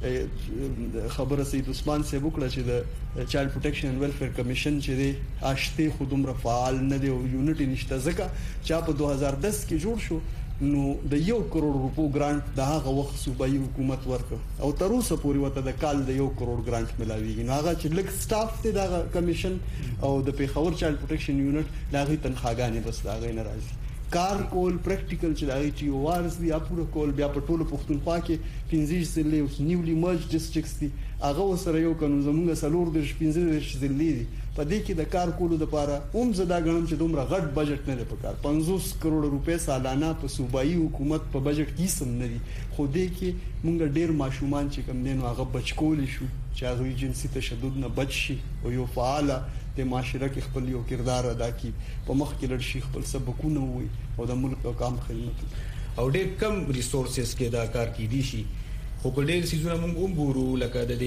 خبره سید عثمان صاحب وکړه چې د چایلډ پروټیکشن اینڈ ویلفیر کمیشن چې دی آشته خودم رفعال نه دی او یونټ نشته ځکه چې په دوه هزار دس کې جوړ شو نو د یو کروڑ روپو ګرانټ د هغه وخت صوبایي حکومت ورکړ او تر اوسه پورې وته د کال د یو کروڑ ګرانټ ملاويږي نو هغه چې لک سټاف ته د کمیشن او د پیښور چایلډ پروټیکشن یونټ لاغي تنخواګانې بس لاغي ناراضي کار کول پریکټیکل چې دغه ټي او ارز دی اپور کول بیا په ټولو پښتونخوا کې پنځه ځلې نیولی مرج ډیسټریکټس دي هغه سره یو قانون زموږ سلور د پنځه ځلې دي په دې کې د کار کولو لپاره اوم زدا غنم چې دومره غټ بجټ نه لري په کار پنځوس کروڑ روپے سالانه په صوبایي حکومت په بجټ کې سم نه دي خو دې کې مونږ ډیر ماشومان چې کم دینو هغه بچکول شو چې هغه جنسي تشدد نه بچ شي او یو فعال د معاشره کې خپل یو کردار ادا کړي په مخ کې لړ شي خپل سبقونه وي او د ملک او قوم خدمت او ډېر کم ریسورسز کې دا کار کې دي شي خو په ډېر سيزونه موږ وګورو لکه د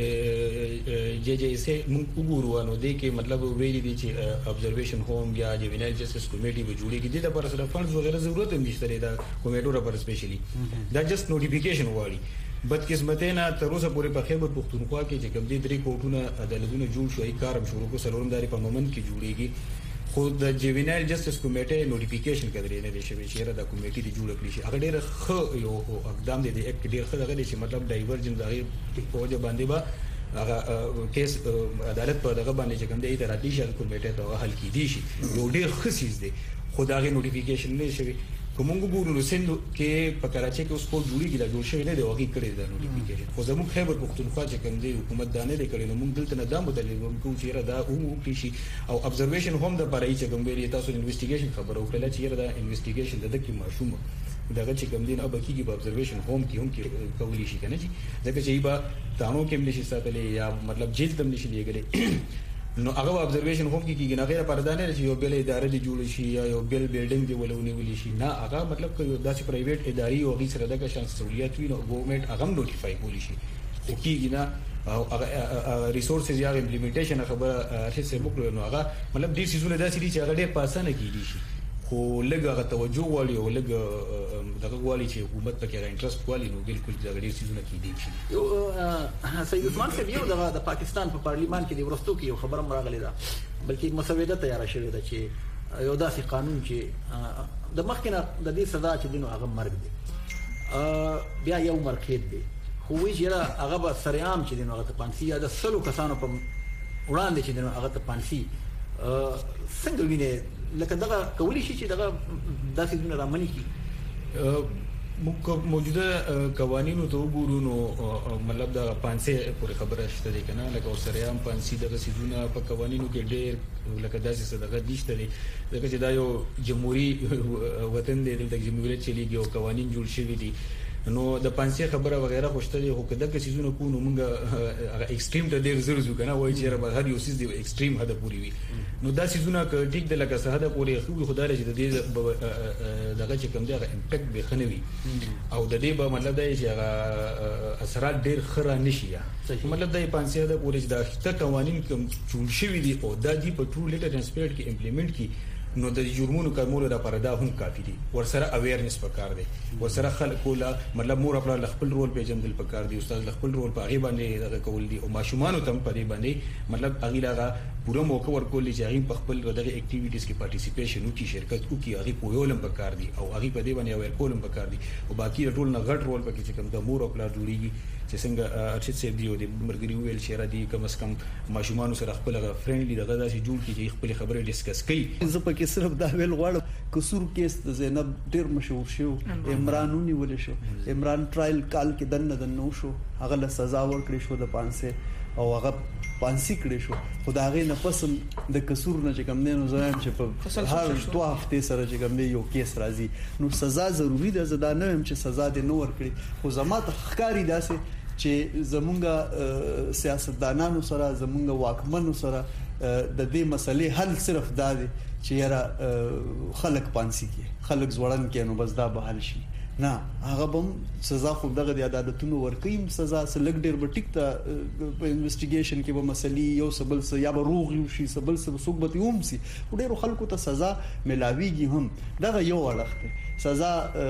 جې جې سي موږ وګورو نو د کې مطلب ویلي دي چې ابزرویشن هوم یا جوینایل جسټس کمیټي به جوړیږي د لپاره سره فنډز وغیرہ ضرورت هم نشته دا کمیټو لپاره سپیشلی دا جست نوټیفیکیشن واړي بدقسمتینا تر اوسه پورې په خیبر پښتونخوا کې چې کوم دي درې کوټونه عدالتونه جوړ شوی کارم شروع کو سلورم داري په مومن کې جوړیږي خو د جوینایل جسټس کمیټي نوټیفیکیشن کړی نه دی شوی چې دا کمیټي دی جوړ کړی شي هغه ډېر ښه یو اقدام دی د اکټ ډېر ښه دغه چې مطلب ډایورجن دغه په وجه باندې با هغه کیس عدالت په دغه باندې چې کوم دی تر اتلی شل کمیټي ته حل کیدی شي یو ډېر ښه سیز دی خو دا غي نوټیفیکیشن نه شوی کومنګ ګورو نو سند کې په کراچي کې اوس په جوړیږي دا جوړ شوی نه دی هغه کړی دا نوټیفیکیشن خو زموږ خیبر پښتونخوا چې کوم دی حکومت دا نه دی کړی نو موږ دلته نه دا مدلل کوم چې دا او کې شي او ابزرویشن هم د پرای چې کوم ویری تاسو انویسټیګیشن خبرو کړل چې دا انویسټیګیشن د دکی ماشوم دغه چې کوم دین او بکیږي په ابزرویشن هوم کې هم کې کولی شي کنه چې ځکه چې با تانو کې نشي ساتلې یا مطلب جیل تم نشي لګلې نو هغه ابزرویشن هوم کې کېږي نه غیر پردانه چې یو بل ادارې دی جوړ شي یا یو بل بیلډینګ دی ولونی ولې شي نه هغه مطلب داسې پرایویټ ادارې او غي سره دغه شان سہولیت وي نو ګورنمنت هغه نوټیفای کولی شي او کېږي نه او هغه ریسورسز یا امپلیمنټیشن خبره چې څه وکړو نو هغه مطلب دې سيزونه داسې دي چې هغه ډېر پاسانه کېږي شي خو لږه توجه والی او لږه دغه والی چې حکومت پکې را انټرست والی نو بالکل دغه ډېر سيزونه کېدي شي یو سید عثمان صاحب یو د پاکستان په پارلیمان کې د ورستو کې یو خبره مراغله ده بلکې مسوده تیار شوې ده چې یو داسې قانون چې د مخکنه د دې سزا چې دینو هغه مرګ دی بیا یو مرکید دی خو وی چې هغه به سریام چې دینو هغه ته پانسی یا د سلو کسانو په وړاندې چې دینو هغه ته پانسی څنګه ویني لکه دغه کولی شي چې دغه داسې دونه رامنې کی موجوده قوانینو ته وګورو نو مطلب د پانسه پورې خبره شته دی کنه لکه سریام پانسی دغه سيزونه په قوانینو کې ډېر لکه داسې صدقه نشته دي لکه چې دا یو جمهوریت وطن دی د جمهوریت چلیږي او قوانین جوړ شوي دي نو د پانسي خبره وغیرہ خوشته دي خو کده که سيزونه کو نو موږ هغه ایکستریم ته ډیر زر زو کنه وای چې را هر یو سيز دی ایکستریم هدا پوری وي نو دا سيزونه ک ټیک د لکه سهدا پوری خو خدای لري د دې دغه چې کوم دی هغه امپیکټ به خنوي او د دې په مطلب دی چې هغه اثرات ډیر خره نشي مطلب د پانسي د پوری د ته قوانين کوم جوړ شوی دي او د دې په ټرو لیټر ټرانسپیرنت کې امپلیمنٹ کی نو د جرمونو کارمولو د پردا هم کافي دي ورسره اویرنس پکار دی ورسره خلکو لا مطلب مور خپل خپل رول پیژندل پکار دی استاد خپل رول په غیبه باندې دغه کول دي او ماشومان تم په دې باندې مطلب اغي لاغه پوره موقع ورکول چې هغه په خپل دغه اکټیویټیز کې پارټیسیپیشن وکړي شرکت وکړي هغه پویولم پکار دي او هغه په دې باندې اویر کولم پکار دي او باقي ټول نه غټ رول پکې چې کوم د مور خپل جوړیږي چې څنګه ارشد صاحب دی او د مرګري ویل چې را دي کم اس کم ماشومان سره خپل فرندلی دغه داسې جوړ کړي چې خپل خبرې ډیسکس کړي زه پکې صرف دا ویل غواړم قصور کیس د زینب ډیر مشهور شو عمران ونیول شو عمران ټرایل کال کې دنه دنه شو هغه له سزا ورکړې شو د پانسه او هغه پانسی کړی شو خدای نه پسم د قصور نه چې کوم نه نو زایم چې په هر دوه هفته سره چې کوم یو کیس راځي نو سزا ضروری ده زدا نه هم چې سزا دې نو ورکړي خو زمات خکاری داسې چې زمونږ سیاستدانانو سره زمونږ واکمنو سره د دې مسلې حل صرف دا دی چې یاره خلک پانسی کې خلک زوړن کې نو بس دا به حل شي نه هغه بم سزا خو دغه د عدالتونو ورکیم سزا سلګ ډیر به ټیک ته په انویسټیګیشن کې به مسلې یو سبل س یا به روغ یو شي سبل س سوګبت یوم سي ډیرو خلکو ته سزا ملاويږي هم دغه یو اړخ سزا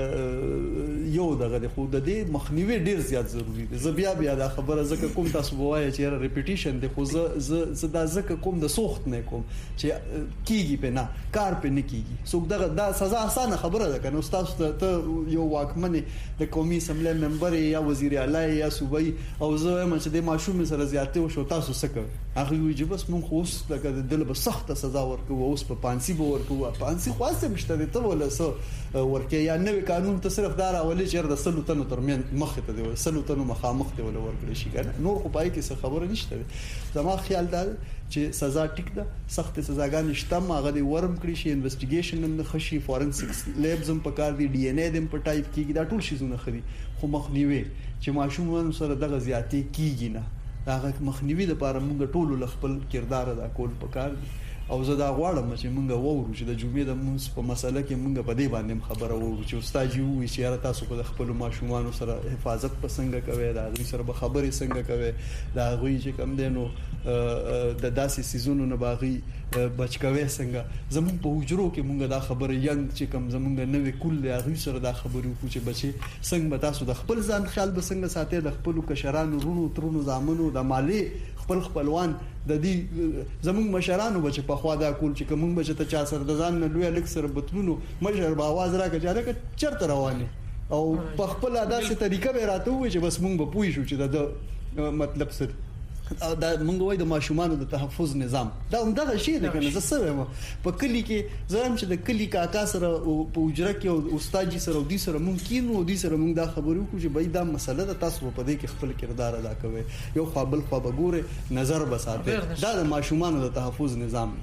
یو دغه د خود د مخنیوي ډیر زیات ضروری دی زه بیا بیا دا خبره زکه کوم تاسو بوای چې ریپیټیشن د خو زه زه دا زکه کوم د سوخت نه کوم چې کیږي په نه کار په نه کیږي سوګ دغه دا سزا اسانه خبره ده کنه استاد ته یو واکمن د قومي اسمبلی ممبر یا وزیر اعلی یا صوبای او زه هم چې د ماشوم سره زیاتې او شو تاسو سکه هغه وی چې بس مونږ اوس لکه د دل به سخت سزا ورکو اوس په پانسی به ورکو پانسی خواسته مشته ته ولا سو ورکه یا نوې قانون ته صرف دار اولي چې د سلو تنو ترمن مخ ته دی سلو تنو مخامخ دی ولا ورکړي شي کنه نور خو پای کې څه خبره نشته زما خیال دا چې سزا ټیک ده سخت سزاګان شته هغه دی ورم کړی شي انویسټیګیشن هم خشي فورنسکس لیبز هم پکار دي ډي ان اے دم په ټایپ کیږي دا ټول شیزونه خري خو مخنیوي چې ماشومان سره دغه زیاتې کیږي نه هغه مخنیوي د لپاره موږ ټول خپل کردار ادا کول پکار دي او زه دا غواړم چې موږ وورو چې د جمعې د مونږ په مسله کې موږ په دې باندې خبره وورو چې استاد یو وی چې تاسو په خپل ماشومان سره حفاظت پسنګ کوي دا غوي سره به خبرې څنګه کوي دا غوي چې کم دینو د داسې سيزونو نه باغی بچ کوي څنګه زموږ په حجرو کې موږ دا خبره ینګ چې کم زموږ نوې کول دی غوي سره دا خبرې کو چې بچي څنګه تاسو د خپل ځان خیال به څنګه ساتي د خپل کشرانو رونو ترونو زامنو د مالی خپل خپلوان د دې زموږ مشرانو بچ په خوا دا کول چې کوم بچ ته چا سره د ځان نه لوی لیک سره بتلونو مشر به आवाज راکړي چې چرته رواني او په خپل داسې طریقه به راته وي چې بس موږ به پوي شو چې د مطلب سره دا موږ وای د ماشومانو د تحفظ نظام دا همدغه شی دی کنه زه سره په کلی کې زم چې د کلی کاکا سره په اجره کې استاد جی سره او دي سره ممکن او دي سره موږ دا خبرو کو چې بای دا مسله د تاسو په دې کې خپل کردار ادا کوي یو خپل خو به ګوره نظر بساته دا د ماشومانو د تحفظ نظام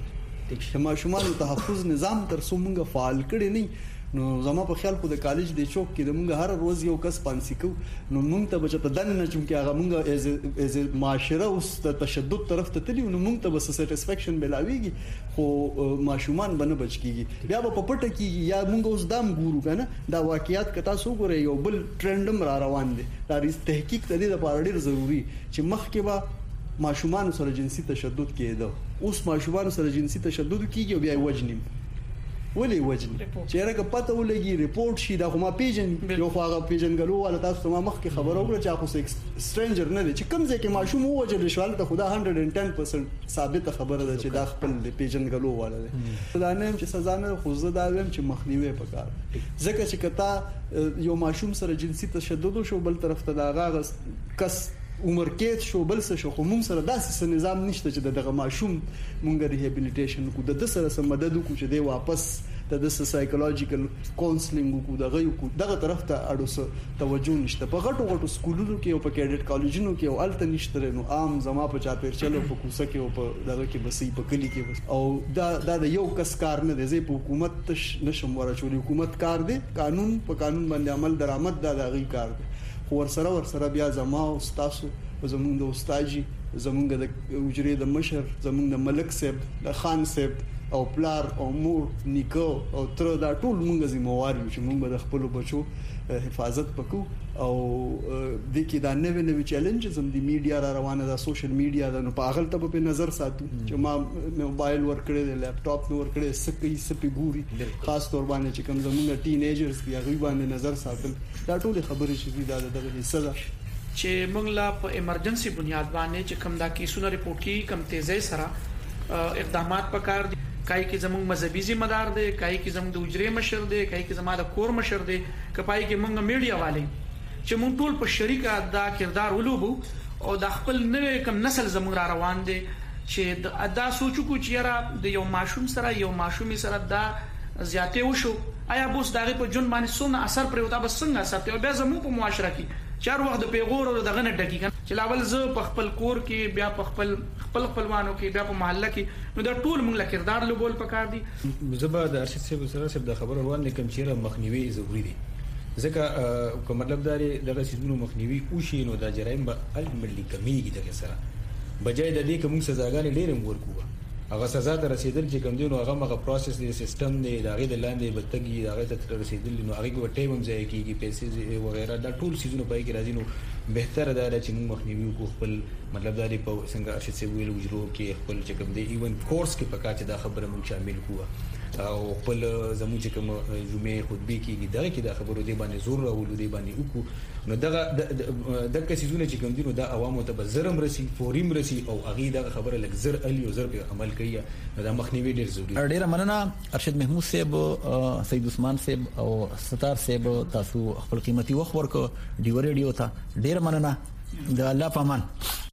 د ماشومان تحفظ نظام تر څو موږ فعال کړی نه نو زما په خیال خو د کالج د چوک کې د موږ هر ورځ یو کس پانسی کو نو موږ ته بچ په دنه چې کې هغه موږ از از معاشره اوس د تشدد طرف ته تلی نو موږ ته بس سټیسفیکشن ملاويږي خو ماشومان بنه بچ کیږي بیا په پټه کې یا موږ اوس دام ګورو کنه دا واقعیت کتا سو ګورې یو بل ټرندم را روان دي دا تحقیق ته د پاره ډیر ضروری چې مخکې به ماشومان سره جنسي تشدد کېده اوس ماشومان سره جنسي تشدد کیږي بیا وجنیم ولې وجن چې راګه پته ولګي ریپورت شي دا خو ما پیجن یو خو هغه پیجنګلو ولا تاسو ما مخکې خبرو وکړه چې خو سترنجر نه دي چې کوم ځای کې ماشوم وجل شوال ته خدا one hundred ten percent ثابت خبره ده چې دا خپل د پیجنګلو ولا ده دا نه چې سزا نه خو زه دا ویم چې مخنیوي پکار ځکه چې کتا یو ماشوم سره جنسي تشدد شو بل طرف ته دا غاغ کس عمر کې شو بل څه شو خو موږ سره داسې نظام نشته چې دغه ماشوم موږ ریهابیلیټیشن کو د سره سم مدد کو چې دی واپس د سایکولوژیکل کونسلینګ کو دغه کو دغه طرف ته اړو توجه نشته په غټو غټو سکولونو کې او په کیډټ کالجونو کې او الته نشته نو عام زما په چا پیر چلو په کوسه کې او په دغه کې بسې په کلی کې او دا دا د یو کس کار نه دی زه په حکومت تش نشم ورچولي حکومت کار دی قانون په قانون باندې عمل درآمد دا دغه کار دی خو ورسره ورسره بیا زما او تاسو زمونږ د استاجي زمونږ د وجري د مشر زمونږ د ملک صاحب د خان صاحب او پلار او مور نیکو او تر دا ټول مونږ زموږ یو چې مونږ د خپل بچو حفاظت وکړو او د کې دا نوې نوې چیلنجز هم د میډیا را روانه ده سوشل میډیا ده نو په هغه ته په نظر ساتو چې ما موبایل ورکړی دی لپټاپ نو ورکړی سکه سپي ګوري خاص تور باندې چې کوم زمونږ ټین ایجرز دی هغه باندې نظر ساتل دا ټول خبرې چې دا دغه حصہ ده چې موږ لا په ایمرجنسي بنیاد باندې چې کوم دا کیسونه ریپورت کی کم تیزی سره اقدامات پکار دي کای کی زموږ مذهبي ذمہ دار دي کای کی زموږ د وجري مشر دي کای کی زموږ د کور مشر دي کپای کی موږ میډیا والے چې موږ ټول په شریکه دا کردار ولوبو او د خپل نوې کم نسل زموږ را روان دي چې دا سوچو کو چې را د یو ماشوم سره یو ماشومي سره دا زیاتې وشو آیا بوس دغه په جون باندې څونه اثر پرې وتا بس څنګه اثر ته بیا زموږ په معاشره کې چار وخت د پیغور او دغه نه ډکی کنه چې لاول زه په خپل کور کې بیا په خپل خپل خپلوانو کې بیا په محله کې نو دا ټول موږ له کردار لوبول پکار دي زبر د ارشد صاحب سره صاحب د خبر روان کوم چیرې مخنیوي ضروری دي ځکه کوم مطلب داري دغه سیدونو مخنیوي او شي نو د جرایم به الټیمیټلی کمیږي دغه سره بجای د دې کوم سزاګانې ډېر ورکوه هغه سزا ته رسیدل چې کوم دی نو هغه مغه پروسس دی سیستم دی دا غي د لاندې بتګي دا غي ته رسیدل نو هغه په ټیم هم ځای کیږي پیسې وغیرہ دا ټول سيزونه پای کې راځي نو بهتره ده چې موږ مخنیوي کو خپل مطلب دا دی په څنګه ارشد سی ویل وجرو کې خپل چې کوم دی ایون کورس کې پکا چې دا خبره موږ شامل کوه او خپل زموږ چې کوم جمعې خطبه کېږي دا کې دا خبرو دی باندې زور راولو دی باندې وکړو نو دغه د کسيزونه چې کوم دي نو دا عوامو ته بزرم رسی فوریم رسی او اغي دا خبره لګ زر الي او زر په عمل کوي نو دا مخنیوي ډیر ضروري ډیر مننه ارشد محمود صاحب سید عثمان صاحب او ستار صاحب تاسو خپل قیمتي وخت ورکو ډیو ریډیو ته ډیر مننه د الله پامان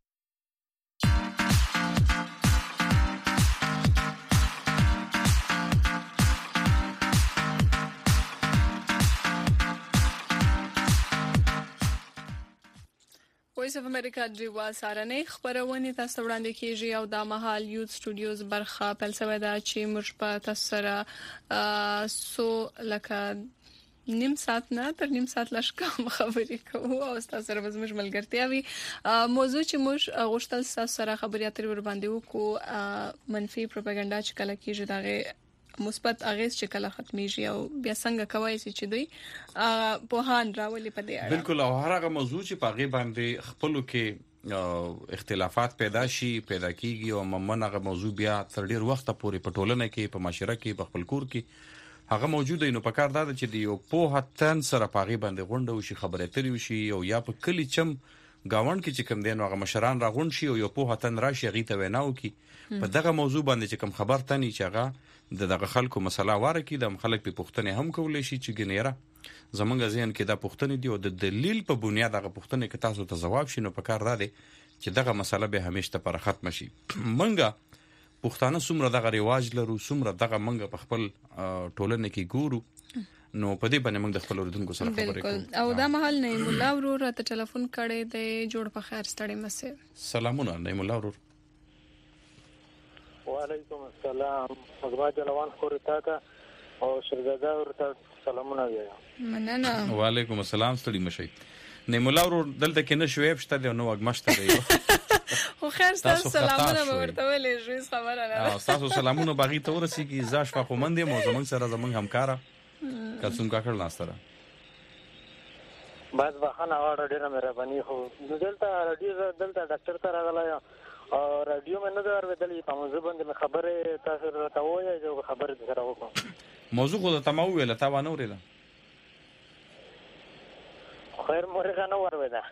وایس اف امریکا ډیوا سارنې خبرونه تاسو وړاندې کیږي او د مهال یوت سټوډیوز برخه پلسوي دا چې موږ په تاسو سره سو لکه نیم ساعت نه تر نیم ساعت لشکم خبرې کوو او تاسو سره زموږ ملګرتیا وي موضوع چې موږ غوښتل تاسو سره خبرې اترې ور باندې وکړو منفي پروپاګاندا چې کله کیږي دا مثبت اغیز چې کله ختميږي او بیا څنګه کوي چې دوی په هان راولي په دې اړه بالکل او هر هغه موضوع چې پاغي باندې خپلو کې اختلافات پیدا شي پیدا کیږي او ممن هغه موضوع بیا تر ډیر وخت پورې په ټولنه کې په معاشره کې په خپل کور کې هغه موجود نو په کار دا چې دی یو په هتن سره پاغي باندې غونډه وشي خبره اترې وشي او یا په کلی چم گاوند کې چې کوم دین هغه مشران را غون شي او یو په هتن راشي غي ته ویناو کې په دغه موضوع باندې چې کوم خبر تني چې هغه د دغه خلکو مسله واره کې د خلک په پوښتنه هم کولای شي چې ګنيره زمونږ ذهن کې دا پوښتنه دی او د دلیل په بنیاد هغه پوښتنه کې تاسو ته جواب شینو په کار را دي چې دغه مسله به همیشه پر ختم شي منګه پښتانه سمره دغه ریواج لرو سمره دغه منګه په خپل ټولنه کې ګورو نو په دې باندې موږ د خپل اوردونکو سره خبرې کوو او دا محل نعیم الله ورور ته ټلیفون کړي دی جوړ په خیر ستړي مسه سلامونه نعیم الله ورور وعلیکم السلام حضرت جلوان خورتا کا او شهزاده ورته سلامونه وایم. مننه. وعلیکم السلام ستړي مشي. نیمولا ورو دلته کې نه شويب شته دی نو وګمشته دی. خو خیر تاسو سلامونه ورته ولې شوي خبره نه. تاسو سلامونه باغی ته ورسیږي زاش په خومند مو زمنګ سره زمنګ همکارا کلسوم کا کړل ناستره. بعد بخانه غواړه ډیره مهرباني خو دلته رادیو دلته ډاکټر ته راغلی او رادیو مې نه ده اورېدلې په موضوع باندې خبرې تاسو راته ووایئ چې خبرې سره وکړم. موضوع خو ته ما وویله تا وانه اورېده. خیر مورغه نه واورېده.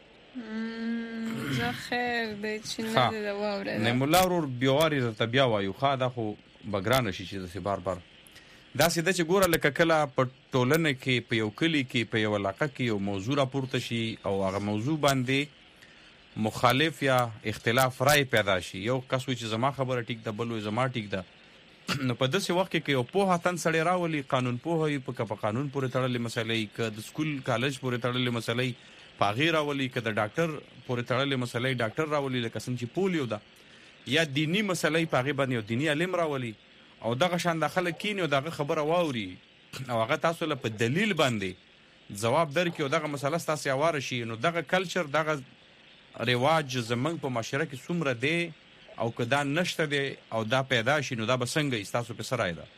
زه خیر دی چې نه ده واورېده. نیمولا ورور بیواري درته بیا وایو ښه دا خو بګرانه شي چې داسې بار بار داسې ده چې ګوره لکه کله په ټولنه کې په یو کلي کې په یو علاقه کې یو موضوع راپورته شي او هغه موضوع باندې مخالف یا اختلاف رائے پیدا شي یو کس وي چې زما خبره ټیک ده بل وي زما ټیک ده نو په داسې وخت کې یو پوهه تن سړی راولي قانون پوهه وي په په قانون پورې تړلې مسلې که د سکول کالج پورې تړلې مسلې په هغې راولي که د ډاکټر پورې تړلې مسلې ډاکټر راولي لکه څنګه چې پولیو ده یا دینی مسلې په هغې باندې یو دیني علم راولي او دغه شان د خلک کینی او دغه خبره واوري او هغه تاسو له په دلیل باندې جواب درکړي او دغه مسله تاسو یواره شي نو دغه کلچر دغه رواج زمنګ په معاشره کې څومره دی او که دا نشته دی او دا پیدا شي نو دا به څنګه تاسو په سره ده.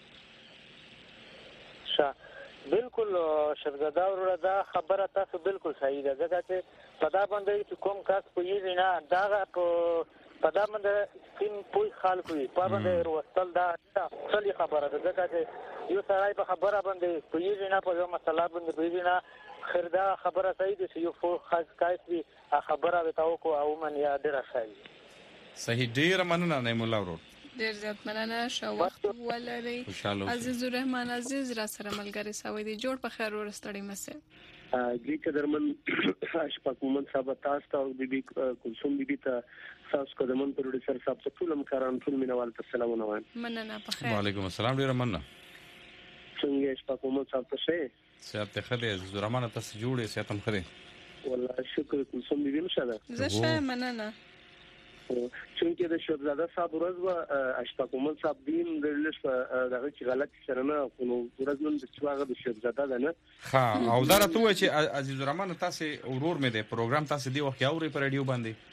ښه بالکل شهزاده وروره دا خبره تاسو بالکل صحیح ده ځکه چې په دا باندې چې کوم کس پوهېږي نه دغه په دا باندې سپین پوه خلک وي په باندې وروستل دا صحیح خبره ده ځکه چې یو سړی په خبره باندې پوهېږي نه په یو مسله باندې پوهېږي نه خیر دا خبره صحیح ده چې یو پوه کس وي خبره ورته وکړو او ومني ډېره ښه وي. صحیح ډېره مننه نیمولا ورور. ډېر زیات مننه ښه وخت ولرئ. عزیز الرحمن عزیز را سره ملګری سوی دی جوړ په خیر ور ستړي مسه. ګری قدرمن اشفاق مومن صاحب تاسو ته او بیبي کلثوم بیبي ته تاسو قدمن پروډوسر صاحب ته ټول مکران ټول مینوال ته سلامونه وایم. مننه په خیر. وعلیکم السلام ډیر مننه. څنګه اشفاق مومن صاحب ته شه؟ صاحب ته خدای عزیز الرحمن تاسو جوړې ساتم خدای. والله شکر کلثوم بیبي مشه. زه شه مننه. چونکه د شهزاده صاحب ورځ و اشفاق مومن صاحب دین د لږ دغه چې غلط سره نه نو ورځ نن د چواغه د شهزاده ده نه ها او دا راته وای چې عزیز الرحمن تاسو ورور مې د پروګرام تاسو دی وخت اوري پر رادیو باندې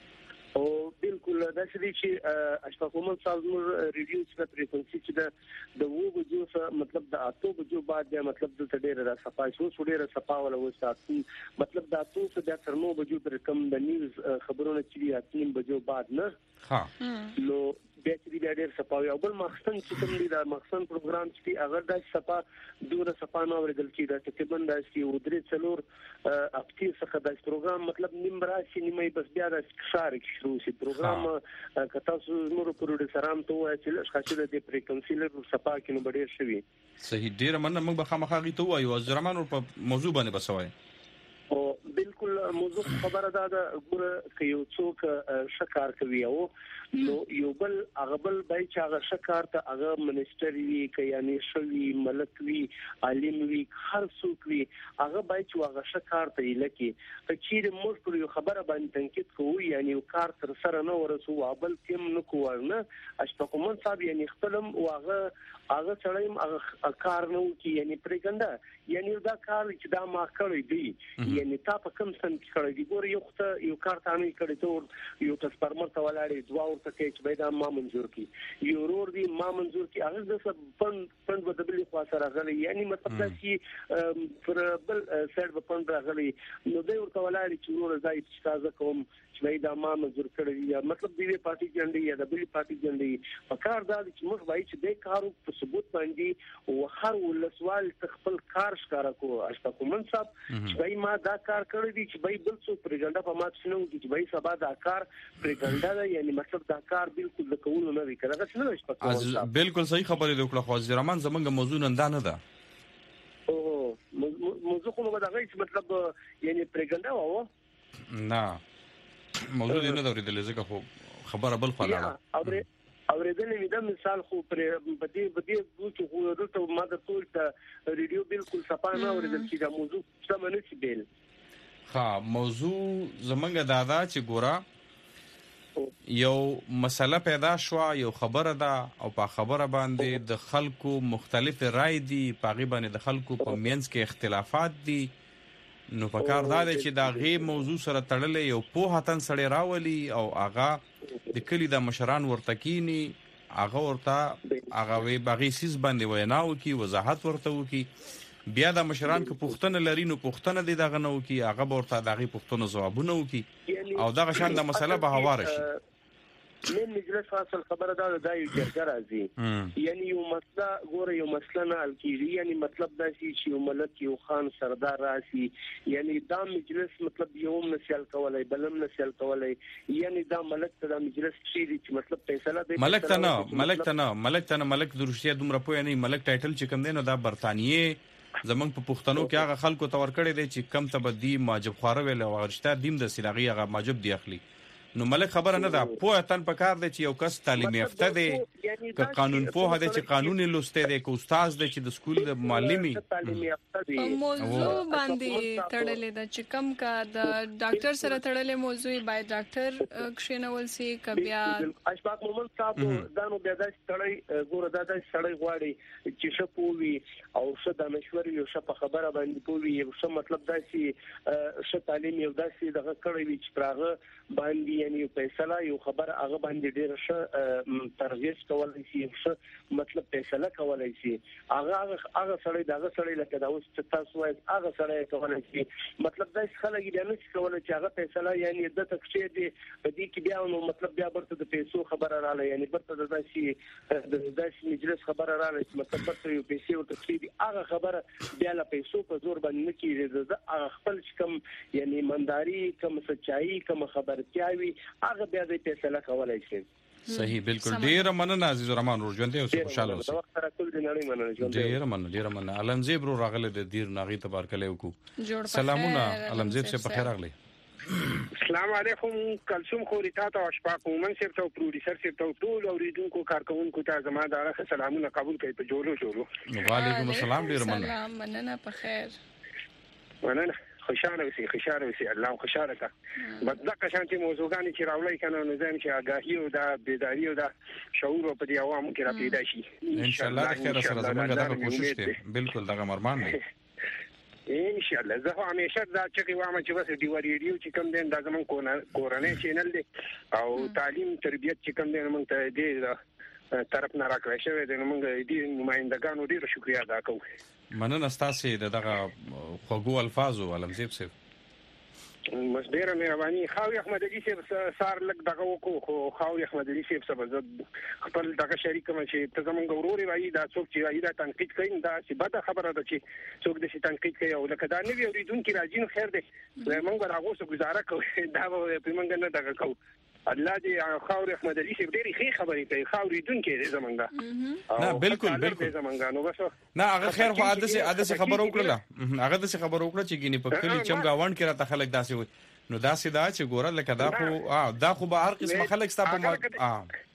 او بالکل دا چې چې اشفاق مومن صاحب نور ریډیو چې فریکونسي چې د د وو بجو مطلب د اتو بجو بعد د مطلب د ډېر را صفای شو ډېر صفا ولا وساتي مطلب د اتو څخه د تر نو بجو پر کم د نیوز خبرونه چې اتیم بجو بعد نه ها نو بیا چې د ډېر صفاوي او بل مخصن چې کوم دی دا مخصن پروګرام چې اگر د صفا دوره صفا نو ورګل چې دا تقریبا د سی ودرې څلور اپتی څخه د پروګرام مطلب نیم راشي نیمه بس بیا د ښار کې شروع شي پروګرام کته نور پروډوسران ته وایي چې خاصه د فریکونسي له صفا کې نو ډېر شوی صحیح ډېر مننه موږ به خامخا غي ته وایو زرمان په موضوع باندې بسوي او بالکل موضوع خبره ده د ګوره کې یو څوک شکار کوي او نو یو بل هغه بل بای چې هغه شکار ته هغه منسټر وی کې یعنی شوی ملک وی عالم وی هر څوک وی هغه بای چې هغه شکار ته لکه چې موږ پر یو خبره باندې تنقید کوو یعنی یو کار تر سره نه ورسو بل تیم نه کوونه اشفاق مومن صاحب یعنی خپلم واغه هغه سړی هغه کار نه کوي یعنی پرګنده یعنی دا کار چې دا ما کړی دی یعنی تا په کوم سن کې کړی دی ګور یو څه یو کار ته نه کړی ته یو تسپرمر ته ولاړې دوا ورته کې چې باید ما منظور کی یو ورور دی ما منظور کی هغه د څه پند پند بدبلی خو سره غلي یعنی مطلب دا چې پر بل سایډ په پند راغلي نو دوی ورته ولاړې چې ورور ځای چې تازه کوم چې باید ما منظور کړی یا مطلب دی پارټي جنډي یا د بلی پارټي جنډي په کار دا چې موږ وایي چې د کارو په ثبوت باندې او هر ولسوال خپل کار ښکارا کو اشفاق مومن صاحب چې باید ما دا کار کړی دی چې باید بل څه پرګنده په مات شنو چې باید سبا دا کار پرګنده ده یعنی مطلب دا کار بالکل د کول نه وی کړه څه نه اشفاق مومن صاحب بالکل صحیح خبره دی کله خو زرمان زمونږ موضوع نه ده او موضوع کومه دا غي چې مطلب یعنی پرګنده وو نه موضوع نه دا ورته لږه خو خبره بل خو لاله اورېدلې مې د مثال خو پر بدی بدی چې خو دلته ما د ټول ته ریډیو بالکل صفا نه اورېدل چې دا موضوع څه منې بیل ها موضوع زمونږ دادا چې ګورا یو مسله پیدا شو یو خبره ده او په خبره باندې د خلکو مختلف رائے دي پاغي باندې د خلکو په مینس کې اختلافات دي نو په کار دا دی چې دا غي موضوع سره تړلې یو په هتن سړی راولي او هغه د کلی د مشران ورتکینی هغه ورته هغه وی باغی سیس باندې ویناو کی وضاحت ورته وکي بیا د مشران کې پښتنه لري نو پښتنه دي دغه نو کی هغه ورته دغه پښتنه جوابونه وکي او دغه شان د مسله به هواره شي من مجلس فاصل خبره دا د یو جرګه راځي یعنی یو مسله ګوره یو مسله نه الکیږي یعنی مطلب دا چې یو ملک یو خان سردار راشي یعنی دا مجلس مطلب یو نسل کولای بلم نسل کولای یعنی دا ملک ته دا مجلس چې مطلب فیصله دی ملک ته نه ملک ته نه ملک ته نه ملک درشتیا دومره پوه نه ملک ټایټل چې کوم دی نو دا برتانیې زمنګ په پښتنو کې هغه خلکو تور کړی دی چې کم تبدی ماجب خواره ویل او ورشته دیم د سیلاغي هغه ماجب دی اخلي نو ملک خبره نه ده پوه تن په کار دی چې یو کس تعلیم یافته دی ک قانون پوه دی چې قانون لوسته دی ک استاد دی چې د سکول د معلمي تعلیم یافته دی موضوع باندې تړلې ده چې کم کا د ډاکټر سره تړلې موضوع باید ډاکټر کښینول سي کبیا اشفاق مومن صاحب دانو بیا د سړی ګوره د سړی غواړي چې شپوي او څه د مشورې یو څه په خبره باندې پوي یو څه مطلب دا چې څه تعلیم یو داسې دغه کړی وي چې پراغه باندې یعنی یو فیصله یو خبر هغه باندې ډیر ښه ترغیب کولای شي څه مطلب فیصله کولای شي هغه هغه سړی دغه سړی لکه دا اوس چې تاسو وایي هغه سړی کولای شي مطلب دا چې خلک یې نه کولای چې هغه فیصله یعنی د تکشیر دی په دې کې بیا نو مطلب بیا برته د پیسو خبره رااله یعنی برته د داسې د داسې مجلس خبره رااله چې مطلب برته یو پیسې او تکشیر هغه خبره بیا له پیسو په زور باندې نه کیږي د هغه خپل کم یعنی ایمانداری کم سچایي کم خبرتیاوي هغه بیا د فیصله کولای شي صحیح بالکل ډیر مننه عزیز الرحمن ورجوندې او خوشاله اوسئ وخت را ټول دی نړۍ مننه ډیر مننه ډیر مننه علمزیب رو راغله د دیر ناغي تبارکله وکړو سلامونه علمزیب سے په خیر راغلی السلام علیکم کلثوم خوريتا ته اشفاق مومن صاحب ته پروډوسر صاحب ته ټول اوریدونکو کارکونکو ته زما د راخه سلامونه قبول کړئ په جوړو جوړو وعلیکم السلام ډیر مننه سلام مننه په خیر مننه خوشاله اوسئ خوشاله اوسئ الله خوشاله کا مطلق شانتي موضوعګانی چې راولای کنه نو زم چې آگاهی او د بیداری او د شعور په دی عوامو کې را پیدا شي ان شاء الله خیر سره زموږ دغه کوشش دی بالکل دغه مرمان دی ان شاء الله زه همیشه دا چې وایم چې بس دی وریډیو چې کوم دین دا زمون کورنۍ چینل دی او تعلیم تربیت چې کوم دین موږ ته دی طرف نه راکړی شوی دی موږ دې نمائندګانو ډیر شکریا ادا کوو مننه ستاسو دغه خوږو الفاظو علمزیب صاحب مس ډیره مهرباني خاوی احمد علي صاحب سار لک دغه وکړو خو خاوی احمد علي صاحب سبا خپل دغه شریک مې چې ته زمونږ وروري وایي دا څوک چې وایي دا تنقید کوي دا چې بده خبره ده چې څوک د شي تنقید کوي او لکه دا نه وي اوریدونکو راځي نو خیر دی موږ راغو څه گزاره کوو دا به په موږ نه دغه کوو الله دې خاور احمد علي صاحب ډېری ښه خبرې کوي خاورې دونکو دې زمونږه نه بالکل بالکل زمونږه نو بس نه هغه خیر خو عادت سي عادت سي خبر وکړه هغه د سي خبر وکړه چې ګینه په کلی چمګاوند کې را تخلق داسې وي نو داسې دا چې ګوره لکه دا خو دا خو به هر قسم خلک ستاسو په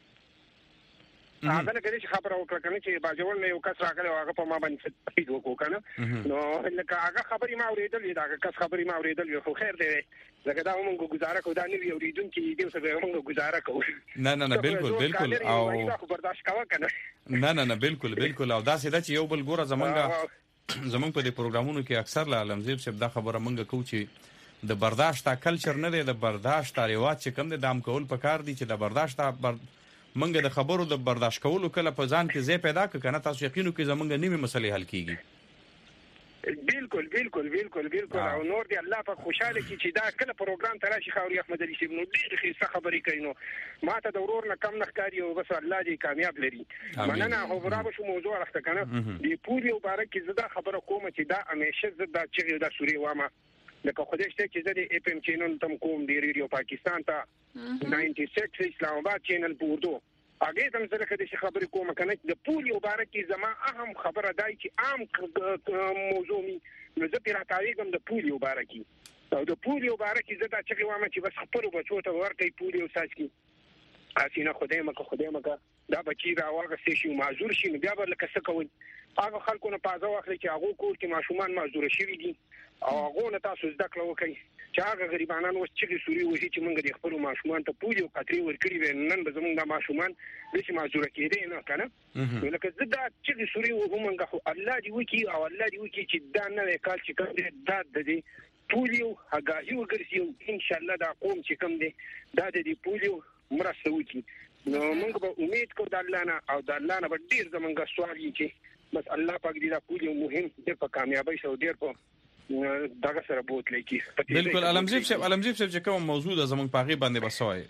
هغه لکه چې خبره وکړه کنه چې باجوړ نه یو کس راغلی هغه په ما باندې تفصیل وکړو کنه نو لکه هغه خبري ما اوریدل دا کس خبري ما اوریدل خو خیر دی لکه دا موږ گزاره کوو دا نه وی اوریدونکو دې څه موږ گزاره کوو نه نه نه بالکل بالکل او برداشت کاوه کنه نه نه نه بالکل بالکل او دا سیده چې یو بل ګوره زمونږه زمونږ په دې پروګرامونو کې اکثر له علمزیب صاحب دا خبره موږ کوو چې د برداشت کلچر نه دی د برداشت ریواج چې کوم د دام کول پکار دي چې د برداشت منګه د خبرو د برداشت کولو کله په ځان کې ځای پیدا ک کنه تاسو یقینو کې زمونږ نیمه مسلې حل کیږي بالکل بالکل بالکل بالکل او نور دی الله په خوشاله کی چې دا کله پروګرام تراشي خاوري احمد علي صاحب نو ډېر ښه خبرې کوي نو ما ته د ورور نه کم نخکاری او بس الله دې کامیاب لري مننه خو برابر شو موضوع راخته کنه دی پوری مبارک زدا خبره کوم چې دا همیشه زدا چې دا سوري وامه لکه خودش ته چې د اف ام چینل تم کوم دی ریډیو پاکستان ته ناینټي سکس اسلام آباد چینل په اردو هغه تم سره کدي خبرې کوم کنه د پوری مبارک زما اهم خبره دای چې عام موضوع می نو زه پیرا تاریخم د پوری مبارک او د پوری مبارک زدا چې وامه چې بس خپل بچو ته ورته پوری او ساس کی اسینه خدای مکه خدای مکه دا بچی راوغه شي معذور شي بیا به لکه څه کوي هغه خلکو نه پازه واخلي چې هغه کور کې ماشومان معذور شي دي او هغه نه تاسو زده کړو کوي چې هغه غریبانان اوس چې سوري وږي چې موږ د خپل ماشومان ته پولیو قطري ورکړي نن به زموږ د ماشومان د شي معذور کېدې نه کنه لکه زدا چې سوري و موږ خو الله دې وکي او الله دې وکي چې دا نه کال چې کوم دا د دې پولیو هغه یو ګرځي ان شاء الله دا قوم چې کوم دی دا د دې پولیو مرسته وکي نو موږ به امید کوو د الله نه او د الله نه به ډیر زمونږ سوال یي چې بس الله پاک دې دا پولیو مهم دې په کامیابی شو ډیر په دغه سره بوتلې کی بالکل علمزیب صاحب علمزیب صاحب چې کوم موضوع ده زمونږ پاغي باندې بسوي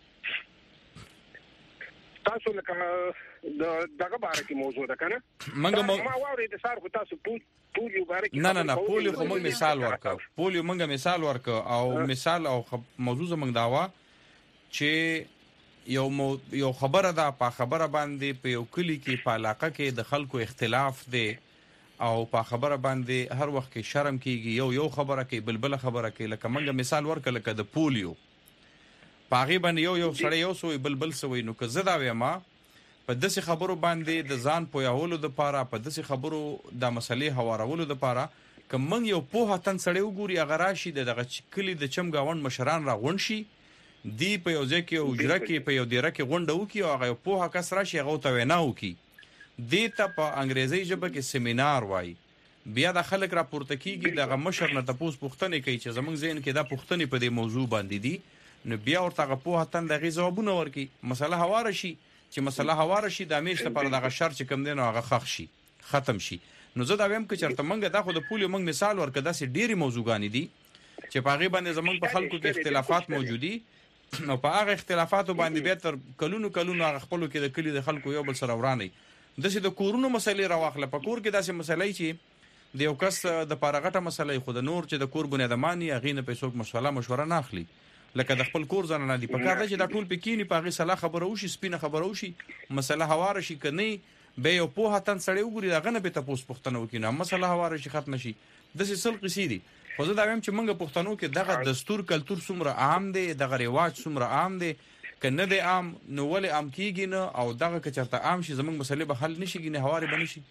تاسو لکه دغه باره کې موضوع ده کنه منګه ما واره د سار خو تاسو پولیو باره کې نه نه نه پولیو خو موږ مثال ورکو پولیو موږ مثال ورکو او مثال او موضوع زمونږ داوا چې یو مو یو خبره ده په خبره باندې په یو کلی کې په علاقه کې د خلکو اختلاف دی او په خبره باندې هر وخت کې شرم کیږي یو یو خبره کې بلبل خبره کې لکه منګه مثال ورکړه لکه د پولیو پاغي باندې یو یو سړی یو سوې بلبل سوې نو که زدا وېما په داسې خبرو باندې د ځان پویاولو د پاره په داسې خبرو د مسلې هوارولو د پاره که من یو په هتن سړی وګوري هغه راشي دغه کلی د چم گاوند مشران را غون شي دی په یو ځای کې او جره کې په یو دیره کې غونډه وکي او هغه په هغه کس راشي هغه ته وینا وکي دی ته په انګریزي ژبه کې سیمینار وای بیا د خلک راپورته کیږي دغه مشر نه تاسو پوښتنه کوي چې زمونږ ذهن کې دا پوښتنه په دې موضوع باندې دي نو بیا ورته په هتن دغه ځوابونه ورکي مسله هواره شي چې مسله هواره شي د امیش لپاره دغه شر چې کم دین او هغه خخ شي ختم شي نو زه دا ویم چې چرته منګه دا خو د پولیو منګ مثال ورکړه داسې ډيري موضوعګانی دي چې په غي باندې زمونږ په خلکو کې اختلافات موجودي نو په هغه اختلافاتو باندې به تر کلونو کلونو هغه خپلو کې د کلی د خلکو یو بل سره وراني داسې د کورونو مسلې راواخله په کور کې داسې مسلې چې د یو کس د پارغټه مسلې خو د نور چې د کور بنیادمانی هغه نه پیسو مشوره مشوره نه اخلي لکه د خپل کور ځان نه دی په کار چې د ټول پکینی په هغه صلاح خبرو شي سپینه خبرو شي مسله هواره شي کني به یو په هتن سړی وګوري دغه نه به تاسو پوښتنه وکړي مسله هواره شي ختم شي داسې سل قصې دي خو زه دا وایم چې موږ پښتنو کې دغه دستور کلچر څومره عام دی دغه رواج څومره عام دی کنه دی عام نو ولې عام کیږي نه او دغه کچرته عام شي زموږ مسلې به حل نشي ګنه هواري بنشي شي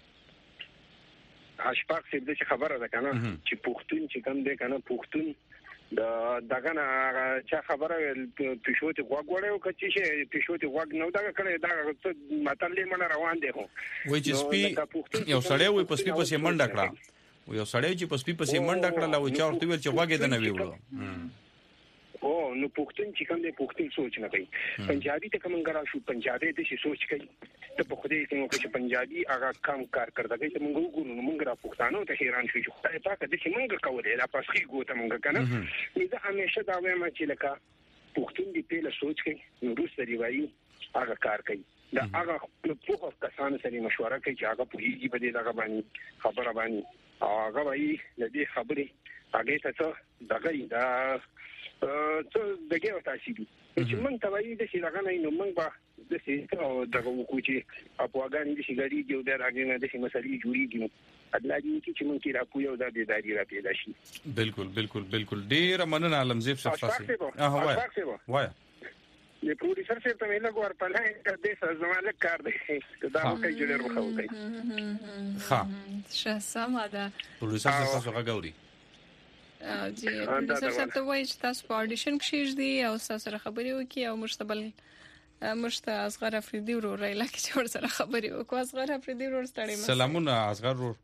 اشپاک څه د خبره ده کنه چې پښتون چې کوم دی کنه پښتون د دغه نه چې خبره پښوته غوغوړې او کچې شي پښوته غوغ نو دغه کړه دا مطلب من روان دی خو وای چې سپی یو سړی وای په سپی پسې منډه کړه یو سړی چې په سپی پسې منډه کړله او چا ورته ویل چې غوږې د نه ویوړو او نو پښتون چې کوم دی پښتون سوچ نه کوي پنجابي ته کوم غرا شو پنجابي د شي سوچ کوي ته په خوده کې نو چې پنجابي هغه کم کار کړدا چې موږ وګورو نو موږ را پښتانه ته حیران شو چې خدای پاک دې چې موږ کولې لا پاسخي ګوته موږ کنه زه همیشه دا وایم چې لکه پښتون دې په سوچ کوي نو روس دی وایي هغه کار کوي دا هغه په خو کسان سره مشوره کوي چې هغه په هیڅ په دې لګا باندې خبره باندې هغه وایي د دې خبرې هغه ته څه دغه دا څه دغه تاسو دي چې موږ ته وایي د شي لغه نه نو موږ به د شي دغه وکړو چې اپوګان دي چې غړي دی د راګي نه د شي مسلې جوړیږي الله دې چې موږ کې را پویو د دې دایره را پیدا شي بالکل بالکل بالکل ډیر مننه علمزیب صاحب تاسو اه وای وای د پروډوسر څخه ته ویل غوړ په لای د دې زمانه کار دی دا کوي چې ډېر مخاو کوي ها شه سم ده پروډوسر تاسو غاوري جی پروډوسر صاحب ته وایي چې تاسو په اډیشن کې دي او تاسو سره خبرې وکړي او مشتبل مشته اصغر افریدي ورور راځي چې ور سره خبرې وکړو اصغر افریدي ورور ستړي سلامونه اصغر ورور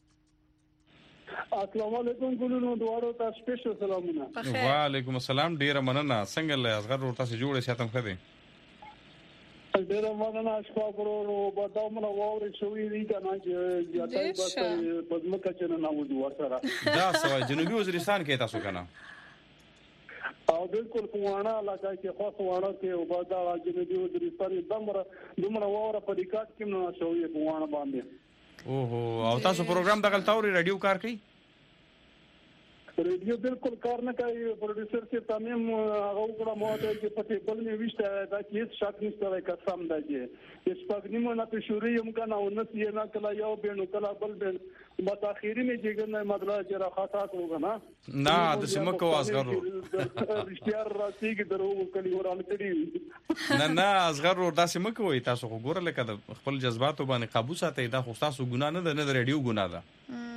السلام علیکم ګلونو دوړو تاسو سپیشل سلامونه وعلیکم السلام ډیر مننه څنګه له اصغر ورور تاسو جوړه ساتم خدي ډیر مننه اشفاق ورور او بدامنه ووري شوې دي کنه چې یاتای بس په مکه چې نه نوځو ورسره دا سوای جنوبي وزیرستان کې تاسو کنه او بالکل فوانا علاقه کې خاص واړه کې او بادا جنوبي وزیرستان دمره دومره ووره په ریکارډ کې نو شوې فوانا باندې اوه او تاسو پروګرام دغه تاوري رادیو کار کوي ریډیو بالکل کار نه کوي پروډوسر چې تامیم هغه وکړه مو ته چې په ټیبل می وشته دا چې شک نشته قسم ده چې سپګنیمو نه په شوري هم کنه او نس یې نه کلا یو بینو کلا بل بین بس اخیری می جګنه مطلب چې را خاصه کړو نه نه د سمکو اصغر رښتیا راځي کې درو کلی وران کړی نه نه اصغر ور داسې مکو وي تاسو خو ګوره لکه د خپل جذباتو باندې قابو ساتي دا خو تاسو ګناه نه ده نه د ریډیو ګناه ده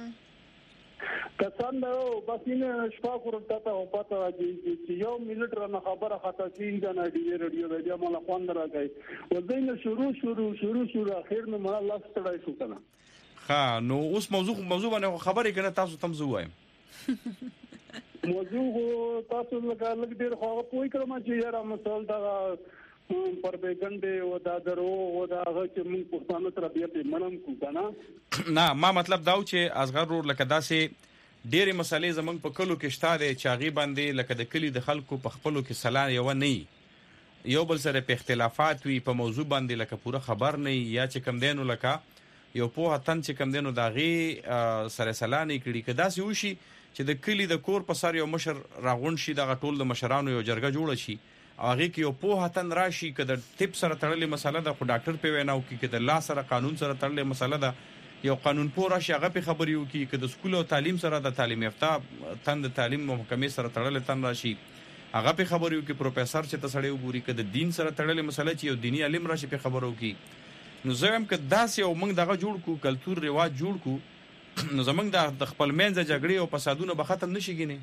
کسان نو بس نه شپه ورته ته پته چې یو منټ را خبره خاطه کیږي نه دی ریډیو دی مال خوان راځي ودینه شروع شروع شروع شروع اخر نو مال الله ستړی شو کنه ها نو اوس موضوع موضوع باندې خبرې کنه تاسو تم زو وایم موضوع تاسو لګا لګ ډیر خو پوي کړم چې یاره مسل دا پر بیګنده او دا درو او دا چې موږ پښتانه تر بیا په منم کو کنه نه ما مطلب دا چې اصغر لکه داسې ډېرې مسالې زمونږ په کلو کې شته دي چې هغې باندې لکه د کلي د خلکو په خپلو کې سلا یوه نه وي یو بل سره په اختلافات وي په موضوع باندې لکه پوره خبر نه وي یا چې کم دی نو لکه یو پوهه تن چې کم دی نو د هغې سره سلا نه کړي که داسې وشي چې د کلي د کور په سر یو مشر راغونډ شي دغه ټول د مشرانو یو جرګه جوړه شي او هغې کې یو پوهه تن راشي که د طب سره تړلې مسله ده خو ډاکټر په وینا وکړي که د لا سره قانون سره تړلې مسله ده یو قانون پوه راشي هغه په خبرې وکړي که د سکول او تعلیم سره د تعلیم یافته تن د تعلیم محکمې سره تړلې تن راشي هغه په خبرې وکړي پروفیسر چې ته سړی وګوري که د دین سره تړلې مسله چې یو دیني علم راشي په خبرو وکړي نو زه وایم که داسې یو موږ دغه جوړ کړو کلتور رواج جوړ کړو نو زموږ د خپل منځه جګړې او فسادونه به ختم نه شي ګینې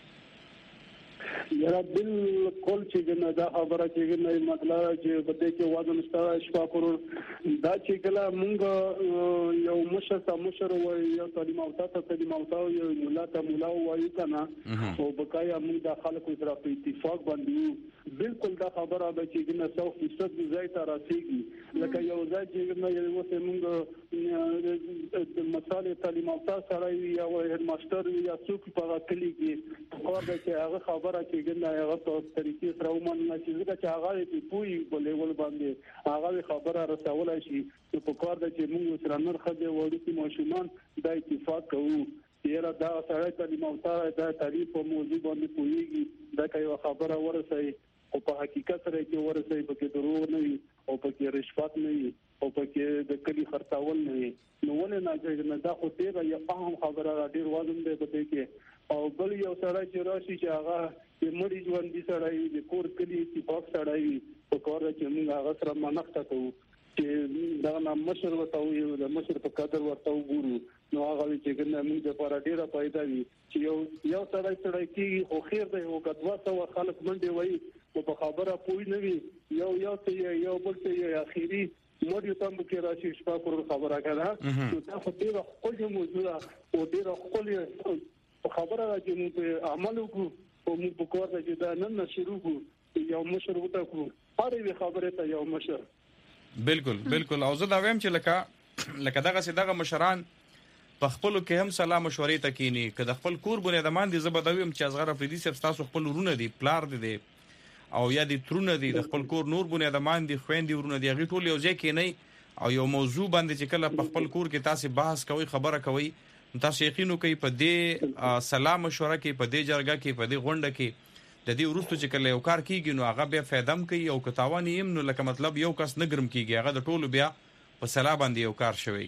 یاره بالکل چې ګنه دا خبره چې ګنه مطلب چې په دې کې وادن ستاره شپه کړو دا چې کله مونږ یو مشر ته مشر وای یو تعلیم او تاسو تعلیم او تاسو یو مولا ته مولا وایو کنه او بقایا مونږ د خلکو سره په اتفاق باندې بالکل دا خبره ده چې ګنه سو فیصد ځای ته راسیږي لکه یو ځای چې ګنه یو څه مونږ د مسالې تعلیم او تاسو سره یا هډ ماستر یا څوک په کلی کې په دا چې هغه خبره چې ګنه هغه په طریقې سره ومنه چې ځکه چې هغه په پوي په لیول باندې هغه خبره رسولای شي په کار د چې موږ سره نور خځه وړي چې ماشومان د اتفاق کوو یاره دا سره تعلیم او دا تعریف په موضوع باندې پويږي دا کوي خبره ورسي او په حقیقت سره کې ورسي په کې دروغ نه وي او په کې رشوت نه وي او په کې د کلی خرڅول نه وي نو ولې نه چې دا خو ډیر یو فهم خبره ډیر وزن دی په دې کې او بل یو سره چې راشي چې هغه د مړي ژوند دي سره د کور کلی اتفاق سره وي په کار چې موږ هغه سره منښت کوو چې دا نه مشر وته یو د مشر په قدر ورته وګورو نو هغه چې ګنه موږ د لپاره ډیره پیدا وي چې یو یو سره سره کې خو خیر دی او کدوا سو خلک منډي وای او په خبره پوي نه وي یو یو ته یو بل ته اخیری مړ یو تم کې راشي شپه پر خبره کړه نو دا خو ډیره خپل موضوع او ډیره خپل خبره چې موږ عمل وکړو او موږ په کار کې دا نن شروع کوو یو مشر وته کو هرې خبره ته یو مشر بالکل بالکل او زه دا وایم چې لکه لکه دغه سي دغه مشران په خپل کې هم سلام مشورې تکینی که د خپل کور بنیادمان دي زبدویم چې اصغر افریدي صاحب تاسو خپل ورونه دي پلار دي او یا دي ترونه دي د خپل کور نور بنیادمان دي خويندې ورونه دي غي ټول یو ځای کې نه او یو موضوع باندې چې کله په خپل کور کې تاسو بحث کوي خبره کوي تاسو یقینو کوي په دې سلام مشوره کې په دې جرګه کې په دې غونډه کې د دې ورستو چې کله یو کار کیږي نو هغه بیا فائدم کوي او کتاوان یې نو لکه مطلب یو کس نه ګرم کیږي هغه د ټولو بیا په سلا باندې یو کار شوی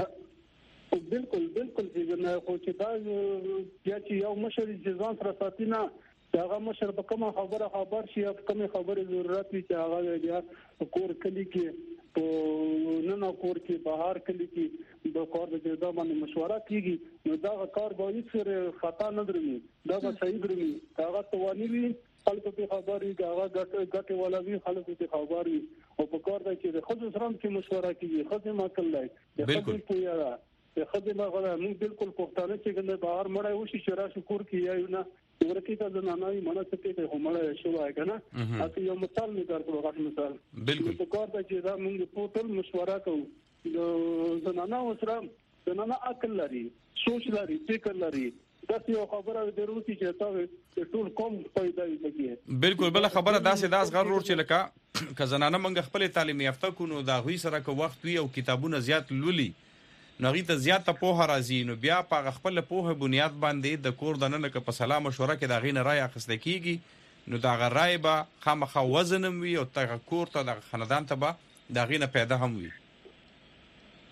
بالکل بالکل څنګه خو چې دا چې یو مشر ځان سره ساتینا هغه مشر په کومه خبره خبر شي په کومه خبره ضرورت وي چې هغه بیا کور کلی کې په نن کور کې بهر کلی کې د کار د جدا باندې مشوره کیږي نو دا کار به هیڅ خطا نه درمي دا به صحیح درمي هغه توانی وي خلکو ته خبري هغه ګټه ګټه ولا وي خلکو ته خبري او په کار د چې خود سره کې مشوره کیږي خود ما کولای بالکل پویا خدمه غواړم موږ بالکل پښتانه چې ګنده بهر مړای وشي چې را شکر کیایو نه ورکه ته د نانای مناسب ته هم مړای شو کنه اته یو مثال می درکړو غوښ مثال بالکل په کار ته چې دا موږ په ټول مشوره کوو د نانا وسره د نانا عقل لري سوچ لري فکر لري دا یو خبره ضروري چې تاسو ټول کوم پیدا وکړي بالکل بل خبره داسې داس غر ور چې لکه کزنانه منګ خپل تعلیم یافته کو نو دا غوي سره کو وخت وی او کتابونه زیات لولي نغی ته زیاته پوهه راځي نو بیا په خپل پوهه بنیاد باندې د کور دننه کې په سلام مشوره کې دا غینه رائے اخیستل کیږي نو دا غرای به خامخا وزنم وي او تر کور ته د خاندان ته به دا غینه پیدا هم وي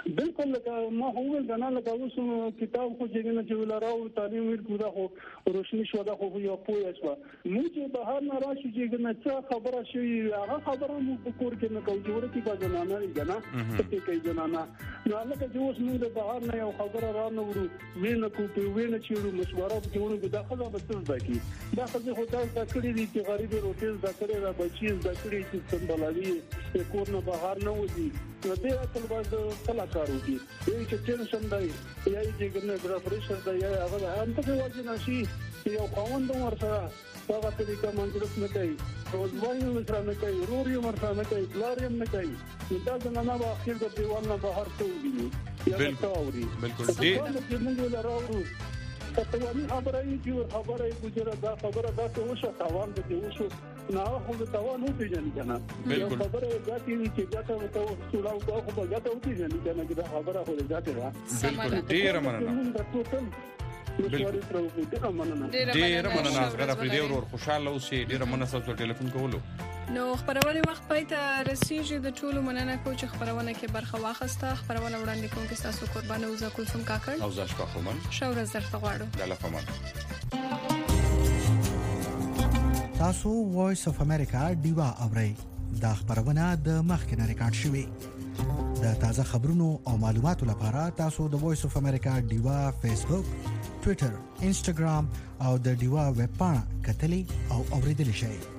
بالکل لکه ما هو غنا لکه اوس کتاب خو چې نه چې ولراو تعلیم ورکو خو روشنی شو دا خو یو پوهه شو موږ چې بهر نه راشي چې نه څه خبره شي هغه خبره مو په کور کې نه کوو چې ورته په جنانه نه څه کوي جنانه نو لکه چې اوس موږ بهر نه یو خبره را نه ورو وینه کو په وینه چې مشوره کوي دا خبره به څه ځکه دا خبره هوتا د کړي دي چې غریب روټیل د کړي را بچي د کړي چې سمبلوي کور نه بهر نه وځي نو دې اصل باندې کلا کارو دي یې چې ټینشن دی یا چې ګنه ګرا پرېشر دی یا هغه هم ته وځي نشي یو قوم د ورسره هغه طریقه منځلس نه کوي روزوایي ورسره نه کوي روري ورسره نه کوي بلاریم نه کوي دا څنګه نه اخر د دیوال نه بهر ته وځي یا تاوري بالکل دې موږ لراو تاسو خبره یې چې خبره یې ګجره دا خبره دا څه وشو تاوان دې وشو نه خو دا تاوان نه پیژني کنه بالکل خبره دا چې دا ته وته ټول او خو دا ته پیژني کنه دا خبره خو دا ته بالکل ډیر مننه بالکل ډیر مننه غره پر دې ور خوشاله اوسې ډیر مننه تاسو ټلیفون کولو نو خبرونه وخت پای ته رسیږي د ټولو مننه کوم چې خبرونه کې برخه واخسته خبرونه وړاندې کوم کې تاسو قربانه او زکلثوم کاکړ او زاشفا خمن شاور زرت غواړو لاله فمان تاسو وایس اف امریکا دیوا اوري دا خبرونه د مخکنه ریکارډ شوې د تازه خبرونو او معلوماتو لپاره تاسو د وایس اف امریکا دیوا فیسبوک ټوئیټر انسټاګرام او د دیوا ویب پاڼه کتلی او اوریدل شئ